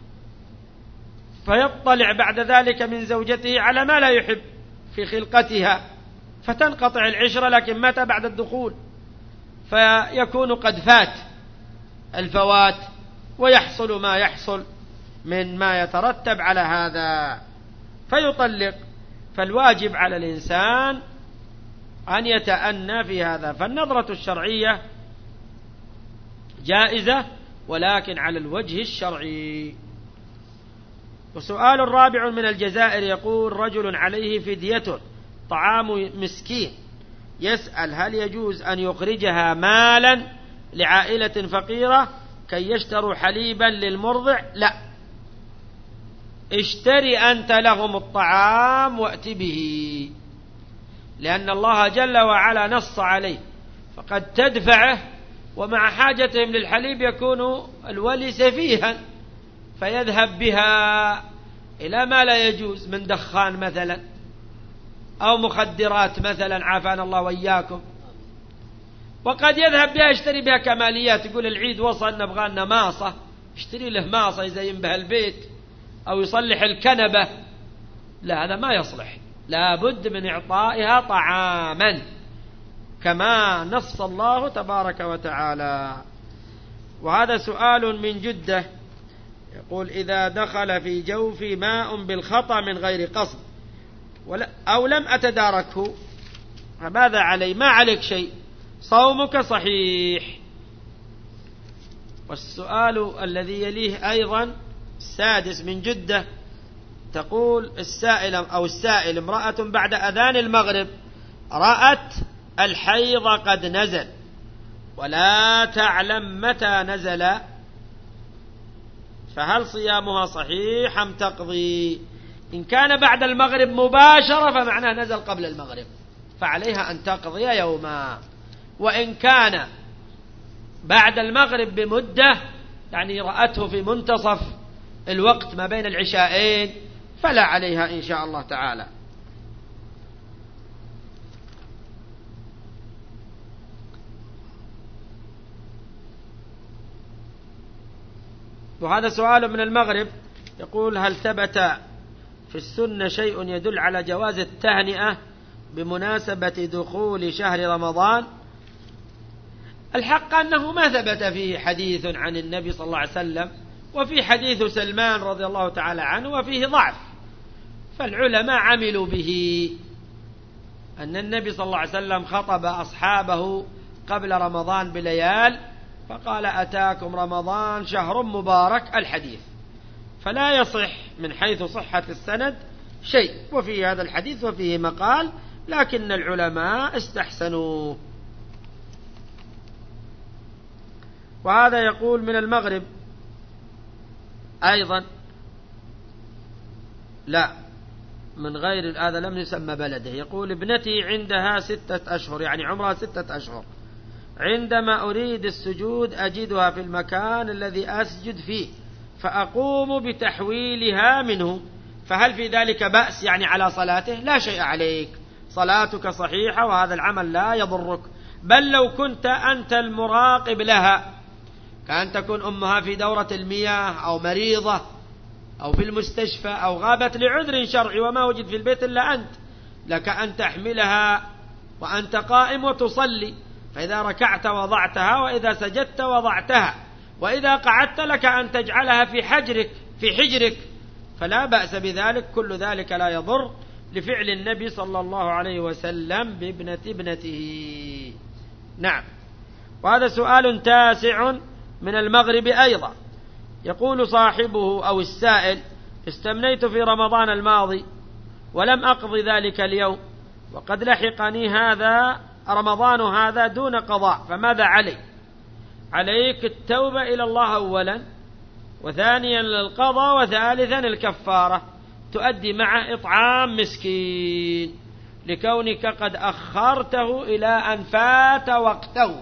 فيطلع بعد ذلك من زوجته على ما لا يحب في خلقتها فتنقطع العشرة، لكن متى بعد الدخول فيكون قد فات الفوات ويحصل ما يحصل من ما يترتب على هذا فيطلق. فالواجب على الإنسان أن يتأنى في هذا. فالنظرة الشرعية جائزة ولكن على الوجه الشرعي. وسؤال رابع من الجزائر يقول: رجل عليه فدية طعام مسكين، يسأل: هل يجوز أن يخرجها مالا لعائلة فقيرة كي يشتروا حليبا للمرضع؟ لا، اشتري أنت لهم الطعام وأت به، لأن الله جل وعلا نص عليه، فقد تدفعه ومع حاجتهم للحليب يكون الولي سفيها فيذهب بها إلى ما لا يجوز من دخان مثلا أو مخدرات مثلا، عافانا الله وإياكم. وقد يذهب بها يشتري بها كماليات، يقول العيد وصل نبغى لنا ماصة، يشتري له ماصة يزين بها البيت أو يصلح الكنبة. لا، هذا ما يصلح، لا بد من إعطائها طعاما كما نص الله تبارك وتعالى. وهذا سؤال من جدة يقول: إذا دخل في جوفي ماء بالخطأ من غير قصد أو لم أتداركه فماذا علي؟ ما عليك شيء، صومك صحيح. والسؤال الذي يليه أيضا السادس من جدة، تقول السائل أو السائل: امرأة بعد أذان المغرب رأت الحيض قد نزل ولا تعلم متى نزل، فهل صيامها صحيح أم تقضي؟ إن كان بعد المغرب مباشرة فمعناه نزل قبل المغرب، فعليها أن تقضي يوما. وإن كان بعد المغرب بمدة، يعني رأته في منتصف الوقت ما بين العشاءين، فلا عليها إن شاء الله تعالى. وهذا سؤال من المغرب يقول: هل ثبت في السنة شيء يدل على جواز التهنئة بمناسبة دخول شهر رمضان؟ الحق أنه ما ثبت فيه حديث عن النبي صلى الله عليه وسلم، وفي حديث سلمان رضي الله تعالى عنه وفيه ضعف، فالعلماء عملوا به أن النبي صلى الله عليه وسلم خطب أصحابه قبل رمضان بليال فقال: أتاكم رمضان شهر مبارك، الحديث، فلا يصح من حيث صحة السند شيء، وفي هذا الحديث وفيه مقال، لكن العلماء استحسنوه. وهذا يقول من المغرب أيضا، لا من غير هذا لم يسمى بلده، يقول: ابنتي عندها ستة أشهر، يعني عمرها ستة أشهر، عندما أريد السجود أجدها في المكان الذي أسجد فيه فأقوم بتحويلها منه، فهل في ذلك بأس يعني على صلاته؟ لا شيء عليك، صلاتك صحيحة وهذا العمل لا يضرك، بل لو كنت أنت المراقب لها، كأن تكون أمها في دورة المياه أو مريضة أو في المستشفى أو غابت لعذر شرعي وما وجد في البيت إلا أنت، لك أن تحملها وأنت قائم وتصلي، فإذا ركعت وضعتها، وإذا سجدت وضعتها، وإذا قعدت لك أن تجعلها في حجرك في حجرك فلا بأس بذلك، كل ذلك لا يضر، لفعل النبي صلى الله عليه وسلم بابنة ابنته. نعم. وهذا سؤال تاسع من المغرب أيضا، يقول صاحبه أو السائل: استمنيت في رمضان الماضي ولم أقضي ذلك اليوم، وقد لحقني هذا رمضان هذا دون قضاء، فماذا علي؟ عليك التوبة إلى الله أولا، وثانيا القضاء، وثالثا الكفارة، تؤدي معه إطعام مسكين لكونك قد أخرته إلى أن فات وقته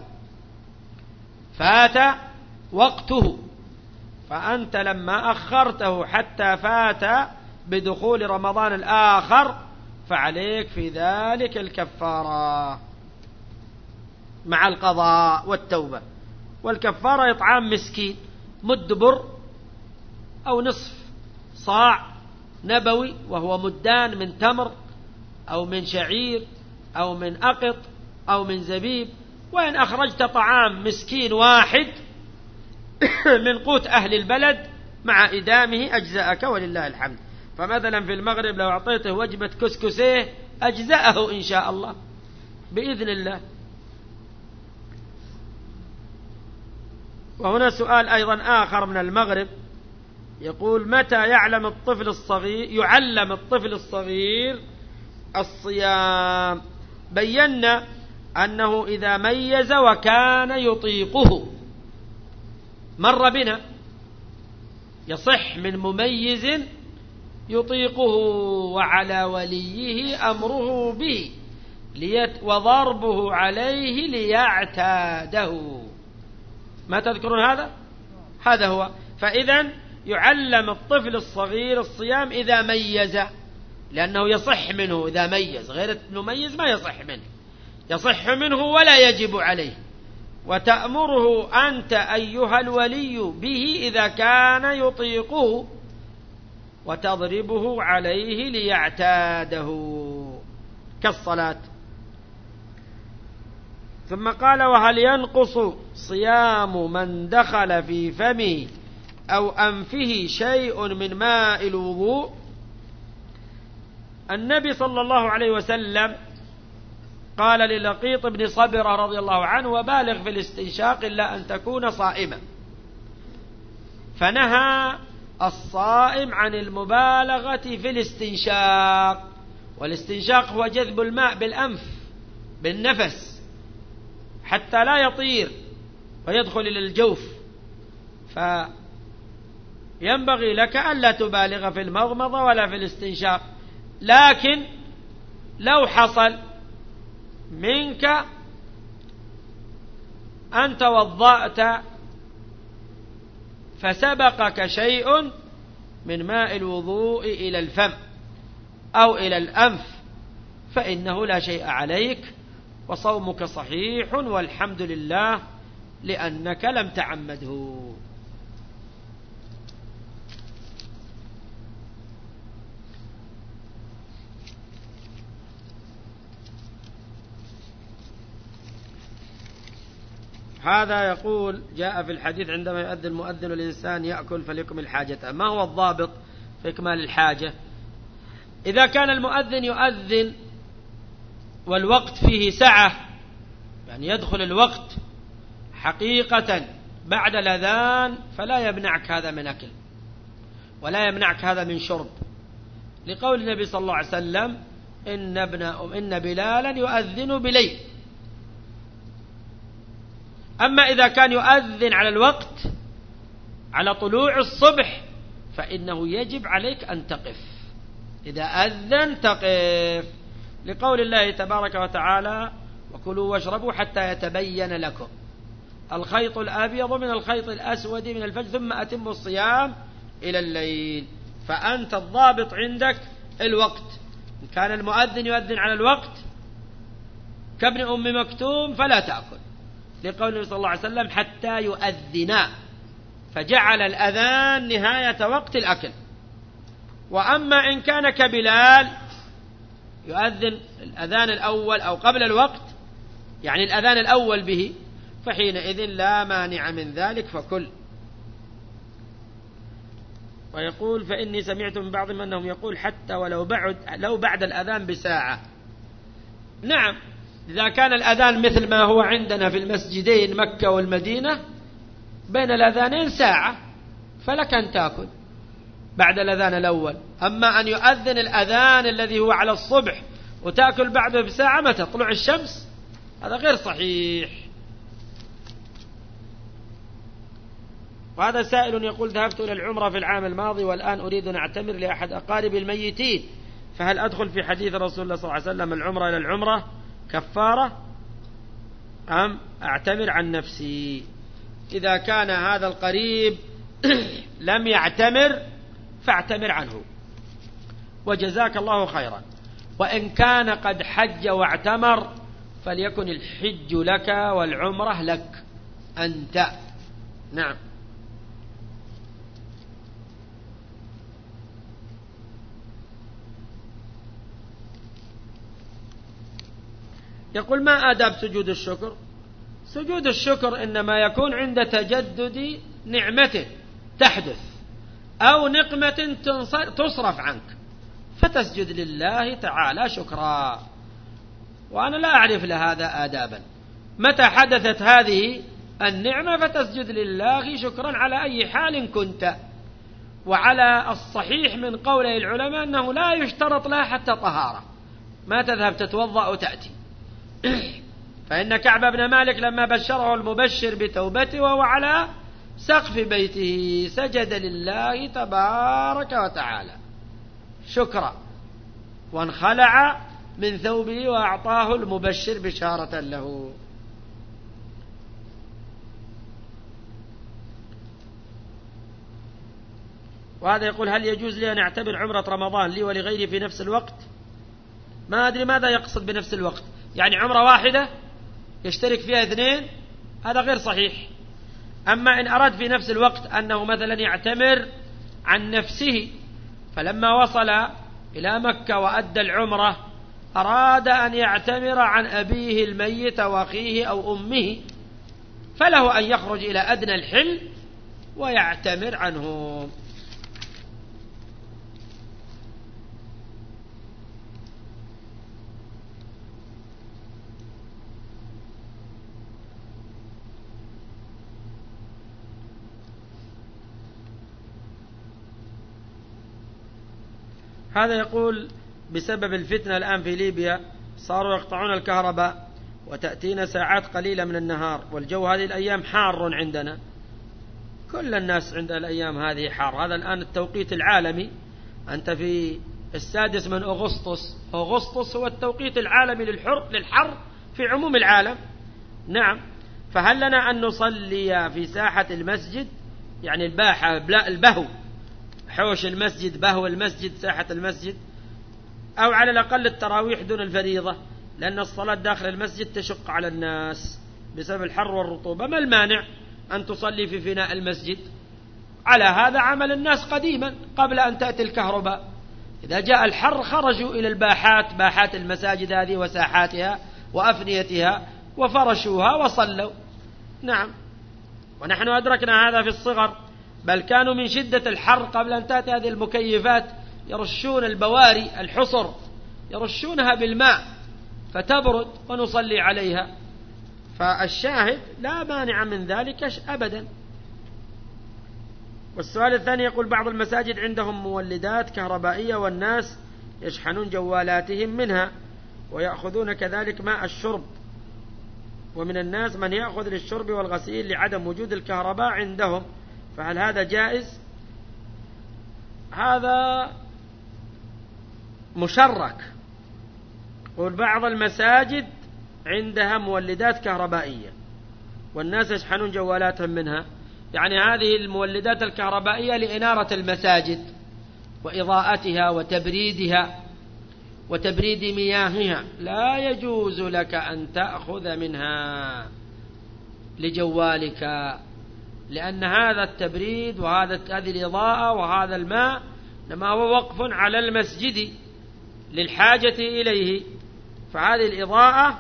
فات وقته فأنت لما أخرته حتى فات بدخول رمضان الآخر فعليك في ذلك الكفارة مع القضاء والتوبة. والكفارة إطعام مسكين مد بر أو نصف صاع نبوي، وهو مدان من تمر أو من شعير أو من أقط أو من زبيب. وإن أخرجت طعام مسكين واحد من قوت أهل البلد مع إدامه أجزأك ولله الحمد. فمثلا في المغرب لو أعطيته وجبة كسكسيه أجزأه إن شاء الله بإذن الله. وهنا سؤال أيضا آخر من المغرب يقول: متى يعلم الطفل الصغير يعلم الطفل الصغير الصيام؟ بينا أنه إذا ميز وكان يطيقه، مر بنا، يصح من مميز يطيقه وعلى وليه أمره به ليت وضربه عليه ليعتاده. ما تذكرون هذا؟ هذا هو. فإذا يعلم الطفل الصغير الصيام إذا ميز، لأنه يصح منه إذا ميز، غير المميز ما يصح منه، يصح منه ولا يجب عليه، وتأمره أنت أيها الولي به إذا كان يطيقه، وتضربه عليه ليعتاده كالصلاة. ثم قال: وهل ينقص صيام من دخل في فمه أو أنفه شيء من ماء الوضوء؟ النبي صلى الله عليه وسلم قال للقيط بن صبرة رضي الله عنه: وبالغ في الاستنشاق إلا أن تكون صائما، فنهى الصائم عن المبالغة في الاستنشاق. والاستنشاق هو جذب الماء بالأنف بالنفس حتى لا يطير ويدخل إلى الجوف، فينبغي لك ألا تبالغ في المضمضة ولا في الاستنشاق. لكن لو حصل منك أن توضأت فسبقك شيء من ماء الوضوء إلى الفم أو إلى الأنف فإنه لا شيء عليك وصومك صحيح والحمد لله لأنك لم تعمده. هذا يقول: جاء في الحديث عندما يؤذن المؤذن الإنسان يأكل فليكمل حاجته. ما هو الضابط في إكمال الحاجة؟ إذا كان المؤذن يؤذن والوقت فيه سعة، يعني يدخل الوقت حقيقة بعد الأذان، فلا يمنعك هذا من أكل ولا يمنعك هذا من شرب، لقول النبي صلى الله عليه وسلم: إن ابن أم إن بلالا يؤذن بليل. أما إذا كان يؤذن على الوقت على طلوع الصبح فإنه يجب عليك أن تقف، إذا أذن تقف، لقول الله تبارك وتعالى: وكلوا واشربوا حتى يتبين لكم الخيط الأبيض من الخيط الأسود من الفجر ثم أتموا الصيام إلى الليل. فأنت الضابط عندك الوقت. إن كان المؤذن يؤذن على الوقت كابن أم مكتوم فلا تأكل، لقول النبي صلى الله عليه وسلم: حتى يؤذنا، فجعل الأذان نهاية وقت الأكل. وأما إن كان كبلال يؤذن الأذان الأول أو قبل الوقت، يعني الأذان الأول به، فحينئذ لا مانع من ذلك فكل. ويقول: فإني سمعت من بعضهم أنهم يقول حتى ولو بعد لو بعد الأذان بساعة. نعم، إذا كان الأذان مثل ما هو عندنا في المسجدين مكة والمدينة بين الأذانين ساعة فلك أن تأكل بعد الأذان الأول. أما أن يؤذن الأذان الذي هو على الصبح وتأكل بعده بساعة متى طلوع الشمس، هذا غير صحيح. وهذا سائل يقول: ذهبت إلى العمرة في العام الماضي والآن أريد أن أعتمر لأحد أقارب الميتين، فهل أدخل في حديث رسول الله صلى الله عليه وسلم: العمرة إلى العمرة كفارة، أم أعتمر عن نفسي؟ إذا كان هذا القريب لم يعتمر فاعتمر عنه وجزاك الله خيرا. وإن كان قد حج واعتمر فليكن الحج لك والعمرة لك أنت. نعم. يقول: ما آداب سجود الشكر؟ سجود الشكر إنما يكون عند تجدد نعمة تحدث أو نقمة تصرف عنك فتسجد لله تعالى شكرا، وأنا لا أعرف لهذا آدابا. متى حدثت هذه النعمة فتسجد لله شكرا على أي حال كنت. وعلى الصحيح من قول العلماء أنه لا يشترط لها حتى طهارة، ما تذهب تتوضأ وتأتي. فإن كعب بن مالك لما بشره المبشر بتوبته وهو على سقف بيته سجد لله تبارك وتعالى شكرا، وانخلع من ثوبه وأعطاه المبشر بشارة له. وهذا يقول: هل يجوز لي أن أعتبر عمرة رمضان لي ولغيري في نفس الوقت؟ ما أدري ماذا يقصد بنفس الوقت، يعني عمرة واحدة يشترك فيها اثنين هذا غير صحيح. أما إن أراد في نفس الوقت أنه مثلا يعتمر عن نفسه، فلما وصل إلى مكة وأدى العمرة أراد أن يعتمر عن أبيه الميت وأخيه أو أمه، فله أن يخرج إلى أدنى الحل ويعتمر عنهم. هذا يقول بسبب الفتنة الآن في ليبيا صاروا يقطعون الكهرباء وتأتينا ساعات قليلة من النهار، والجو هذه الأيام حار عندنا، كل الناس عند الأيام هذه حار. هذا الآن التوقيت العالمي، أنت في السادس من أغسطس، أغسطس هو التوقيت العالمي للحر للحر في عموم العالم. نعم، فهل لنا أن نصلي في ساحة المسجد، يعني الباحة البهو، حوش المسجد، بهو المسجد، ساحة المسجد، أو على الأقل التراويح دون الفريضة، لأن الصلاة داخل المسجد تشق على الناس بسبب الحر والرطوبة؟ ما المانع أن تصلي في فناء المسجد؟ على هذا عمل الناس قديما قبل أن تأتي الكهرباء، إذا جاء الحر خرجوا إلى الباحات، باحات المساجد هذه وساحاتها وأفنيتها، وفرشوها وصلوا. نعم، ونحن أدركنا هذا في الصغر، بل كانوا من شدة الحر قبل أن تأتي هذه المكيفات يرشون البواري الحصر، يرشونها بالماء فتبرد ونصلي عليها. فالشاهد لا مانع من ذلك أبدا. والسؤال الثاني يقول بعض المساجد عندهم مولدات كهربائية والناس يشحنون جوالاتهم منها ويأخذون كذلك ماء الشرب، ومن الناس من يأخذ للشرب والغسيل لعدم وجود الكهرباء عندهم، فهل هذا جائز؟ هذا مشرك. وبعض المساجد عندها مولدات كهربائية والناس يشحنون جوالاتهم منها، يعني هذه المولدات الكهربائية لإنارة المساجد وإضاءتها وتبريدها وتبريد مياهها، لا يجوز لك أن تأخذ منها لجوالك، لأن هذا التبريد وهذا هذه الإضاءة وهذا الماء لما هو وقف على المسجد للحاجة إليه، فهذه الإضاءة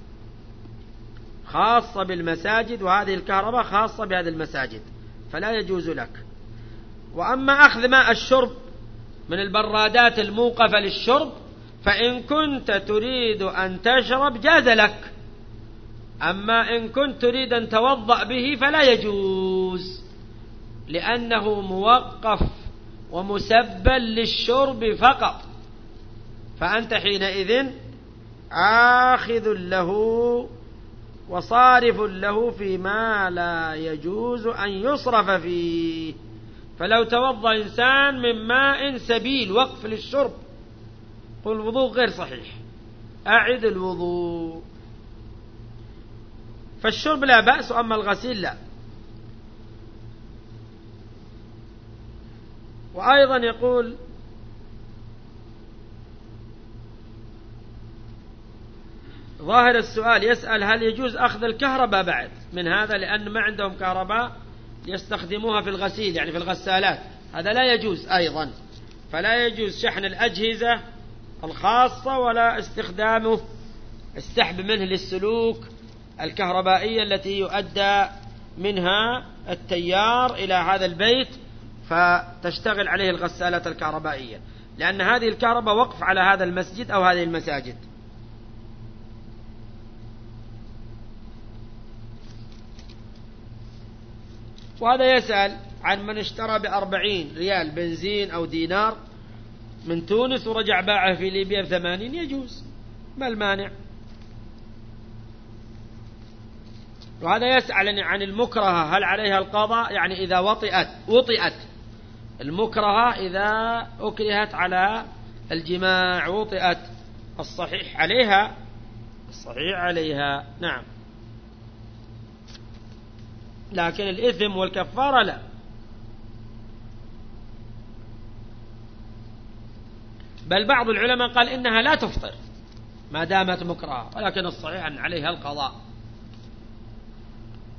خاصة بالمساجد وهذه الكهرباء خاصة بهذه المساجد، فلا يجوز لك. وأما أخذ ماء الشرب من البرادات الموقفة للشرب، فإن كنت تريد أن تشرب جاز لك، أما إن كنت تريد أن توضأ به فلا يجوز، لأنه موقف ومسبل للشرب فقط، فأنت حينئذ آخذ له وصارف له فيما لا يجوز أن يصرف فيه. فلو توضأ إنسان من ماء سبيل وقف للشرب، قل الوضوء غير صحيح، أعد الوضوء. فالشرب لا بأس، أما الغسيل لا. وأيضا يقول ظاهر السؤال يسأل هل يجوز أخذ الكهرباء بعد من هذا، لأن ما عندهم كهرباء يستخدموها في الغسيل يعني في الغسالات، هذا لا يجوز أيضا، فلا يجوز شحن الأجهزة الخاصة ولا استخدامه السحب منه للسلوك الكهربائية التي يؤدى منها التيار إلى هذا البيت فتشتغل عليه الغسالات الكهربائية، لأن هذه الكهرباء وقف على هذا المسجد أو هذه المساجد. وهذا يسأل عن من اشترى بأربعين ريال بنزين أو دينار من تونس ورجع باعه في ليبيا بثمانين، يجوز، ما المانع؟ وهذا يسأل عن المكرهة هل عليها القضاء، يعني إذا وطئت وطئت المكرهة، إذا أكرهت على الجماع وطئت، الصحيح عليها، الصحيح عليها نعم، لكن الإثم والكفارة لا. بل بعض العلماء قال إنها لا تفطر ما دامت مكرهة، ولكن الصحيح أن عليها القضاء.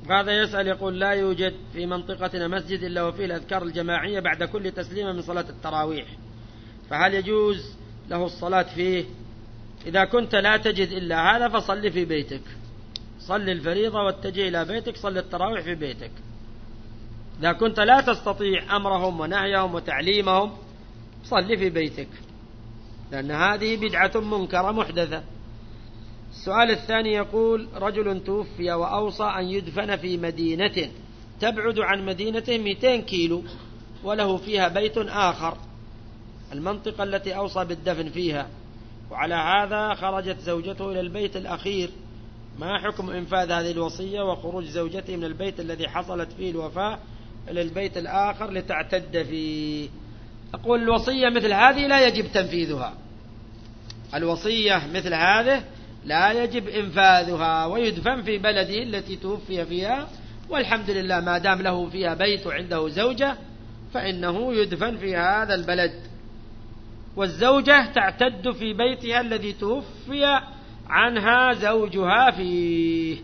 هذا يسأل يقول لا يوجد في منطقتنا مسجد إلا وفيه الأذكار الجماعية بعد كل تسليمة من صلاة التراويح، فهل يجوز له الصلاة فيه؟ إذا كنت لا تجد إلا هذا فصل في بيتك، صل الفريضة واتجه إلى بيتك، صل التراويح في بيتك. إذا كنت لا تستطيع أمرهم ونهيهم وتعليمهم صل في بيتك، لأن هذه بدعة منكرة محدثة. السؤال الثاني يقول رجل توفي وأوصى أن يدفن في مدينة تبعد عن مدينته مئتين كيلو وله فيها بيت آخر، المنطقة التي أوصى بالدفن فيها، وعلى هذا خرجت زوجته إلى البيت الأخير، ما حكم إنفاذ هذه الوصية وخروج زوجته من البيت الذي حصلت فيه الوفاة إلى البيت الآخر لتعتد فيه؟ أقول الوصية مثل هذه لا يجب تنفيذها، الوصية مثل هذه لا يجب إنفاذها، ويدفن في بلده التي توفي فيها، والحمد لله ما دام له فيها بيت وعنده زوجة فإنه يدفن في هذا البلد، والزوجة تعتد في بيتها الذي توفي عنها زوجها فيه.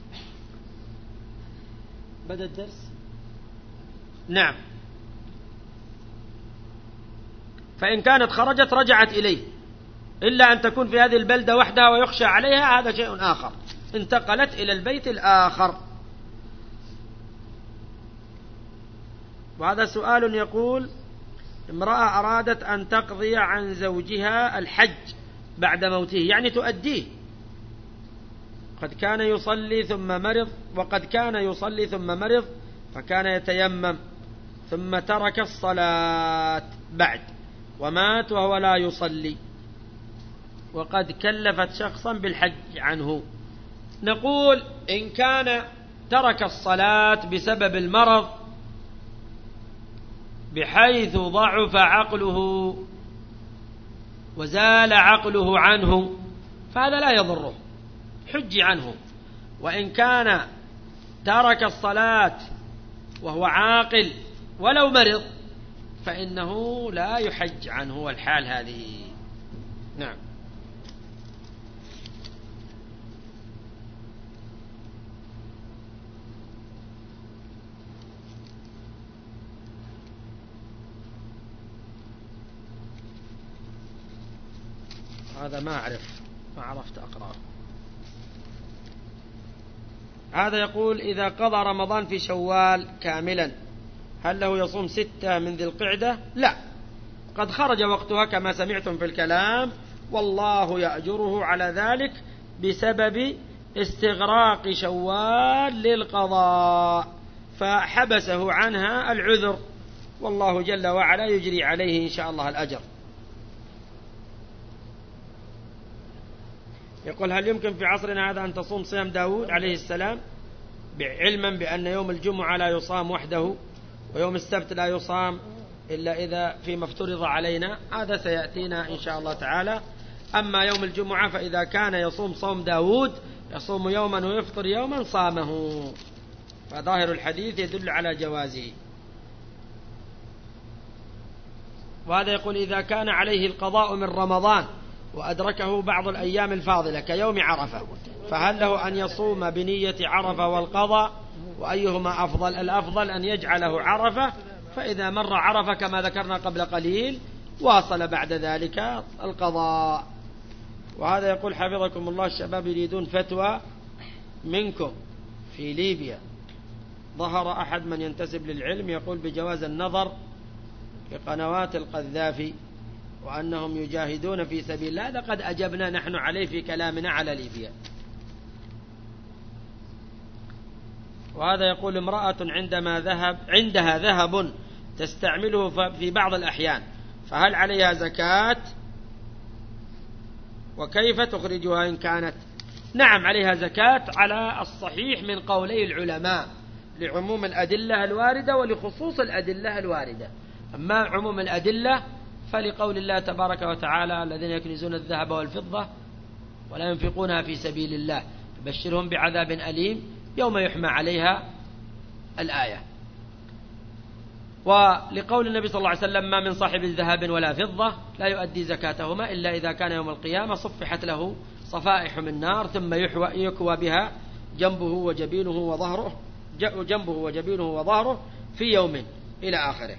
بدأ الدرس؟ نعم. فإن كانت خرجت رجعت إليه، إلا أن تكون في هذه البلدة وحدها ويخشى عليها هذا شيء آخر، انتقلت إلى البيت الآخر. وهذا سؤال يقول امرأة أرادت أن تقضي عن زوجها الحج بعد موته، يعني تؤديه، قد كان يصلي ثم مرض وقد كان يصلي ثم مرض فكان يتيمم ثم ترك الصلاة بعد ومات وهو لا يصلي، وقد كلفت شخصا بالحج عنه. نقول إن كان ترك الصلاة بسبب المرض بحيث ضعف عقله وزال عقله عنه فهذا لا يضره، حج عنه. وإن كان ترك الصلاة وهو عاقل ولو مرض فإنه لا يحج عنه والحال هذه. نعم. هذا ما أعرف ما عرفت أقرأه. هذا يقول إذا قضى رمضان في شوال كاملا هل له يصوم ستة من ذي القعدة؟ لا، قد خرج وقتها كما سمعتم في الكلام، والله يأجره على ذلك بسبب استغراق شوال للقضاء فحبسه عنها العذر، والله جل وعلا يجري عليه إن شاء الله الأجر. يقول هل يمكن في عصرنا هذا أن تصوم صيام داود عليه السلام، علما بأن يوم الجمعة لا يصام وحده ويوم السبت لا يصام إلا إذا فيما افترض علينا؟ هذا سيأتينا إن شاء الله تعالى. أما يوم الجمعة فإذا كان يصوم صوم داود يصوم يوما ويفطر يوما صامه، فظاهر الحديث يدل على جوازه. وهذا يقول إذا كان عليه القضاء من رمضان وأدركه بعض الأيام الفاضلة كيوم عرفة فهل له أن يصوم بنية عرفة والقضاء، وأيهما أفضل؟ الأفضل أن يجعله عرفة، فإذا مر عرفة كما ذكرنا قبل قليل واصل بعد ذلك القضاء. وهذا يقول حفظكم الله الشباب يريدون فتوى منكم في ليبيا، ظهر أحد من ينتسب للعلم يقول بجواز النظر في قنوات القذافي وأنهم يجاهدون في سبيل الله، هذا قد أجبنا نحن عليه في كلامنا على ليبيا. وهذا يقول امرأة عندما ذهب عندها ذهب تستعمله في بعض الأحيان فهل عليها زكاة، وكيف تخرجها إن كانت؟ نعم عليها زكاة على الصحيح من قولي العلماء، لعموم الأدلة الواردة ولخصوص الأدلة الواردة. أما عموم الأدلة فلقول الله تبارك وتعالى الذين يكنزون الذهب والفضة ولا ينفقونها في سبيل الله بشرهم بعذاب أليم يوم يحمى عليها الآية. ولقول النبي صلى الله عليه وسلم ما من صاحب ذهب ولا فضة لا يؤدي زكاتهما إلا إذا كان يوم القيامة صفحت له صفائح من نار ثم يكوى بها جنبه وجبينه وظهره جنبه وجبينه وظهره في يوم إلى آخره.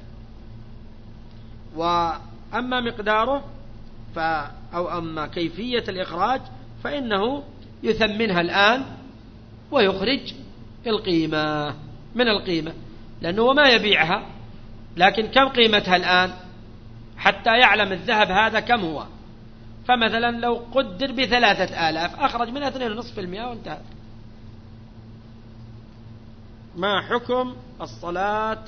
وأما مقداره ف أو أما كيفية الإخراج فإنه يثمنها الآن ويخرج القيمة من القيمة، لأنه وما يبيعها، لكن كم قيمتها الآن حتى يعلم الذهب هذا كم هو. فمثلا لو قدر بثلاثة آلاف أخرج منها اثنين ونصف في المئة وانتهى. ما حكم الصلاة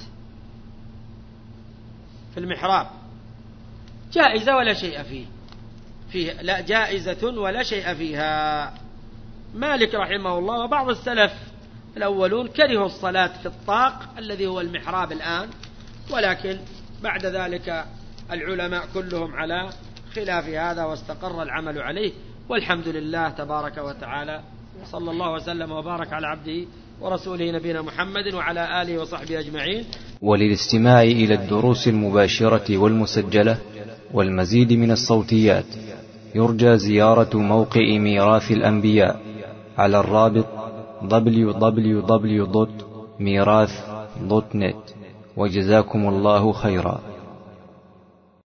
في المحراب؟ جائزة ولا شيء فيه فيه لا جائزة ولا شيء فيها. مالك رحمه الله وبعض السلف الأولون كرهوا الصلاة في الطاق الذي هو المحراب الآن، ولكن بعد ذلك العلماء كلهم على خلاف هذا واستقر العمل عليه، والحمد لله تبارك وتعالى. صلى الله وسلم وبارك على عبده ورسوله نبينا محمد وعلى آله وصحبه أجمعين. وللاستماع إلى الدروس المباشرة والمسجلة والمزيد من الصوتيات يرجى زيارة موقع ميراث الأنبياء على الرابط دبليو دبليو دبليو دوت ميراث دوت نت. وجزاكم الله خيرا.